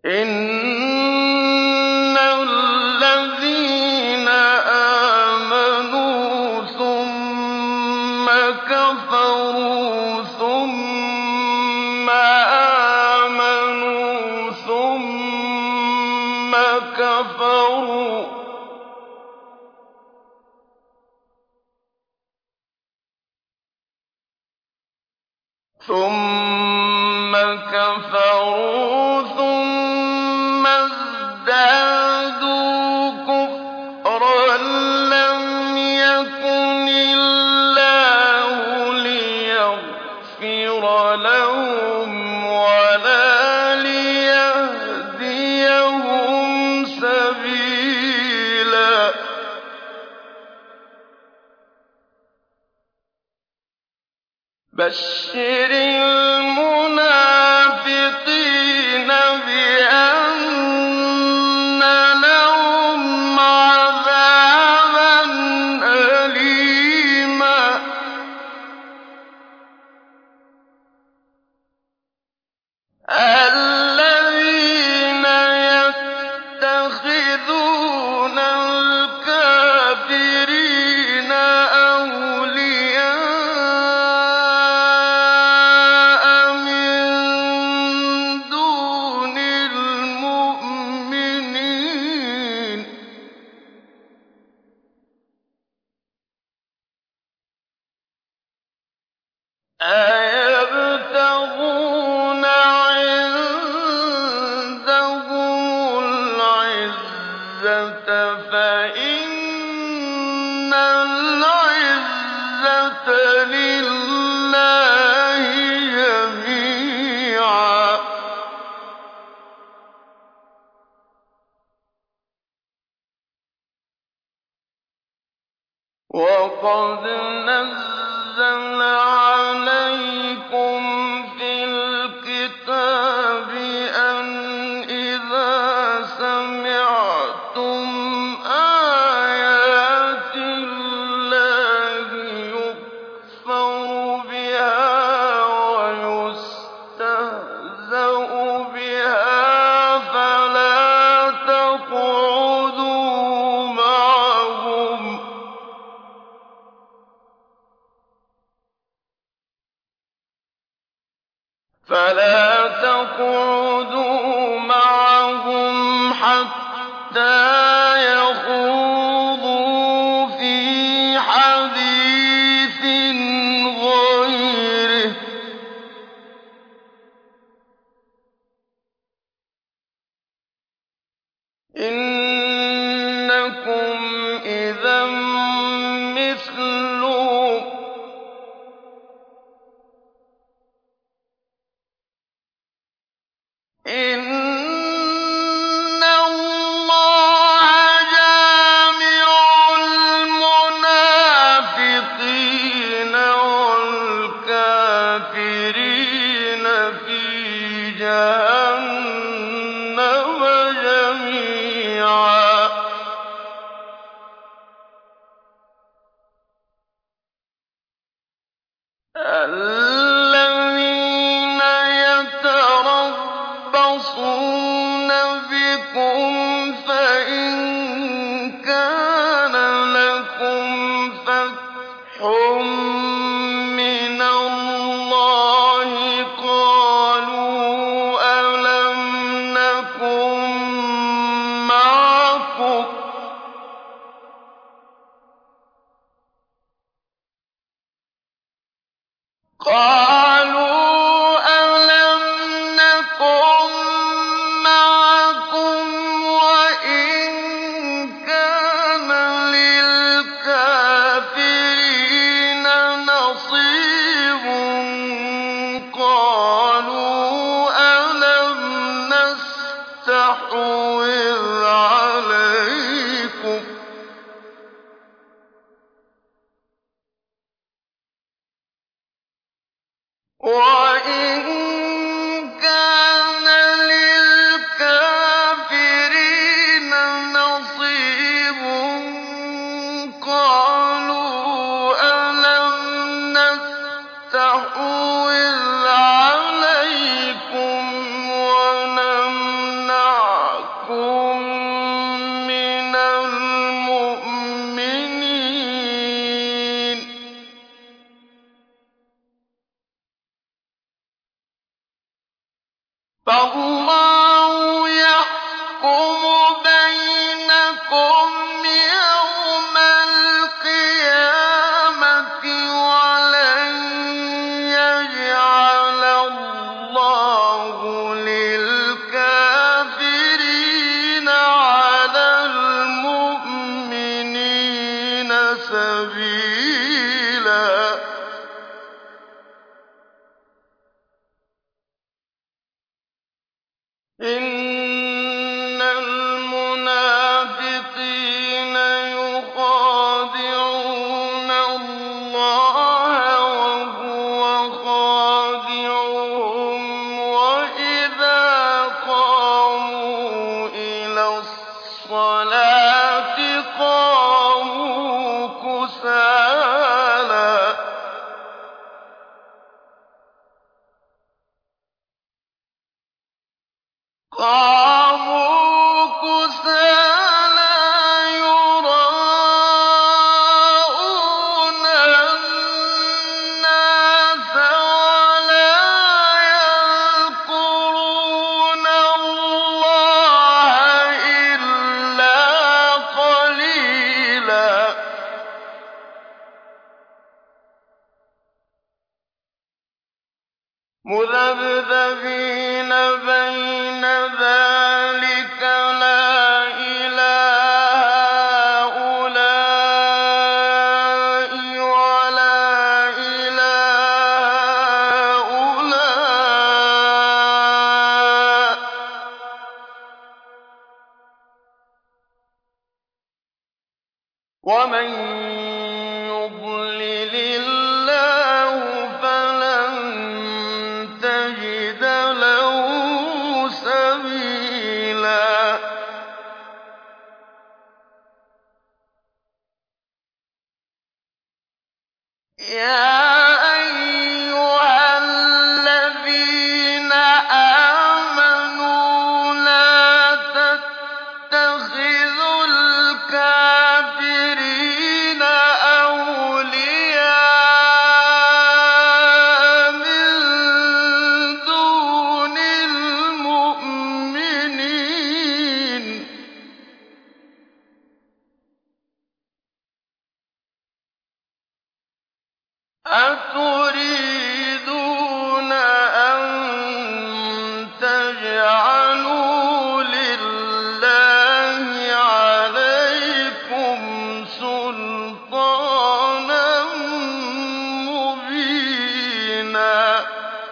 إِنَّ الَّذِينَ آمَنُوا ثُمَّ كَفَرُوا ثُمَّ آمَنُوا ثُمَّ كَفَرُوا ثُمَّ ازْدَادُوا كُفْرًا لَّمْ يَكُنِ اللَّهُ لِيَغْفِرَ لَهُمْ وَلَا لِيَهْدِيَهُمْ سَبِيلًا بَشِّرِ الْمُنَافِقِينَ بِأَنَّ لَهُمْ عَذَابًا أَلِيمًا الَّذِينَ يَتَّخِذُونَ الْكَافِرِينَ أَوْلِيَاءَ مِن دُونِ الْمُؤْمِنِينَ أَيَبْتَغُونَ عِندَهُمُ الْعِزَّةَ فَإِنَّ الْعِزَّةَ لِلَّهِ جَمِيعًا وَقَدْ نَزَّلَ عَلَيْكُمْ فِي الْكِتَابِ أَنْ إِذَا سَمِعْتُمْ آيَاتِ اللَّهِ يُكْفَرُ بِهَا وَيُسْتَهْزَأُ بِهَا فَلَا تَقْعُدُوا مَعَهُمْ حَتَّىٰ يَخُوضُوا فِي حَدِيثٍ غَيْرِهِ ۚ إِنَّكُمْ إِذًا مِّثْلُهُمْ ۗ إِنَّ اللَّهَ جَامِعُ الْمُنَافِقِينَ وَالْكَافِرِينَ فِي جَهَنَّمَ جَمِيعًا الَّذِينَ يَتَرَبَّصُونَ بِكُمْ فَإِن كَانَ لَكُمْ فَتْحٌ مِّنَ اللَّهِ قَالُوا أَلَمْ نَكُن مَّعَكُمْ ۚ وَإِن كَانَ لِلْكَافِرِينَ نَصِيبٌ قَالُوا أَلَمْ نَسْتَحْوِذْ عَلَيْكُمْ وَإِن كَانَ لِلْكَافِرِينَ نَصِيبٌ قَالُوا أَلَمْ نَسْتَحْوِذْ عَلَيْكُمْ وَنَمْنَعْكُم فالله يحكم بينكم يوم القيامة ولن يجعل الله للكافرين على المؤمنين سبيلا إن المنافقين يخادعون الله وهو خادعهم وإذا قاموا إلى الصلاة قاموا كسالى يُرَاءُونَ النَّاسَ وَلَا يَذْكُرُونَ اللَّهَ إِلَّا قَلِيلًا مُذَبذَبِينَ بَيْنَ ذَٰلِكَ لَا إِلَىٰ هَٰؤُلَاءِ وَلَا إِلَىٰ هَٰؤُلَاءِ ۚ وَمَن يُضْلِلِ اللَّهُ فَلَن تَجِدَ لَهُ سَبِيلًا يَا أَيُّهَا الَّذِينَ آمَنُوا لَا تَتَّخِذُوا الْكَافِرِينَ أَوْلِيَاءَ مِن دُونِ الْمُؤْمِنِينَ ۚ أَتُرِيدُونَ أَن تَجْعَلُوا لِلَّهِ عَلَيْكُمْ سُلْطَانًا مُّبِينًا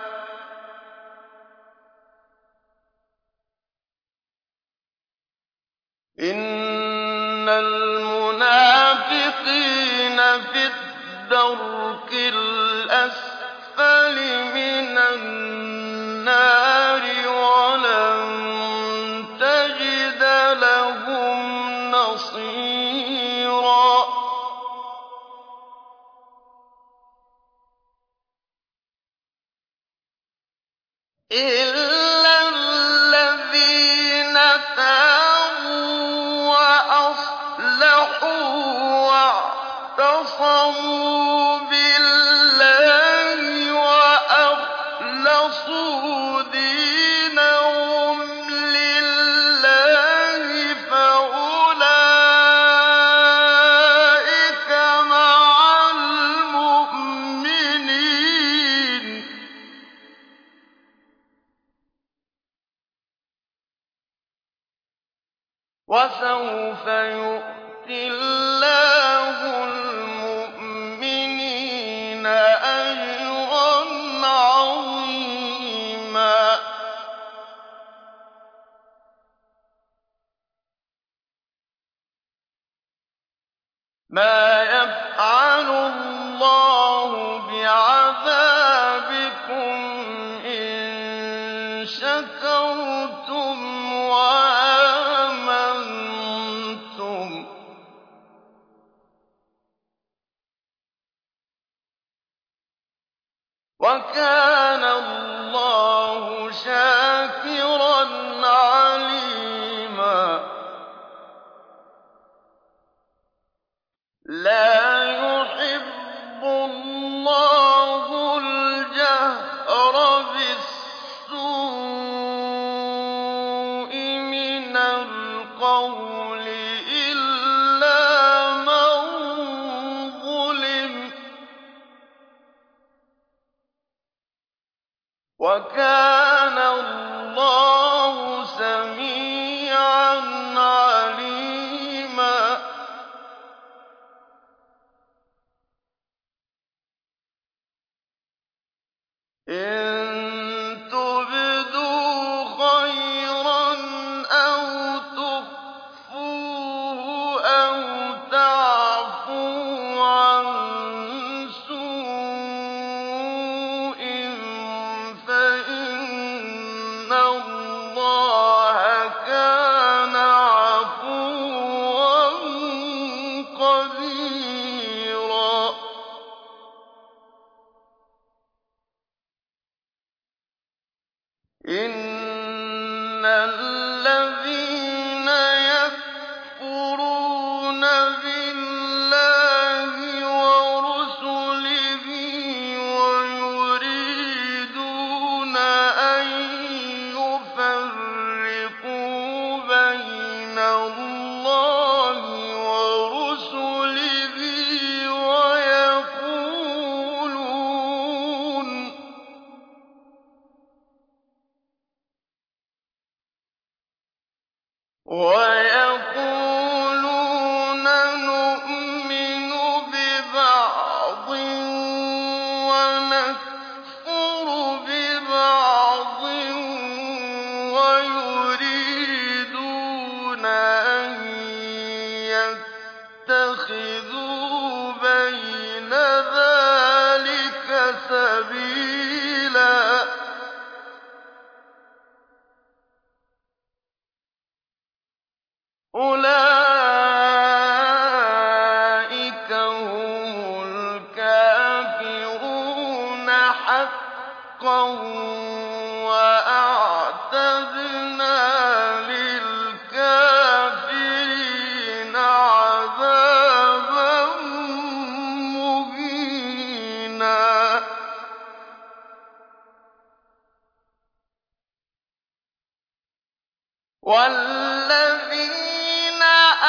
إِنَّ الْمُنَافِقِينَ فِي الدَّرْكِ الْأَسْفَلِ مِنَ النَّارِ وَلَن تَجِدَ لَهُمْ نَصِيرًا إِلَّا الَّذِينَ تَابُوا وَأَصْلَحُوا وَاعْتَصَمُوا بِاللَّهِ وَأَخْلَصُوا دِينَهُمْ لِلَّهِ فَأُولَٰئِكَ مَعَ الْمُؤْمِنِينَ ۖ وَسَوْفَ يُؤْتِ اللَّهُ الْمُؤْمِنِينَ أَجْرًا عَظِيمًا مَا يَفْعَلُ اللَّهُ بِعَذَابِكُمْ إِن شَكَرْتُمْ وَآمَنتُمْ ۚ وَكَانَ اللَّهُ شَاكِرًا عَلِيمًا لَّا يُحِبُّ اللَّهُ الْجَهْرَ بِالسُّوءِ وَكَانَ اللَّهُ سَمِيعًا عَلِيمًا إِن تُبْدُوا خَيْرًا أَوْ تُخْفُوهُ أَوْ تَعْفُوا عَن سُوءٍ فَإِنَّ اللَّهَ كَانَ عَفُوًّا قَدِيرًا إِنَّ الَّذِينَ يَكْفُرُونَ بِاللَّهِ وَرُسُلِهِ وَيُرِيدُونَ أَن يُفَرِّقُوا بَيْنَ اللَّهِ وَرُسُلِهِ وَيَقُولُونَ نُؤْمِنُ بِبَعْضٍ وَنَكْفُرُ بِبَعْضٍ وَيُرِيدُونَ أَن يَتَّخِذُوا بَيْنَ ذَٰلِكَ سَبِيلًا أُولَٰئِكَ هُمُ الْكَافِرُونَ حَقًّا ۚ وَأَعْتَدْنَا لِلْكَافِرِينَ عَذَابًا مُّهِينًا وَالَّذِينَ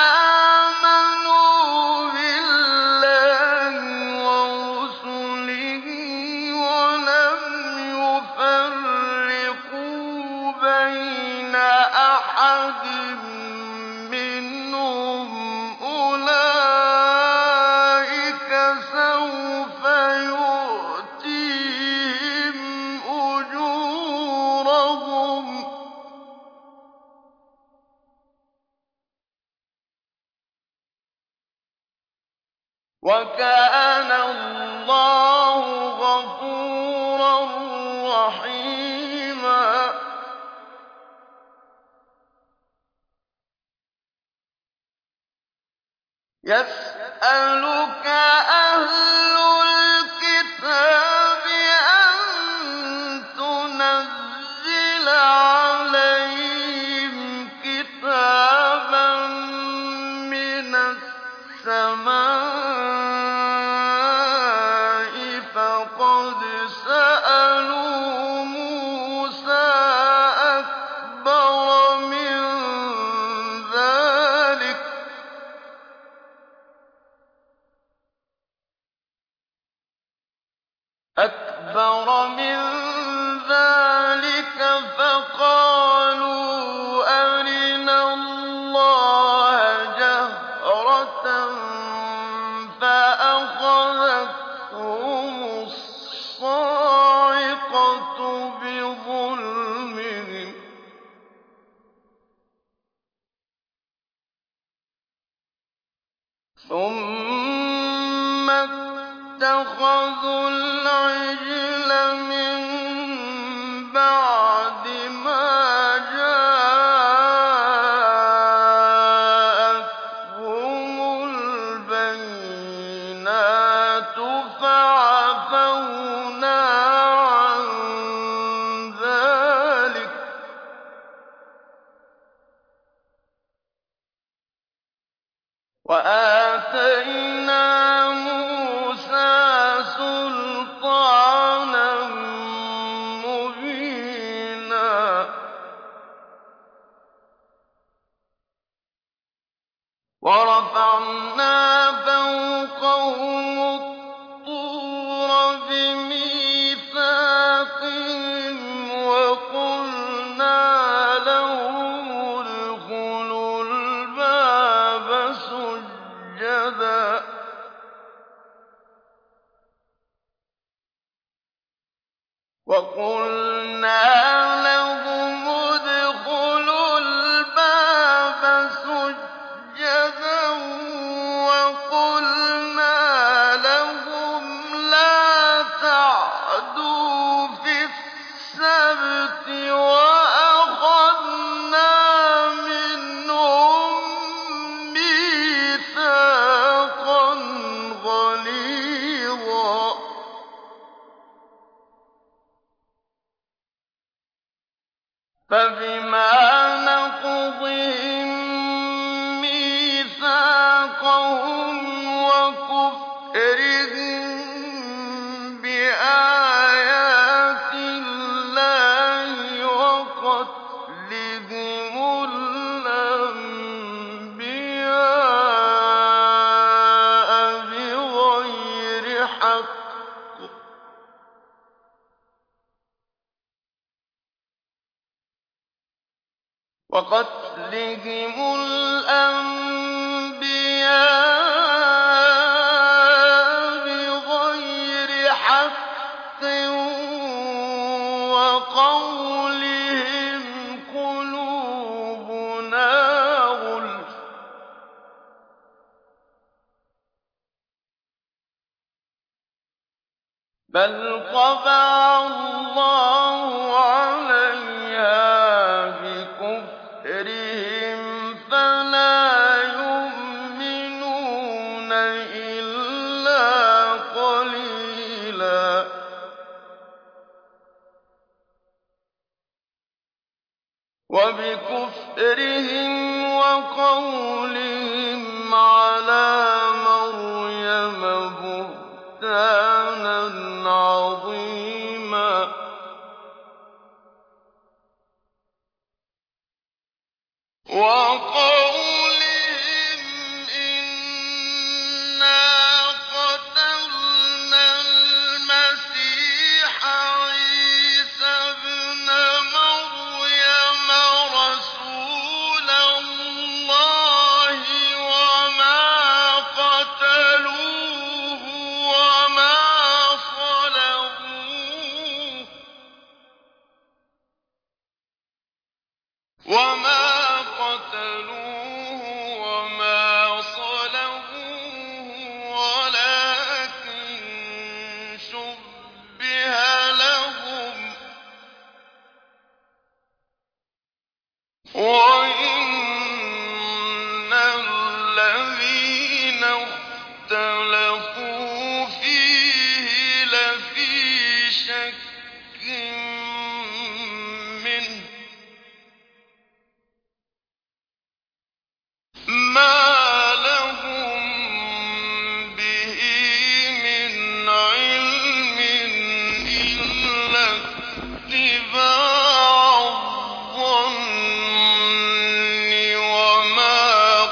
آمَنُوا بِاللَّهِ وَرُسُلِهِ وَلَمْ يُفَرِّقُوا بَيْنَ أَحَدٍ مِّنْهُمْ أُولَٰئِكَ سَوْفَ يُؤْتِيهِمْ أُجُورَهُمْ ۗ وَكَانَ اللَّهُ غَفُورًا رَّحِيمًا يَسْأَلُكَ أَهْلُ الْكِتَابِ أَن تُنَزِّلَ عَلَيْهِمْ كِتَابًا مِّنَ السَّمَاءِ فَقَدْ سَأَلُوا مُوسَىٰ أَكْبَرَ مِن ذَٰلِكَ فَقَالُوا أَرِنَا اللَّهَ جَهْرَةً فَأَخَذَتْهُمُ الصَّاعِقَةُ بِظُلْمِهِمْ ۚ ثُمَّ اتَّخَذُوا الْعِجْلَ مِن بَعْدِ مَا جَاءَتْهُمُ الْبَيِّنَاتُ فَعَفَوْنَا عَن ذَٰلِكَ ۚ وَآتَيْنَا مُوسَىٰ سُلْطَانًا وَقُلْنَا لَهُمُ ادْخُلُوا الْبَابَ سُجَّدًا وَقُلْنَا لَهُمْ لَا تَعْدُوا فِي السَّبْتِ وَأَخَذْنَا مِنْهُم مِّيثَاقًا غَلِيظًا فَبِمَا نَقْضِهِم مِّيثَاقَهُمْ وَكُفْرِهِم بِآيَاتِ اللَّهِ وَقَتْلِهِمُ الْأَنبِيَاءَ بِغَيْرِ حَقٍّ وَقَوْلِهِمْ قُلُوبُنَا غُلْفٌ ۚ بَلْ طَبَعَ اللَّهُ عَلَيْهَا بِكُفْرِهِمْ فَلَا يُؤْمِنُونَ إِلَّا قَلِيلًا وَبِكُفْرِهِمْ وَقَوْلِهِمْ عَلَىٰ مَرْيَمَ بُهْتَانًا عَظِيمًا وَقَوْلِهِمْ إِنَّا قَتَلْنَا الْمَسِيحَ عِيسَى ابْنَ مَرْيَمَ رَسُولَ اللَّهِ وَمَا قَتَلُوهُ وَمَا صَلَبُوهُ وَلَٰكِن شُبِّهَ لَهُمْ ۚ وَإِنَّ الَّذِينَ اخْتَلَفُوا فِيهِ لَفِي شَكٍّ مِّنْهُ ۚ مَا لَهُم بِهِ مِنْ عِلْمٍ إِلَّا اتِّبَاعَ الظَّنِّ وَمَا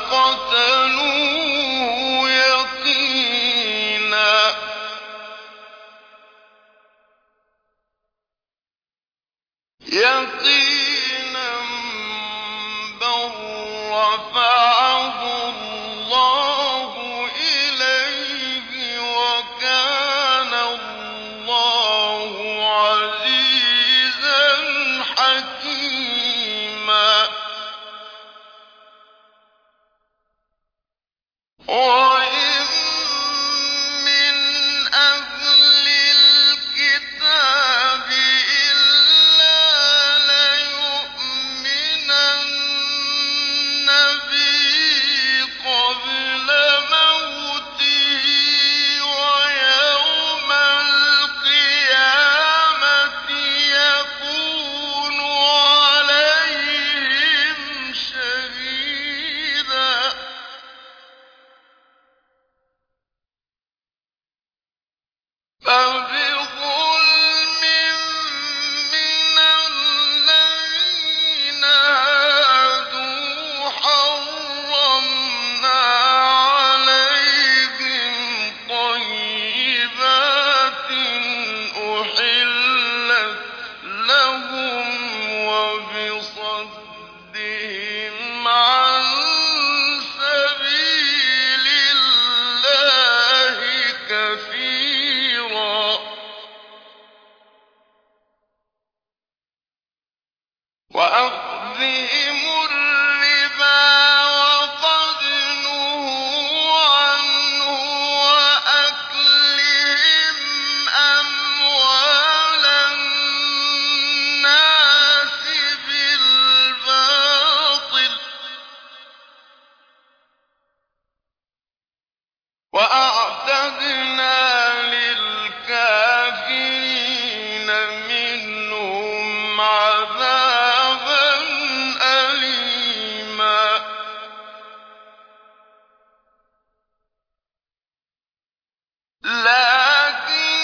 قَتَلُوهُ يَقِينًا بَل رَّفَعَهُ اللَّهُ إِلَيْهِ وَكَانَ اللَّهُ عَزِيزًا حَكِيمًا وَإِن مِّنْ أَهْلِ الْكِتَابِ إِلَّا لَيُؤْمِنَنَّ وَأَخْذِهِمُ الرِّبَا وَقَدْ نُهُوا عَنْهُ وَأَكْلِهِمْ أَمْوَالَ النَّاسِ بِالْبَاطِلِ ۚ وَأَعْتَدْنَا لِلْكَافِرِينَ مِنْهُمْ عَذَابًا أَلِيمًا. لَّكِنِ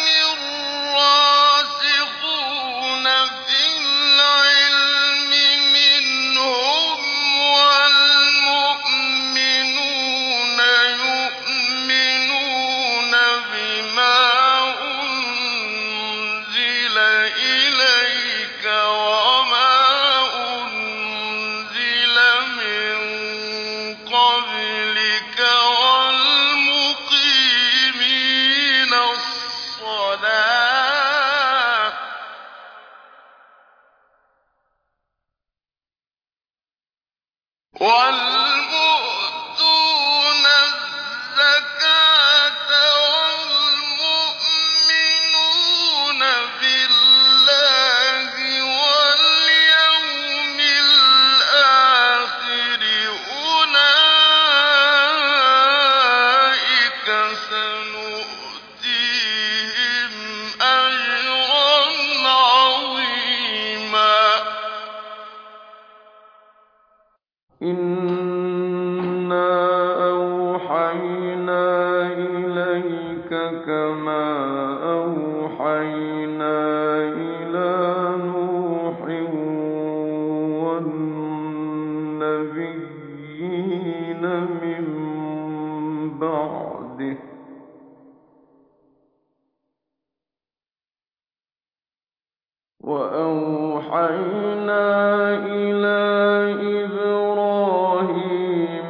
الرَّاسِخُونَ فِي الْعِلْمِ مِنْهُمْ وَالْمُؤْمِنُونَ يُؤْمِنُونَ بِمَا أُنزِلَ إِلَيْكَ وَمَا أُنزِلَ مِن قَبْلِكَ وَالْمُقِيمِينَ الصَّلَاةَ وَالْمُؤْتُونَ الزَّكَاةَ وَالْمُؤْمِنُونَ بِاللَّهِ وَالْيَوْمِ الْآخِرِ أُولَٰئِكَ سَنُؤْتِيهِمْ أَجْرًا عَظِيمًا. إِنَّا أَوْحَيْنَا إِلَيْكَ كَمَا أَوْحَيْنَا إِلَىٰ نُوحٍ وَالنَّبِيِّينَ مِن بَعْدِهِ ۚ وَأَوْحَيْنَا إِلَىٰ إِبْرَاهِيمَ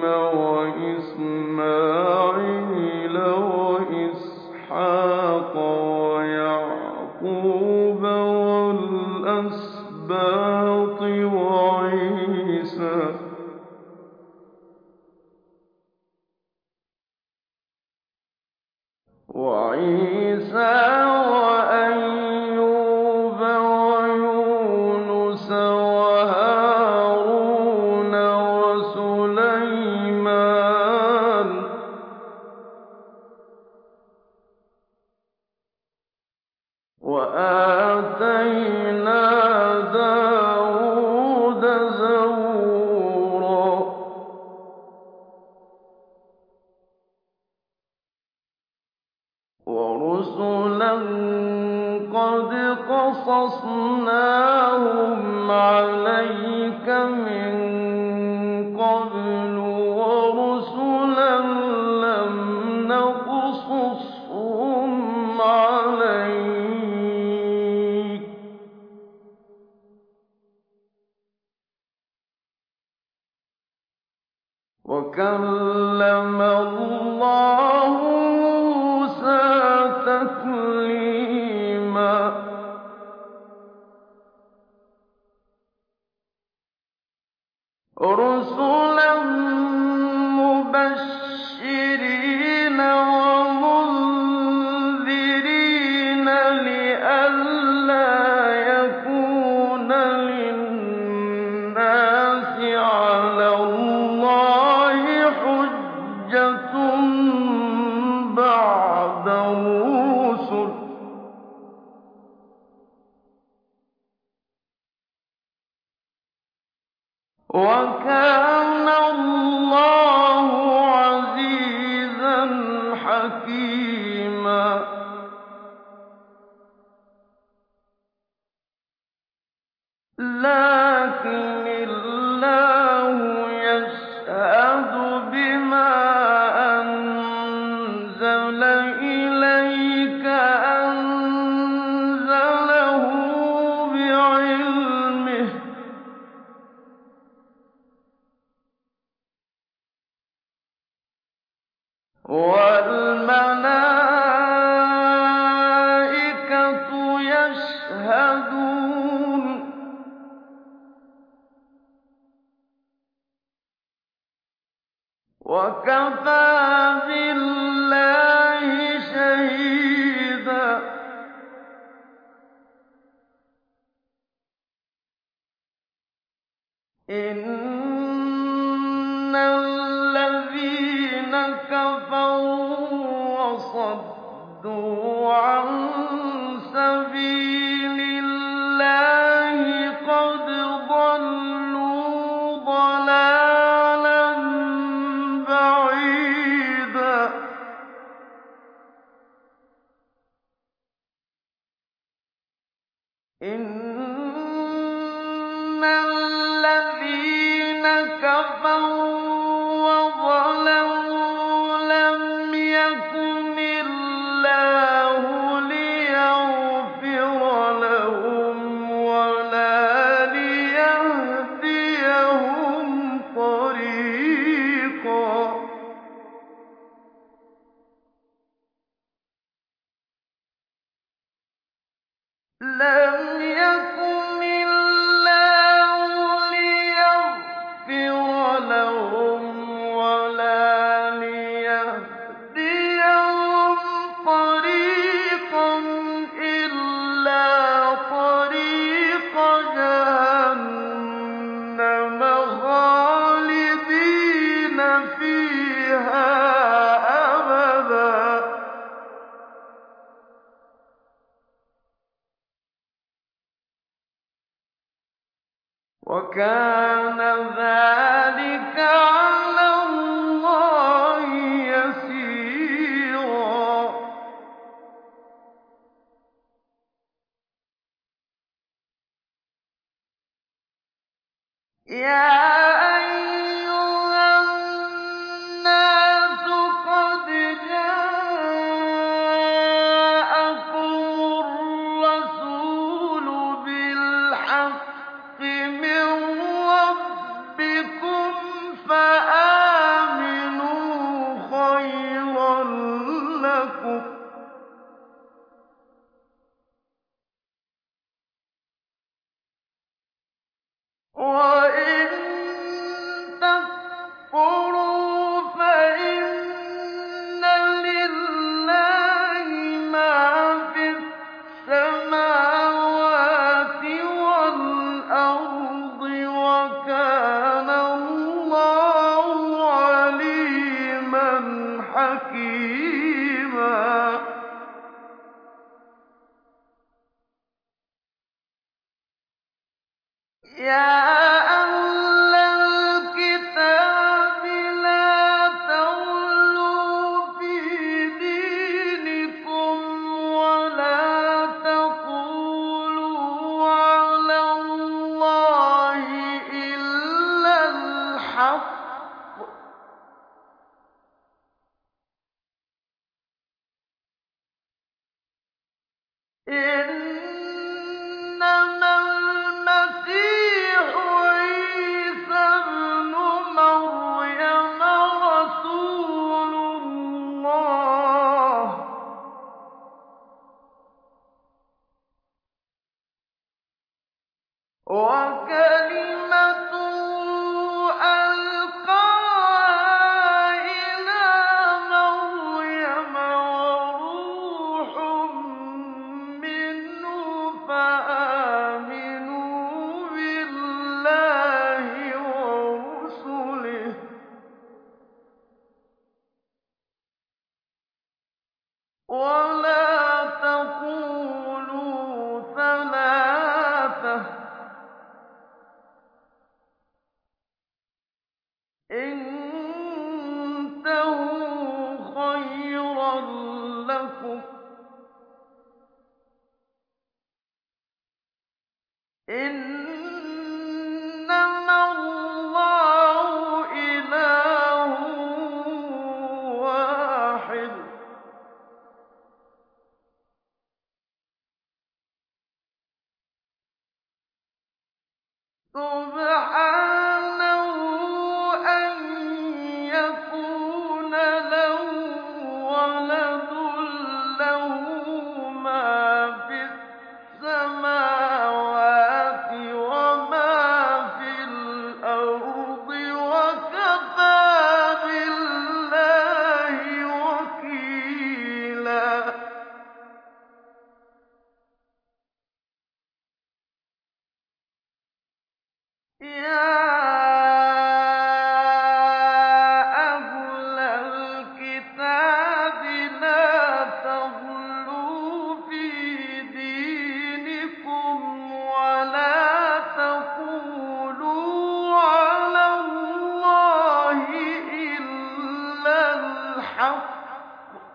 وَإِسْمَاعِيلَ وَإِسْحَاقَ وَيَعْقُوبَ وَالْأَسْبَاطِ وَعِيسَىٰ وَأَيُّوبَ وَيُونُسَ وَهَارُونَ وَسُلَيْمَانَ ۚ وَآتَيْنَا دَاوُودَ زَبُورًا. وَرُسُلًا قَدْ قَصَصْنَاهُمْ عَلَيْكَ مِن قَبْلُ وَرُسُلًا لَّمْ نَقْصُصْهُمْ عَلَيْكَ ۚ وَكَلَّمَ اللَّهُ مُوسَىٰ تَكْلِيمًا. رُسُلًا مُّبَشِّرِينَ وَمُنذِرِينَ لِئَلَّا يَكُونَ لِلنَّاسِ عَلَى اللَّهِ حُجَّةٌ بَعْدَ الرُّسُلِ ۚ وَكَانَ اللَّهُ عَزِيزًا حَكِيمًا. لَّٰكِنِ اللَّهُ يَشْهَدُ بِمَا أَنزَلَ إِلَيْكَ أَنزَلَهُ بِعِلْمِهِ ۖ وَالْمَلَائِكَةُ يَشْهَدُونَ وَكَفَىٰ بِاللَّهِ شَهِيدًا. إِنَّ الَّذِينَ كَفَرُوا وَصَدُّوا عَن سَبِيلِ اللَّهِ قَدْ ضَلُّوا ضَلَالًا بَعِيدًا. إِنَّ الَّذِينَ كَفَروا وَظَلَمُوا لَمْ يَكُنِ اللَّهُ لِيَغْفِرَ لَهُمْ وَلَا لِيَهْدِيَهُمْ طَرِيقًا. لَمْ يَكُنِ اللَّهُ لِيَغْفِرَ لَهُمْ وَلَا لِيَهْدِيَهُمْ طَرِيقًا إِلَّا طَرِيقَ جَهَنَّمَ خَالِدِينَ فِيهَا أَبَدًا ۚ وَكَانَ ذَٰلِكَ عَلَى اللَّهِ يَسِيرًا. يَا أَيُّهَا النَّاسُ قَدْ جَاءَكُمُ الرَّسُولُ بِالْحَقِّ مِن رَّبِّكُمْ فَآمِنُوا خَيْرًا لَّكُمْ ۚ وَإِن تَكْفُرُوا فَإِنَّ لِلَّهِ مَا فِي السَّمَاوَاتِ وَالْأَرْضِ ۚ وَكَانَ اللَّهُ عَلِيمًا حَكِيمًا. يَا أَهْلَ الْكِتَابِ لَا تَغْلُوا فِي دِينِكُمْ وَلَا تَقُولُوا عَلَى اللَّهِ إِلَّا الْحَقَّ ۚ إِنَّمَا الْمَسِيحُ عِيسَى ابْنُ مَرْيَمَ رَسُولُ اللَّهِ وَكَلِمَتُهُ أَلْقَاهَا إِلَىٰ مَرْيَمَ وَرُوحٌ مِّنْهُ ۖ فَآمِنُوا بِاللَّهِ وَرُسُلِهِ ۖ وَلَا تَقُولُوا ثَلَاثَةٌ ۚ انتهوا خَيْرًا لَّكُمْ ۚ إِنَّمَا اللَّهُ إِلَٰهٌ وَاحِدٌ ۖ سُبْحَانَهُ أَن يَكُونَ لَهُ وَلَدٌ ۘ لَّهُ مَا فِي السَّمَاوَاتِ وَمَا فِي الْأَرْضِ ۚ وَكَفَىٰ بِاللَّهِ يَا أَهْلَ الْكِتَابِ لَا تَغْلُوا فِي دِينِكُمْ وَلَا تَقُولُوا عَلَى اللَّهِ إِلَّا الْحَقَّ ۚ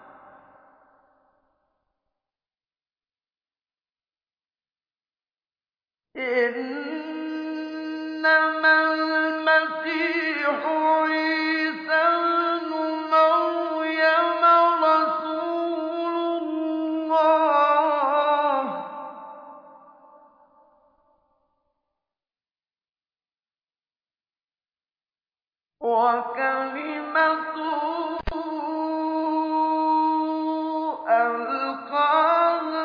إِنَّمَا الْمَسِيحُ عِيسَى ابْنُ مَرْيَمَ رَسُولُ اللَّهِ وَكَلِمَتُهُ أَلْقَاهَا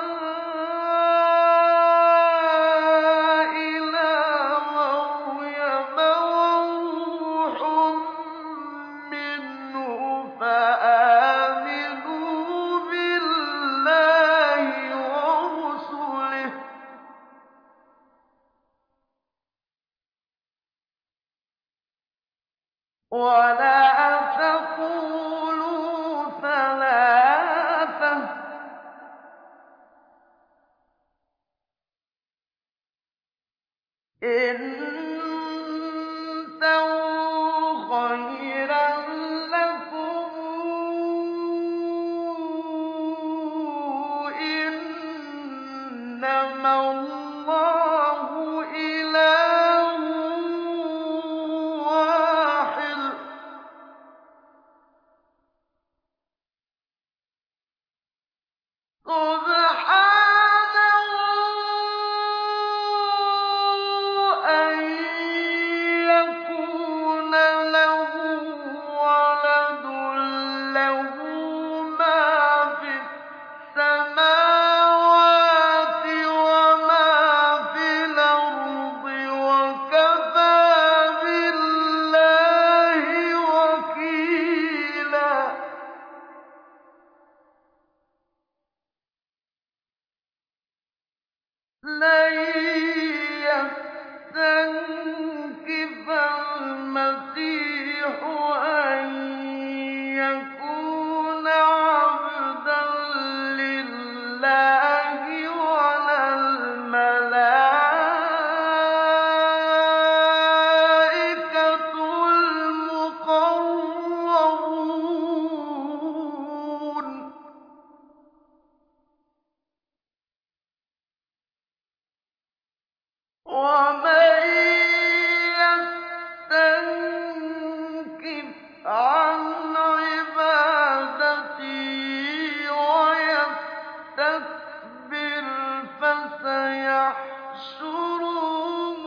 إِلَىٰ مَرْيَمَ وَرُوحٌ مِّنْهُ ۖ فَآمِنُوا بِاللَّهِ وَرُسُلِهِ ۖ وَلَا تَقُولُوا ثَلَاثَةٌ ۚ انتهوا خيرا لكم ۚ إِنَّمَا اللَّهُ إِلَٰهٌ وَاحِدٌ ۖ سُبْحَانَهُ أَن يَكُونَ لَهُ وَلَدٌ ۖ لَّهُ مَا فِي السَّمَاوَاتِ وَمَا فِي الْأَرْضِ ۚ وَكَفَىٰ بِاللَّهِ وَكِيلًا لَّن يَسْتَنكِفَ الْمَسِيحُ أَن يَكُونَ عَبْدًا لِّلَّهِ وَلَا الْمَلَائِكَةُ الْمُقَرَّبُونَ ۚ وَمَن يَسْتَنكِفْ عَنْ عِبَادَتِي وَيَسْتَكْبِرْ فَسَيَحْشُرُهُمْ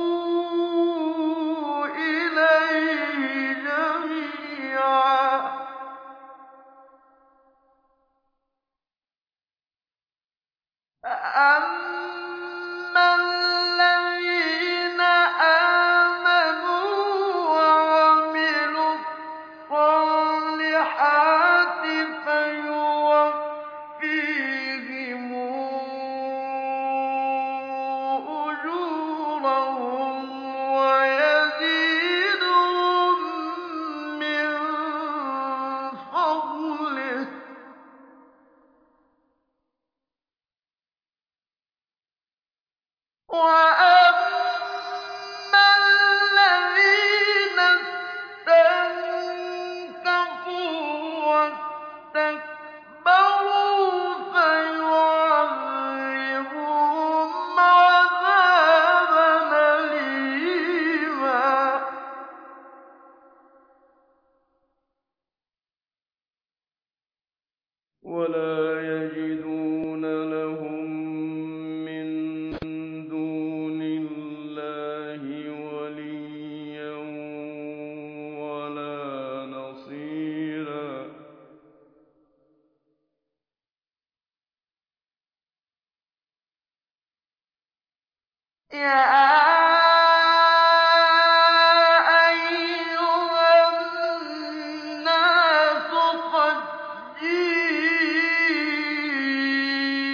إِلَيْهِ جَمِيعًا ۚ فَأَمَّا الَّذِينَ آمَنُوا وَعَمِلُوا الصَّالِحَاتِ فَيُوَفِّيهِمْ أُجُورَهُمْ وَيَزِيدُهُم مِّن فَضْلِهِ ۖ وَأَمَّا الَّذِينَ اسْتَنكَفُوا وَاسْتَكْبَرُوا فَيُعَذِّبُهُمْ عَذَابًا أَلِيمًا وَلَا يَجِدُونَ لَهُم مِّن دُونِ اللَّهِ وَلِيًّا وَلَا نَصِيرًا يَا أَيُّهَا النَّاسُ قَدْ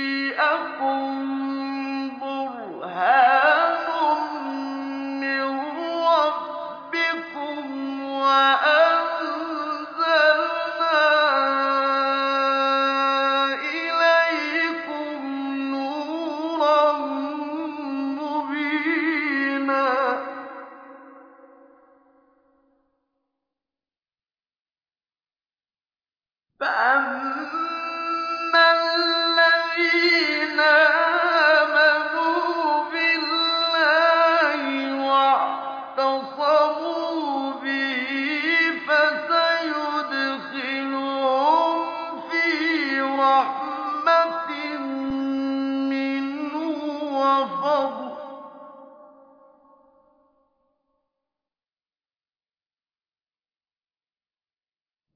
جِاءَكُم بُرْهَانٌ مِّن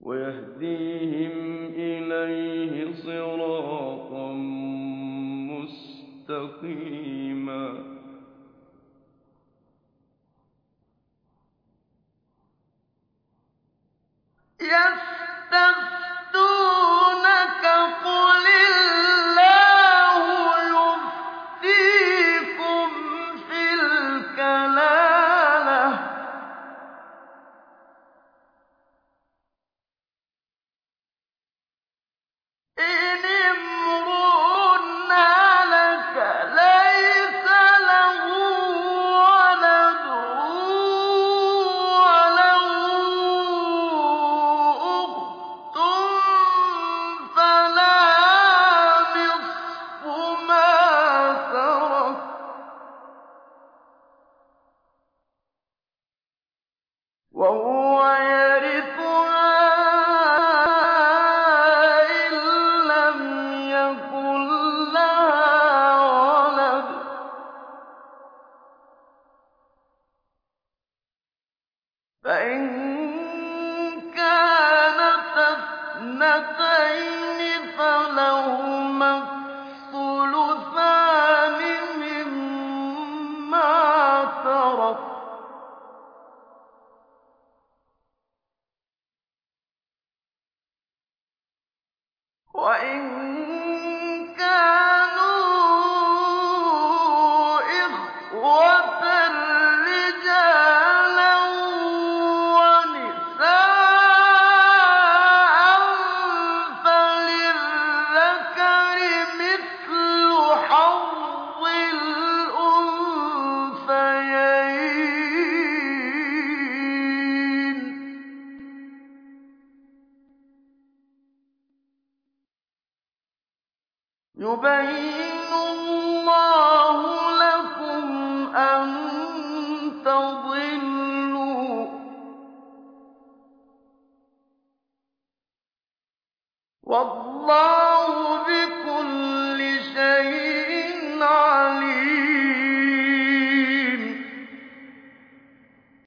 ويهديهم إليه صراطا مستقيما يستفتونك قل الله يفتيكم في الكلالة إن امرؤ هلك ليس له ولد وله أخت فلها نصف ما ترك وهو يرثها إن لم يكن لها ولد فإن كانت اثنتين فلهما الثلثان مما ترك وإن كانوا إخوة رجالا ونساء فللذكر مثل حظ الأنثيين يبين الله لكم أن تضلوا والله بكل